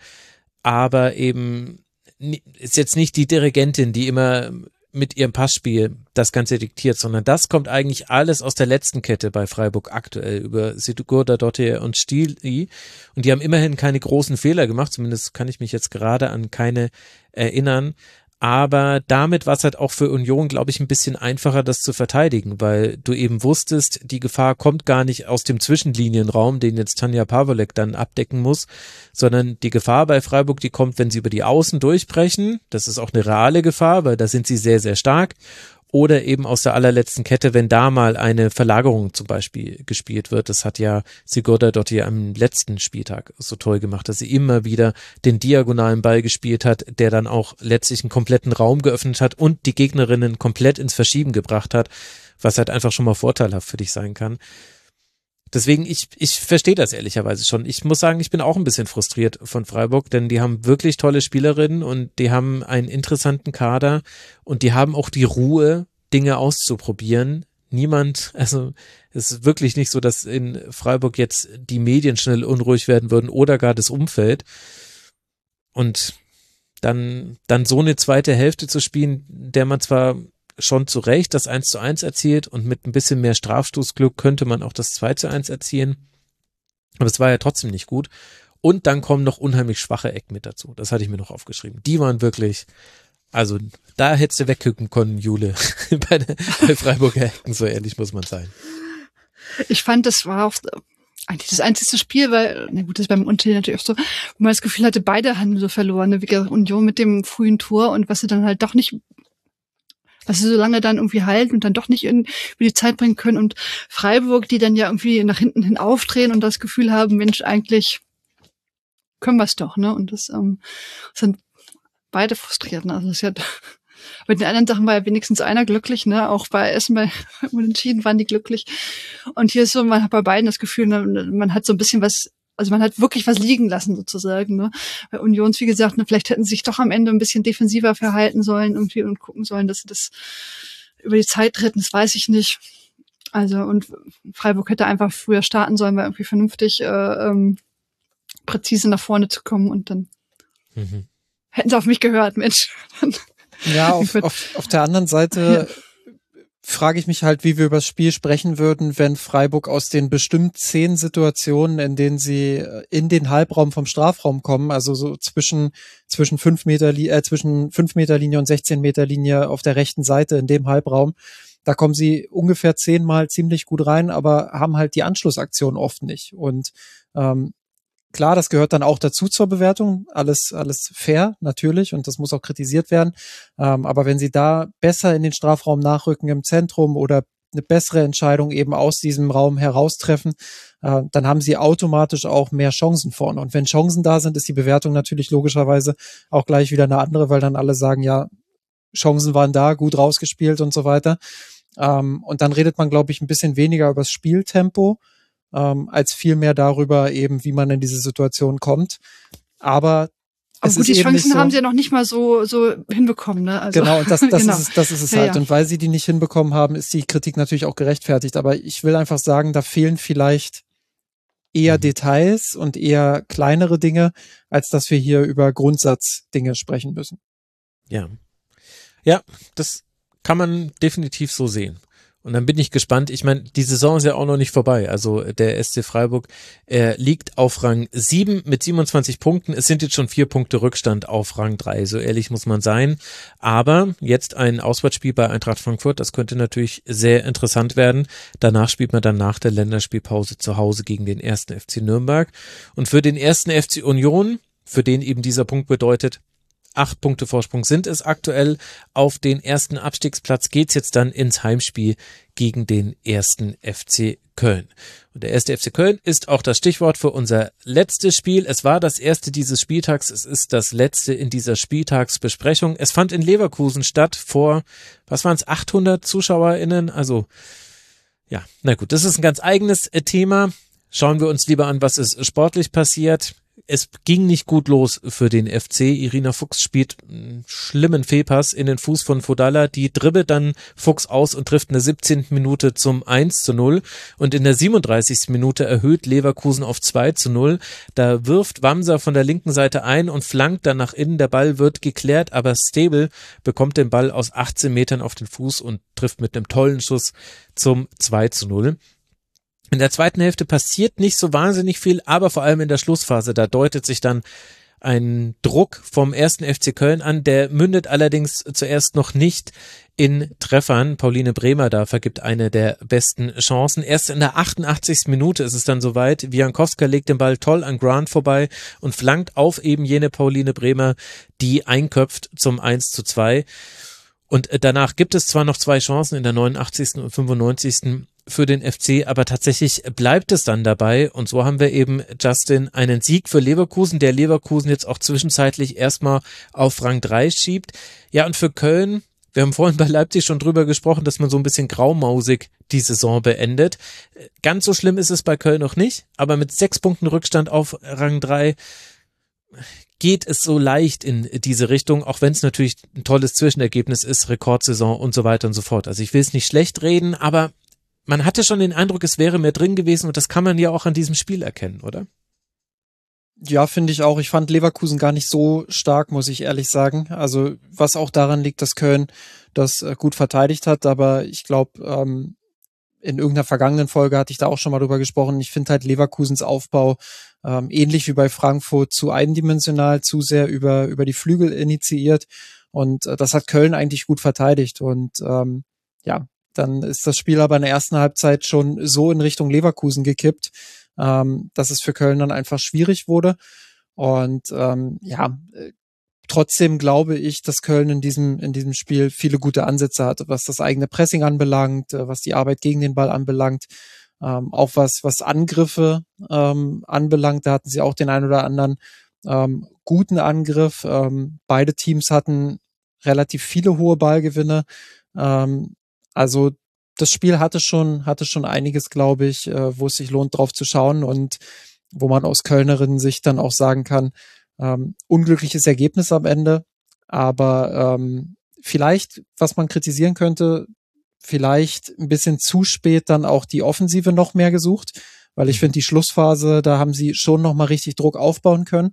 aber eben ist jetzt nicht die Dirigentin, die immer mit ihrem Passspiel das Ganze diktiert, sondern das kommt eigentlich alles aus der letzten Kette bei Freiburg aktuell über Sigurda Dottir und Stili und die haben immerhin keine großen Fehler gemacht, zumindest kann ich mich jetzt gerade an keine erinnern, aber damit war es halt auch für Union, glaube ich, ein bisschen einfacher, das zu verteidigen, weil du eben wusstest, die Gefahr kommt gar nicht aus dem Zwischenlinienraum, den jetzt Tanja Pawolek dann abdecken muss, sondern die Gefahr bei Freiburg, die kommt, wenn sie über die Außen durchbrechen, das ist auch eine reale Gefahr, weil da sind sie sehr, sehr stark, oder eben aus der allerletzten Kette, wenn da mal eine Verlagerung zum Beispiel gespielt wird. Das hat ja Sigurda Dottir am letzten Spieltag so toll gemacht, dass sie immer wieder den diagonalen Ball gespielt hat, der dann auch letztlich einen kompletten Raum geöffnet hat und die Gegnerinnen komplett ins Verschieben gebracht hat, was halt einfach schon mal vorteilhaft für dich sein kann. Deswegen, ich verstehe das ehrlicherweise schon. Ich muss sagen, ich bin auch ein bisschen frustriert von Freiburg, denn die haben wirklich tolle Spielerinnen und die haben einen interessanten Kader und die haben auch die Ruhe, Dinge auszuprobieren. Niemand, also es ist wirklich nicht so, dass in Freiburg jetzt die Medien schnell unruhig werden würden oder gar das Umfeld. Und dann so eine zweite Hälfte zu spielen, der man zwar schon zu Recht das 1:1 erzielt und mit ein bisschen mehr Strafstoßglück könnte man auch das 2:1 erzielen, aber es war ja trotzdem nicht gut. Und dann kommen noch unheimlich schwache Ecken mit dazu. Das hatte ich mir noch aufgeschrieben. Die waren wirklich, also da hättest du weggucken können, Jule, bei Freiburger Ecken, so ehrlich muss man sein. Ich fand, das war auch eigentlich das einzige Spiel, weil, na gut, das ist beim Until natürlich auch so, wo man das Gefühl hatte, beide haben so verloren, ne, wie gesagt, Union mit dem frühen Tor und was sie dann halt doch nicht, was sie so lange dann irgendwie halten und dann doch nicht über die Zeit bringen können und Freiburg, die dann ja irgendwie nach hinten hin aufdrehen und das Gefühl haben, Mensch, eigentlich können wir es doch, ne, und das sind beide frustriert, ne, also das ist ja, mit den anderen Sachen war ja wenigstens einer glücklich, ne, auch bei Essen, bei Unentschieden waren die glücklich und hier ist so, man hat bei beiden das Gefühl, ne, man hat so ein bisschen was, also man hat wirklich was liegen lassen sozusagen, ne, bei Unions, wie gesagt, ne, vielleicht hätten sie sich doch am Ende ein bisschen defensiver verhalten sollen irgendwie und gucken sollen, dass sie das über die Zeit retten, das weiß ich nicht, also und Freiburg hätte einfach früher starten sollen, weil irgendwie vernünftig präzise nach vorne zu kommen und dann hätten sie auf mich gehört, Mensch. Ja, auf der anderen Seite frage ich mich halt, wie wir über das Spiel sprechen würden, wenn Freiburg aus den bestimmt 10 Situationen, in denen sie in den Halbraum vom Strafraum kommen, also so zwischen 5 Meter Linie und 16 Meter Linie auf der rechten Seite in dem Halbraum, da kommen sie ungefähr 10-mal ziemlich gut rein, aber haben halt die Anschlussaktion oft nicht. Und klar, das gehört dann auch dazu zur Bewertung. Alles fair, natürlich. Und das muss auch kritisiert werden. Aber wenn sie da besser in den Strafraum nachrücken im Zentrum oder eine bessere Entscheidung eben aus diesem Raum heraustreffen, dann haben sie automatisch auch mehr Chancen vorne. Und wenn Chancen da sind, ist die Bewertung natürlich logischerweise auch gleich wieder eine andere, weil dann alle sagen, ja, Chancen waren da, gut rausgespielt und so weiter. Und dann redet man, glaube ich, ein bisschen weniger über das Spieltempo, als viel mehr darüber eben, wie man in diese Situation kommt. Aber es gut, ist die eben Chancen nicht so, haben sie ja noch nicht mal so hinbekommen, ne? Also, genau, und das genau. ist es halt. Ja. Und weil sie die nicht hinbekommen haben, ist die Kritik natürlich auch gerechtfertigt. Aber ich will einfach sagen, da fehlen vielleicht eher Details und eher kleinere Dinge, als dass wir hier über Grundsatzdinge sprechen müssen. Ja. Ja, das kann man definitiv so sehen. Und dann bin ich gespannt. Ich meine, die Saison ist ja auch noch nicht vorbei. Also der SC Freiburg liegt auf Rang 7 mit 27 Punkten. Es sind jetzt schon 4 Punkte Rückstand auf Rang 3. So ehrlich muss man sein. Aber jetzt ein Auswärtsspiel bei Eintracht Frankfurt. Das könnte natürlich sehr interessant werden. Danach spielt man dann nach der Länderspielpause zu Hause gegen den 1. FC Nürnberg. Und für den 1. FC Union, für den eben dieser Punkt bedeutet, 8 Punkte Vorsprung sind es aktuell. Auf den ersten Abstiegsplatz geht's jetzt dann ins Heimspiel gegen den 1. FC Köln. Und der 1. FC Köln ist auch das Stichwort für unser letztes Spiel. Es war das erste dieses Spieltags. Es ist das letzte in dieser Spieltagsbesprechung. Es fand in Leverkusen statt vor, 800 ZuschauerInnen? Also, ja, na gut, das ist ein ganz eigenes Thema. Schauen wir uns lieber an, was ist sportlich passiert. Es ging nicht gut los für den FC. Irina Fuchs spielt einen schlimmen Fehlpass in den Fuß von Fodalla. Die dribbelt dann Fuchs aus und trifft in der 17. Minute zum 1:0. Und in der 37. Minute erhöht Leverkusen auf 2:0. Da wirft Wamser von der linken Seite ein und flankt dann nach innen. Der Ball wird geklärt, aber Stable bekommt den Ball aus 18 Metern auf den Fuß und trifft mit einem tollen Schuss zum 2:0. In der zweiten Hälfte passiert nicht so wahnsinnig viel, aber vor allem in der Schlussphase, da deutet sich dann ein Druck vom 1. FC Köln an, der mündet allerdings zuerst noch nicht in Treffern. Pauline Bremer da vergibt eine der besten Chancen. Erst in der 88. Minute ist es dann soweit. Wiankowska legt den Ball toll an Grant vorbei und flankt auf eben jene Pauline Bremer, die einköpft zum 1:2. Und danach gibt es zwar noch 2 Chancen in der 89. und 95. für den FC, aber tatsächlich bleibt es dann dabei und so haben wir eben, Justin, einen Sieg für Leverkusen, der Leverkusen jetzt auch zwischenzeitlich erstmal auf Rang 3 schiebt. Ja, und für Köln, wir haben vorhin bei Leipzig schon drüber gesprochen, dass man so ein bisschen graumausig die Saison beendet. Ganz so schlimm ist es bei Köln noch nicht, aber mit 6 Punkten Rückstand auf Rang 3 geht es so leicht in diese Richtung, auch wenn es natürlich ein tolles Zwischenergebnis ist, Rekordsaison und so weiter und so fort. Also ich will es nicht schlecht reden, aber man hatte schon den Eindruck, es wäre mehr drin gewesen und das kann man ja auch an diesem Spiel erkennen, oder? Ja, finde ich auch. Ich fand Leverkusen gar nicht so stark, muss ich ehrlich sagen. Also was auch daran liegt, dass Köln das gut verteidigt hat. Aber ich glaube, in irgendeiner vergangenen Folge hatte ich da auch schon mal drüber gesprochen. Ich finde halt Leverkusens Aufbau ähnlich wie bei Frankfurt zu eindimensional, zu sehr über die Flügel initiiert. Und das hat Köln eigentlich gut verteidigt. Und ja, dann ist das Spiel aber in der ersten Halbzeit schon so in Richtung Leverkusen gekippt, dass es für Köln dann einfach schwierig wurde. Und trotzdem glaube ich, dass Köln in diesem Spiel viele gute Ansätze hatte, was das eigene Pressing anbelangt, was die Arbeit gegen den Ball anbelangt, auch was Angriffe anbelangt. Da hatten sie auch den einen oder anderen guten Angriff. Beide Teams hatten relativ viele hohe Ballgewinne. Also das Spiel hatte schon einiges, glaube ich, wo es sich lohnt, drauf zu schauen und wo man aus Kölnerinnen Sicht dann auch sagen kann, unglückliches Ergebnis am Ende, aber vielleicht, was man kritisieren könnte, vielleicht ein bisschen zu spät dann auch die Offensive noch mehr gesucht, weil ich finde, die Schlussphase, da haben sie schon noch mal richtig Druck aufbauen können.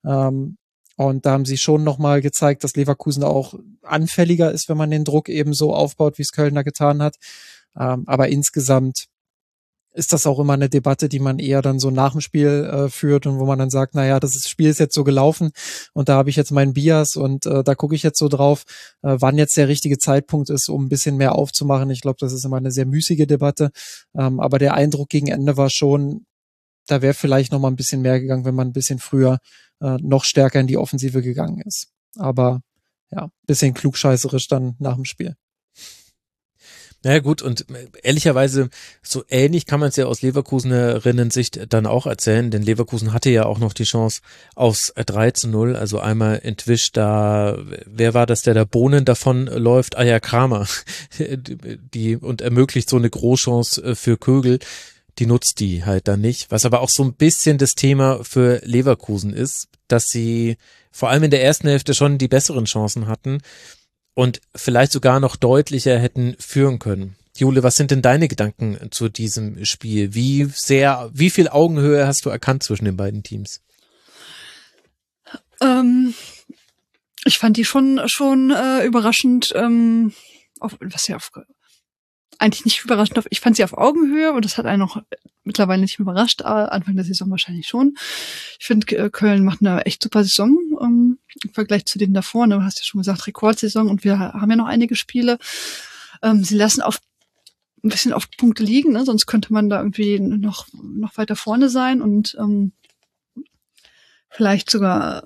Und da haben sie schon noch mal gezeigt, dass Leverkusen auch anfälliger ist, wenn man den Druck eben so aufbaut, wie es Köln da getan hat. Aber insgesamt ist das auch immer eine Debatte, die man eher dann so nach dem Spiel führt und wo man dann sagt, naja, das Spiel ist jetzt so gelaufen und da habe ich jetzt meinen Bias und da gucke ich jetzt so drauf, wann jetzt der richtige Zeitpunkt ist, um ein bisschen mehr aufzumachen. Ich glaube, das ist immer eine sehr müßige Debatte. Aber der Eindruck gegen Ende war schon, da wäre vielleicht noch mal ein bisschen mehr gegangen, wenn man ein bisschen früher noch stärker in die Offensive gegangen ist. Aber ja, bisschen klugscheißerisch dann nach dem Spiel. Naja gut, und ehrlicherweise, so ähnlich kann man es ja aus Leverkusenerinnen Sicht dann auch erzählen, denn Leverkusen hatte ja auch noch die Chance aufs 3:0, also einmal entwischt da, wer war das, der da Bohnen davon läuft? Ah ja, Kramer, und ermöglicht so eine Großchance für Kögel, die nutzt die halt dann nicht, was aber auch so ein bisschen das Thema für Leverkusen ist, dass sie vor allem in der ersten Hälfte schon die besseren Chancen hatten und vielleicht sogar noch deutlicher hätten führen können. Jule, was sind denn deine Gedanken zu diesem Spiel? Wie viel Augenhöhe hast du erkannt zwischen den beiden Teams? Ich fand die schon überraschend, eigentlich nicht überraschend, ich fand sie auf Augenhöhe und das hat einen auch mittlerweile nicht überrascht, aber Anfang der Saison wahrscheinlich schon. Ich finde, Köln macht eine echt super Saison im Vergleich zu denen davor. Du hast ja schon gesagt, Rekordsaison und wir haben ja noch einige Spiele. Sie lassen ein bisschen auf Punkte liegen, ne? Sonst könnte man da irgendwie noch weiter vorne sein und vielleicht sogar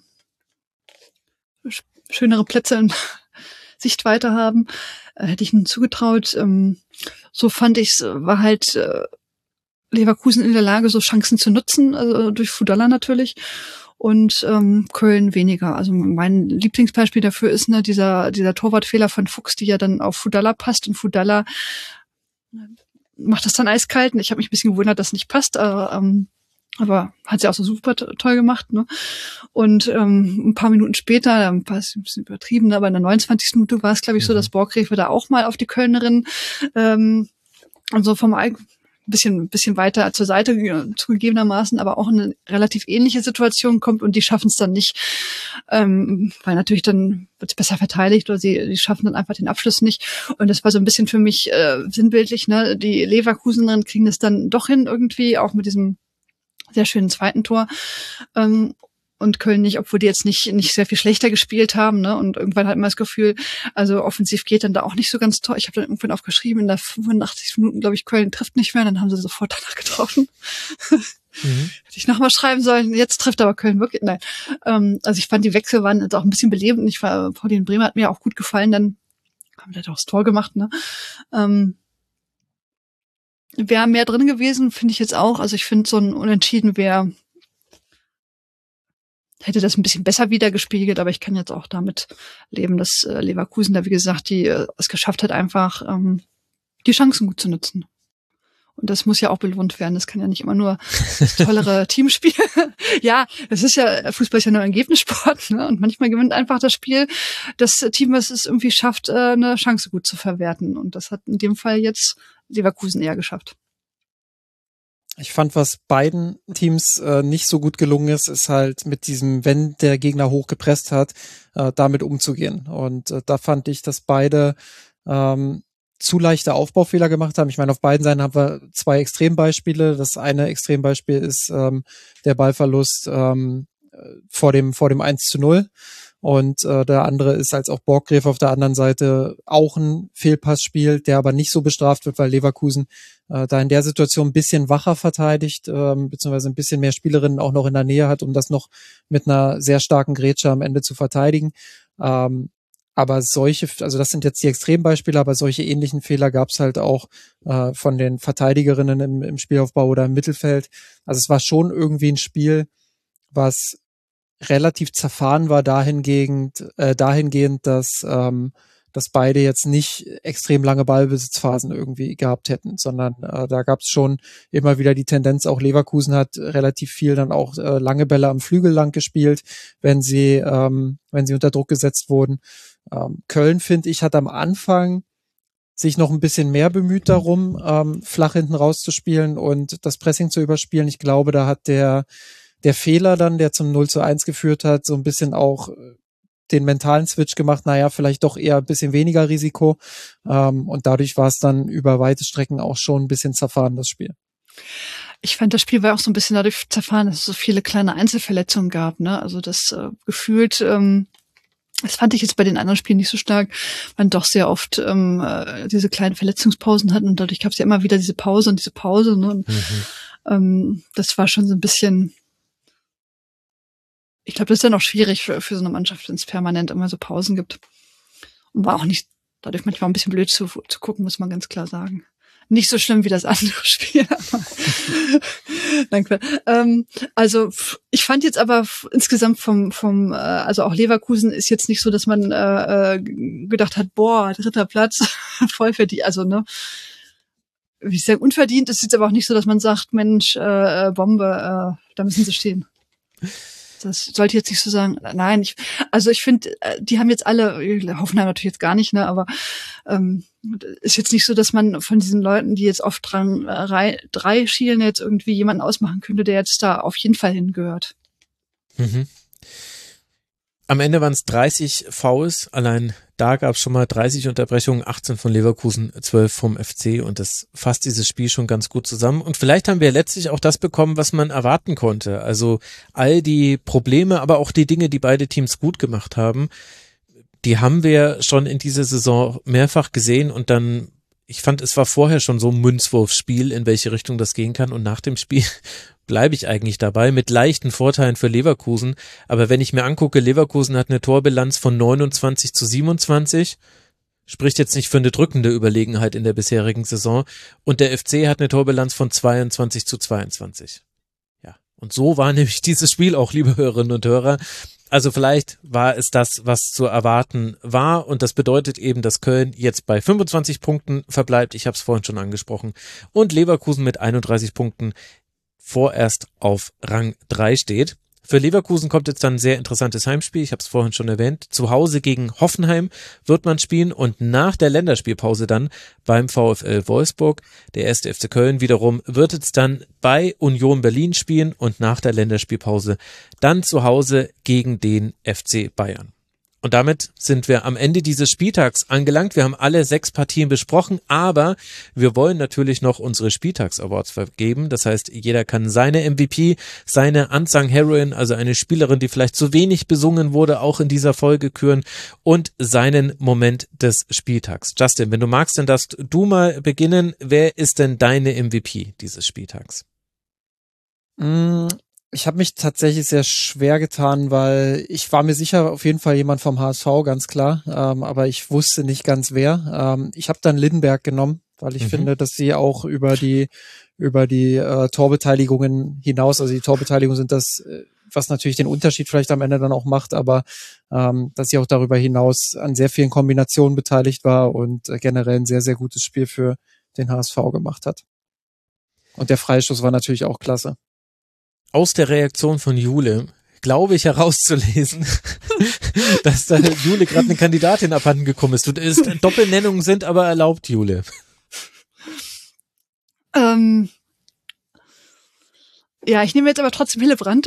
schönere Plätze in Sichtweite haben. Hätte ich ihnen zugetraut. So fand ich, war halt Leverkusen in der Lage, so Chancen zu nutzen, also durch Fudala natürlich und Köln weniger. Also mein Lieblingsbeispiel dafür ist dieser Torwartfehler von Fuchs, die ja dann auf Fudala passt und Fudala macht das dann eiskalt und ich habe mich ein bisschen gewundert, dass es nicht passt, aber hat sie auch so super toll gemacht, ne? Und ein paar Minuten später, war es ein bisschen übertrieben, aber in der 29. Minute war es, glaube ich, so, dass Borgräfe da auch mal auf die Kölnerin also vom bisschen weiter zur Seite zugegebenermaßen, aber auch in eine relativ ähnliche Situation kommt und die schaffen es dann nicht, weil natürlich dann wird es besser verteidigt oder die schaffen dann einfach den Abschluss nicht. Und das war so ein bisschen für mich sinnbildlich, ne? Die Leverkusenerinnen kriegen das dann doch hin irgendwie, auch mit diesem sehr schönen zweiten Tor. Und Köln nicht, obwohl die jetzt nicht sehr viel schlechter gespielt haben, ne? Und irgendwann hat man das Gefühl, also offensiv geht dann da auch nicht so ganz toll. Ich habe dann irgendwann aufgeschrieben, in der 85 Minuten, glaube ich, Köln trifft nicht mehr, dann haben sie sofort danach getroffen. Hätte ich nochmal schreiben sollen, jetzt trifft aber Köln wirklich, nein. Also ich fand, die Wechsel waren jetzt auch ein bisschen belebend. Pauline Bremer hat mir auch gut gefallen, dann haben wir da auch das Tor gemacht, ne? Wäre mehr drin gewesen, finde ich jetzt auch. Also ich finde, so ein Unentschieden hätte das ein bisschen besser wiedergespiegelt, aber ich kann jetzt auch damit leben, dass Leverkusen da, wie gesagt, es geschafft hat, einfach die Chancen gut zu nutzen. Und das muss ja auch belohnt werden. Das kann ja nicht immer nur das tollere Teamspiel. Ja, es ist ja, Fußball ist ja nur ein Ergebnissport, ne? Und manchmal gewinnt einfach das Spiel das Team, was es irgendwie schafft, eine Chance gut zu verwerten. Und das hat in dem Fall jetzt Leverkusen eher geschafft. Ich fand, was beiden Teams nicht so gut gelungen ist halt mit diesem, wenn der Gegner hoch gepresst hat, damit umzugehen. Und da fand ich, dass beide zu leichte Aufbaufehler gemacht haben. Ich meine, auf beiden Seiten haben wir zwei Extrembeispiele. Das eine Extrembeispiel ist der Ballverlust vor dem 1:0. Und der andere ist als auch Borggräf auf der anderen Seite auch ein Fehlpassspiel, der aber nicht so bestraft wird, weil Leverkusen da in der Situation ein bisschen wacher verteidigt, beziehungsweise ein bisschen mehr Spielerinnen auch noch in der Nähe hat, um das noch mit einer sehr starken Grätsche am Ende zu verteidigen. Aber solche, also das sind jetzt die Extrembeispiele, aber solche ähnlichen Fehler gab es halt auch von den Verteidigerinnen im Spielaufbau oder im Mittelfeld. Also es war schon irgendwie ein Spiel, was relativ zerfahren war dahingehend, dass beide jetzt nicht extrem lange Ballbesitzphasen irgendwie gehabt hätten, sondern da gab es schon immer wieder die Tendenz, auch Leverkusen hat relativ viel dann auch lange Bälle am Flügel lang gespielt, wenn sie unter Druck gesetzt wurden. Köln, finde ich, hat am Anfang sich noch ein bisschen mehr bemüht darum, flach hinten rauszuspielen und das Pressing zu überspielen. Ich glaube, da hat der Fehler dann, der zum 0:1 geführt hat, so ein bisschen auch den mentalen Switch gemacht, vielleicht doch eher ein bisschen weniger Risiko. Und dadurch war es dann über weite Strecken auch schon ein bisschen zerfahren, das Spiel. Ich fand, das Spiel war auch so ein bisschen dadurch zerfahren, dass es so viele kleine Einzelverletzungen gab, ne? Also das gefühlt, das fand ich jetzt bei den anderen Spielen nicht so stark, man doch sehr oft diese kleinen Verletzungspausen hatten und dadurch gab es ja immer wieder diese Pause, ne? Und, das war schon so ein bisschen. Ich glaube, das ist dann auch schwierig für so eine Mannschaft, wenn es permanent immer so Pausen gibt. Und war auch nicht, dadurch manchmal ein bisschen blöd zu gucken, muss man ganz klar sagen. Nicht so schlimm wie das andere Spiel. Danke. Also ich fand jetzt aber insgesamt also auch Leverkusen ist jetzt nicht so, dass man gedacht hat, boah, 3. Platz, voll verdient. Also, ne, wie ich sage, unverdient. Es ist jetzt aber auch nicht so, dass man sagt, Mensch, Bombe, da müssen sie stehen. Das sollte jetzt nicht so sagen. Nein, ich finde, die haben jetzt alle, Hoffenheim natürlich jetzt gar nicht, ne, aber ist jetzt nicht so, dass man von diesen Leuten, die jetzt oft dran 3 schielen, jetzt irgendwie jemanden ausmachen könnte, der jetzt da auf jeden Fall hingehört. Mhm. Am Ende waren es 30 Fouls, allein da gab es schon mal 30 Unterbrechungen, 18 von Leverkusen, 12 vom FC und das fasst dieses Spiel schon ganz gut zusammen. Und vielleicht haben wir letztlich auch das bekommen, was man erwarten konnte. Also all die Probleme, aber auch die Dinge, die beide Teams gut gemacht haben, die haben wir schon in dieser Saison mehrfach gesehen und dann, ich fand, es war vorher schon so ein Münzwurfspiel, in welche Richtung das gehen kann und nach dem Spiel bleibe ich eigentlich dabei, mit leichten Vorteilen für Leverkusen. Aber wenn ich mir angucke, Leverkusen hat eine Torbilanz von 29:27, spricht jetzt nicht für eine drückende Überlegenheit in der bisherigen Saison. Und der FC hat eine Torbilanz von 22:22. Ja, und so war nämlich dieses Spiel auch, liebe Hörerinnen und Hörer. Also vielleicht war es das, was zu erwarten war und das bedeutet eben, dass Köln jetzt bei 25 Punkten verbleibt, ich habe es vorhin schon angesprochen, und Leverkusen mit 31 Punkten vorerst auf Rang 3 steht. Für Leverkusen kommt jetzt dann ein sehr interessantes Heimspiel, ich habe es vorhin schon erwähnt. Zu Hause gegen Hoffenheim wird man spielen und nach der Länderspielpause dann beim VfL Wolfsburg. Der 1. FC Köln wiederum wird jetzt dann bei Union Berlin spielen und nach der Länderspielpause dann zu Hause gegen den FC Bayern. Und damit sind wir am Ende dieses Spieltags angelangt. Wir haben alle 6 Partien besprochen, aber wir wollen natürlich noch unsere Spieltags-Awards vergeben. Das heißt, jeder kann seine MVP, seine Unsung Heroine, also eine Spielerin, die vielleicht zu wenig besungen wurde, auch in dieser Folge küren und seinen Moment des Spieltags. Justin, wenn du magst, dann darfst du mal beginnen. Wer ist denn deine MVP dieses Spieltags? Ich habe mich tatsächlich sehr schwer getan, weil ich war mir sicher, auf jeden Fall jemand vom HSV, ganz klar, aber ich wusste nicht ganz wer. Ich habe dann Lindenberg genommen, weil ich finde, dass sie auch über die Torbeteiligungen hinaus, also die Torbeteiligungen sind das, was natürlich den Unterschied vielleicht am Ende dann auch macht, aber dass sie auch darüber hinaus an sehr vielen Kombinationen beteiligt war und generell ein sehr, sehr gutes Spiel für den HSV gemacht hat. Und der Freistoß war natürlich auch klasse. Aus der Reaktion von Jule glaube ich herauszulesen, dass da Jule gerade eine Kandidatin abhanden gekommen ist. Doppelnennungen sind aber erlaubt, Jule. Ja, ich nehme jetzt aber trotzdem Hillebrand.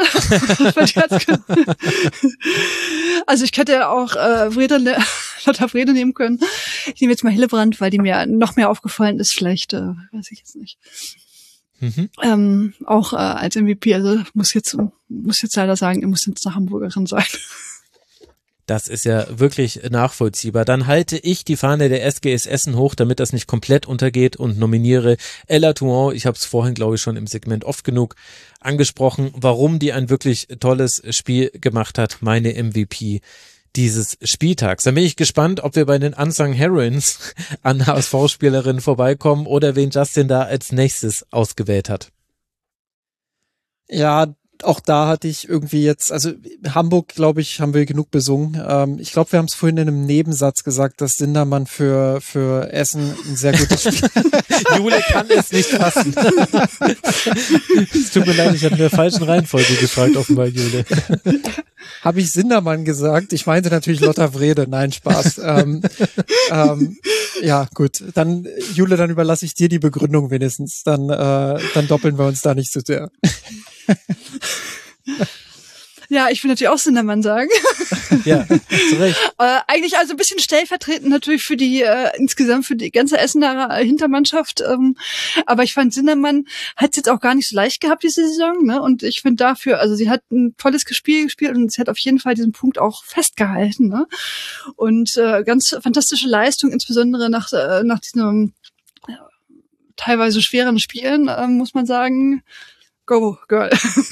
Also ich hätte ja auch Lothar Wrede nehmen können. Ich nehme jetzt mal Hillebrand, weil die mir noch mehr aufgefallen ist. Vielleicht, weiß ich jetzt nicht. Auch als MVP. Also muss jetzt leider sagen, ihr muss jetzt eine Hamburgerin sein. Das ist ja wirklich nachvollziehbar. Dann halte ich die Fahne der SGS Essen hoch, damit das nicht komplett untergeht und nominiere Ella Tourant. Ich habe es vorhin, glaube ich, schon im Segment oft genug angesprochen, warum die ein wirklich tolles Spiel gemacht hat. Meine MVP dieses Spieltags. Dann bin ich gespannt, ob wir bei den Unsung Heroines an HSV-Spielerinnen vorbeikommen oder wen Justin da als nächstes ausgewählt hat. Ja, auch da hatte ich irgendwie jetzt, also Hamburg, glaube ich, haben wir genug besungen. Ich glaube, wir haben es vorhin in einem Nebensatz gesagt, dass Sindermann für Essen ein sehr gutes Spiel. Jule kann es nicht fassen. Es tut mir leid, ich hatte in der falschen Reihenfolge gefragt, offenbar, Jule. Habe ich Sindermann gesagt? Ich meinte natürlich Lothar Wrede. Nein, Spaß. Ja, gut. Dann, Jule, dann überlasse ich dir die Begründung wenigstens. Dann doppeln wir uns da nicht so sehr. Ja, ich will natürlich auch Sindermann sagen. Ja, zu Recht. Eigentlich also ein bisschen stellvertretend natürlich für die insgesamt für die ganze Essener Hintermannschaft. Aber ich fand, Sindermann hat es jetzt auch gar nicht so leicht gehabt diese Saison. Ne? Und ich finde dafür, also sie hat ein tolles Spiel gespielt und sie hat auf jeden Fall diesen Punkt auch festgehalten. Ne? Und ganz fantastische Leistung, insbesondere nach diesem teilweise schweren Spielen, muss man sagen. Go, Girl.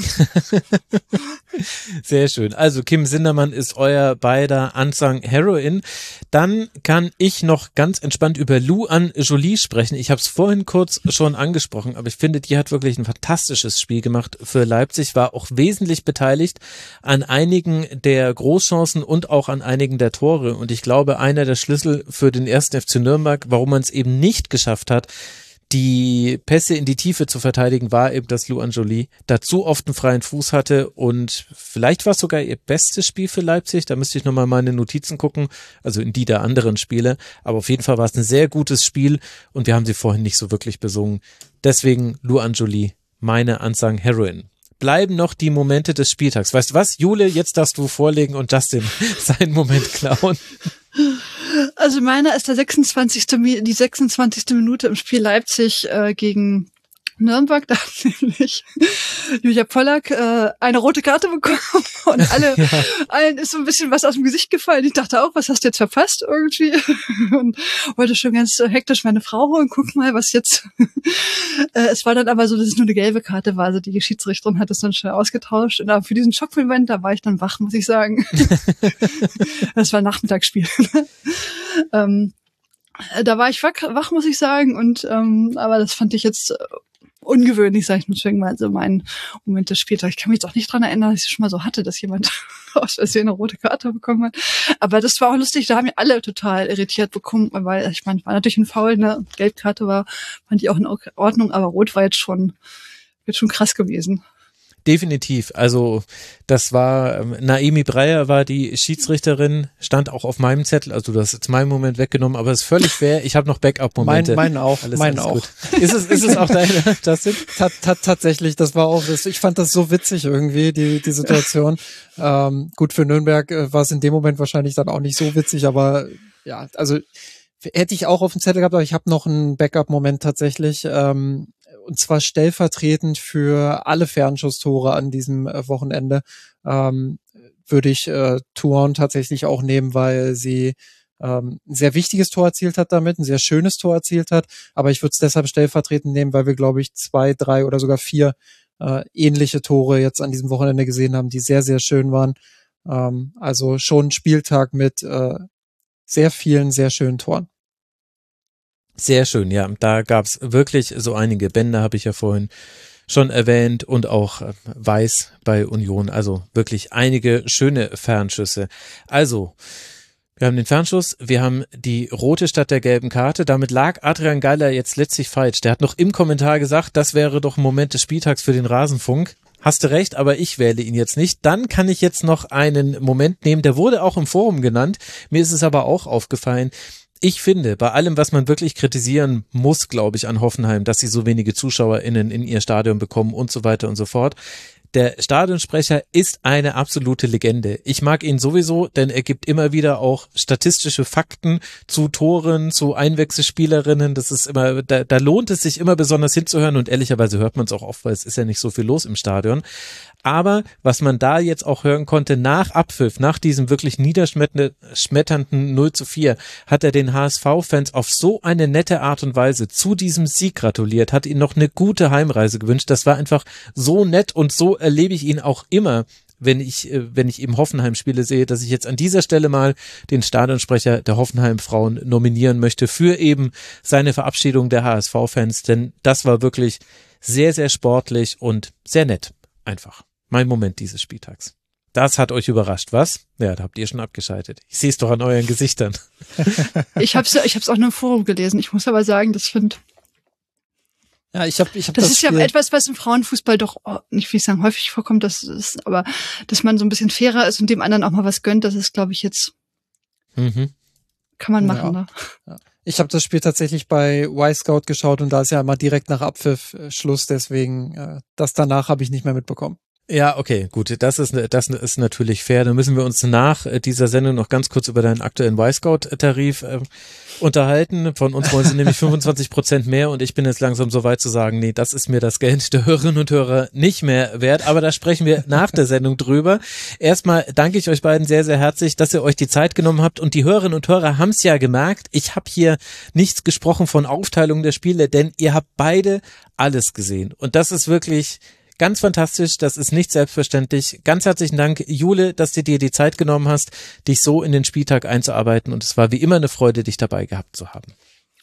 Sehr schön. Also Kim Sindermann ist euer beider Unsung Heroine. Dann kann ich noch ganz entspannt über Lou-Anne Joly sprechen. Ich habe es vorhin kurz schon angesprochen, aber ich finde, die hat wirklich ein fantastisches Spiel gemacht für Leipzig, war auch wesentlich beteiligt an einigen der Großchancen und auch an einigen der Tore. Und ich glaube, einer der Schlüssel für den 1. FC Nürnberg, warum man es eben nicht geschafft hat, die Pässe in die Tiefe zu verteidigen, war eben, dass Lou-Anne Joly dazu oft einen freien Fuß hatte und vielleicht war es sogar ihr bestes Spiel für Leipzig, da müsste ich nochmal meine Notizen gucken, also in die der anderen Spiele, aber auf jeden Fall war es ein sehr gutes Spiel und wir haben sie vorhin nicht so wirklich besungen. Deswegen Lou-Anne Joly, meine Unsung Heroine. Bleiben noch die Momente des Spieltags. Weißt du was, Jule, jetzt darfst du vorlegen und Justin seinen Moment klauen. Also meiner ist die 26. Minute im Spiel Leipzig gegen Nürnberg. Da hat nämlich Julia Pollack eine rote Karte bekommen und allen ist so ein bisschen was aus dem Gesicht gefallen. Ich dachte auch, was hast du jetzt verpasst irgendwie? Und wollte schon ganz hektisch meine Frau holen, guck mal, was jetzt. Es war dann aber so, dass es nur eine gelbe Karte war. Also die Schiedsrichterin hat es dann schnell ausgetauscht. Und für diesen Schockmoment, da war ich dann wach, muss ich sagen. Das war ein Nachmittagsspiel. Da war ich wach, muss ich sagen. Und aber das fand ich jetzt ungewöhnlich, sag ich mal, so mein Moment des Spieltags. Ich kann mich jetzt auch nicht dran erinnern, dass ich schon mal so hatte, dass jemand aus Versehen eine rote Karte bekommen hat. Aber das war auch lustig, da haben wir alle total irritiert bekommen, weil ich meine, war natürlich ein Foul, ne? Gelbkarte fand ich auch in Ordnung, aber rot war jetzt schon krass gewesen. Definitiv, also das war, Naemi Breyer war die Schiedsrichterin, stand auch auf meinem Zettel, also du hast jetzt meinen Moment weggenommen, aber es ist völlig fair, ich habe noch Backup-Momente. Meinen auch. Gut. Ist es auch deine, Justin? Tatsächlich, das war auch, ich fand das so witzig irgendwie, die Situation. Gut, für Nürnberg war es in dem Moment wahrscheinlich dann auch nicht so witzig, aber ja, also hätte ich auch auf dem Zettel gehabt, aber ich habe noch einen Backup-Moment tatsächlich, und zwar stellvertretend für alle Fernschusstore an diesem Wochenende würde ich Tourant tatsächlich auch nehmen, weil sie ein sehr wichtiges Tor erzielt hat damit, ein sehr schönes Tor erzielt hat, aber ich würde es deshalb stellvertretend nehmen, weil wir, glaube ich, 2, 3 oder sogar 4 ähnliche Tore jetzt an diesem Wochenende gesehen haben, die sehr, sehr schön waren. Also schon ein Spieltag mit sehr vielen, sehr schönen Toren. Sehr schön, ja. Da gab's wirklich so einige. Bänder habe ich ja vorhin schon erwähnt und auch Weiß bei Union. Also wirklich einige schöne Fernschüsse. Also, wir haben den Fernschuss, wir haben die rote statt der gelben Karte. Damit lag Adrian Geiler jetzt letztlich falsch. Der hat noch im Kommentar gesagt, das wäre doch ein Moment des Spieltags für den Rasenfunk. Hast du recht, aber ich wähle ihn jetzt nicht. Dann kann ich jetzt noch einen Moment nehmen, der wurde auch im Forum genannt. Mir ist es aber auch aufgefallen. ich finde, bei allem, was man wirklich kritisieren muss, glaube ich, an Hoffenheim, dass sie so wenige ZuschauerInnen in ihr Stadion bekommen und so weiter und so fort. Der Stadionsprecher ist eine absolute Legende. Ich mag ihn sowieso, denn er gibt immer wieder auch statistische Fakten zu Toren, zu Einwechselspielerinnen. Das ist immer, da lohnt es sich immer besonders hinzuhören und ehrlicherweise hört man es auch oft, weil es ist ja nicht so viel los im Stadion. Aber was man da jetzt auch hören konnte, nach Abpfiff, nach diesem wirklich niederschmetternden 0:4, hat er den HSV-Fans auf so eine nette Art und Weise zu diesem Sieg gratuliert, hat ihnen noch eine gute Heimreise gewünscht. Das war einfach so nett und so erlebe ich ihn auch immer, wenn ich eben Hoffenheim-Spiele sehe, dass ich jetzt an dieser Stelle mal den Stadionsprecher der Hoffenheim-Frauen nominieren möchte für eben seine Verabschiedung der HSV-Fans, denn das war wirklich sehr, sehr sportlich und sehr nett. Einfach. Mein Moment dieses Spieltags. Das hat euch überrascht, was? Ja, da habt ihr schon abgeschaltet. Ich sehe es doch an euren Gesichtern. Ich hab's auch nur im Forum gelesen. Ich muss aber sagen, das ist ja etwas, was im Frauenfußball doch, nicht will ich sagen, häufig vorkommt, aber dass man so ein bisschen fairer ist und dem anderen auch mal was gönnt, das ist, glaube ich, jetzt kann man machen. Ne? Ja. Ich habe das Spiel tatsächlich bei Y-Scout geschaut und da ist ja immer direkt nach Abpfiff Schluss, deswegen das danach habe ich nicht mehr mitbekommen. Ja, okay, gut, das ist natürlich fair. Dann müssen wir uns nach dieser Sendung noch ganz kurz über deinen aktuellen Y-Scout-Tarif unterhalten. Von uns wollen sie nämlich 25% mehr und ich bin jetzt langsam so weit zu sagen, nee, das ist mir das Geld der Hörerinnen und Hörer nicht mehr wert, aber da sprechen wir nach der Sendung drüber. Erstmal danke ich euch beiden sehr, sehr herzlich, dass ihr euch die Zeit genommen habt und die Hörerinnen und Hörer haben es ja gemerkt, ich habe hier nichts gesprochen von Aufteilung der Spiele, denn ihr habt beide alles gesehen und das ist wirklich ganz fantastisch, das ist nicht selbstverständlich. Ganz herzlichen Dank, Jule, dass du dir die Zeit genommen hast, dich so in den Spieltag einzuarbeiten und es war wie immer eine Freude, dich dabei gehabt zu haben.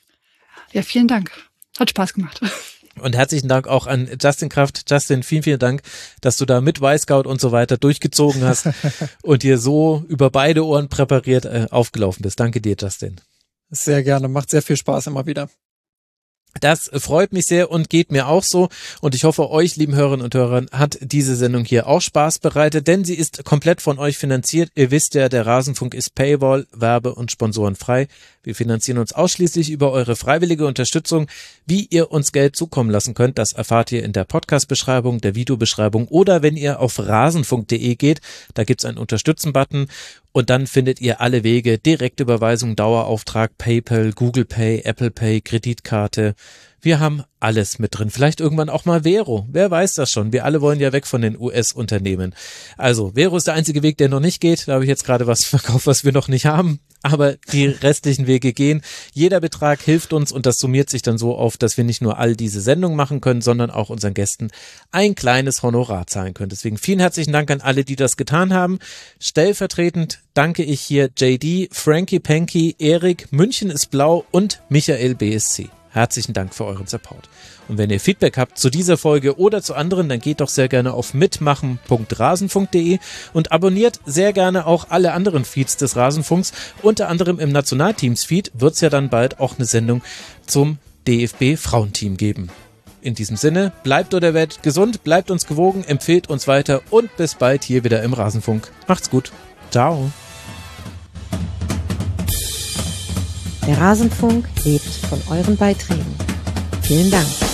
Ja, vielen Dank. Hat Spaß gemacht. Und herzlichen Dank auch an Justin Kraft. Justin, vielen, vielen Dank, dass du da mit Y-Scout und so weiter durchgezogen hast und dir so über beide Ohren präpariert aufgelaufen bist. Danke dir, Justin. Sehr gerne, macht sehr viel Spaß immer wieder. Das freut mich sehr und geht mir auch so und ich hoffe, euch, lieben Hörerinnen und Hörern, hat diese Sendung hier auch Spaß bereitet, denn sie ist komplett von euch finanziert. Ihr wisst ja, der Rasenfunk ist Paywall, Werbe- und Sponsorenfrei. Wir finanzieren uns ausschließlich über eure freiwillige Unterstützung. Wie ihr uns Geld zukommen lassen könnt, das erfahrt ihr in der Podcast-Beschreibung, der Videobeschreibung oder wenn ihr auf rasenfunk.de geht, da gibt's einen Unterstützen-Button und dann findet ihr alle Wege, Direktüberweisung, Dauerauftrag, PayPal, Google Pay, Apple Pay, Kreditkarte. Wir haben alles mit drin. Vielleicht irgendwann auch mal Vero. Wer weiß das schon? Wir alle wollen ja weg von den US-Unternehmen. Also Vero ist der einzige Weg, der noch nicht geht. Da habe ich jetzt gerade was verkauft, was wir noch nicht haben. Aber die restlichen Wege gehen. Jeder Betrag hilft uns und das summiert sich dann so auf, dass wir nicht nur all diese Sendungen machen können, sondern auch unseren Gästen ein kleines Honorar zahlen können. Deswegen vielen herzlichen Dank an alle, die das getan haben. Stellvertretend danke ich hier JD, Frankie Panky, Erik, München ist blau und Michael BSC. Herzlichen Dank für euren Support. Und wenn ihr Feedback habt zu dieser Folge oder zu anderen, dann geht doch sehr gerne auf mitmachen.rasenfunk.de und abonniert sehr gerne auch alle anderen Feeds des Rasenfunks. Unter anderem im Nationalteams-Feed wird es ja dann bald auch eine Sendung zum DFB-Frauenteam geben. In diesem Sinne, bleibt oder werdet gesund, bleibt uns gewogen, empfehlt uns weiter und bis bald hier wieder im Rasenfunk. Macht's gut. Ciao. Der Rasenfunk lebt von euren Beiträgen. Vielen Dank.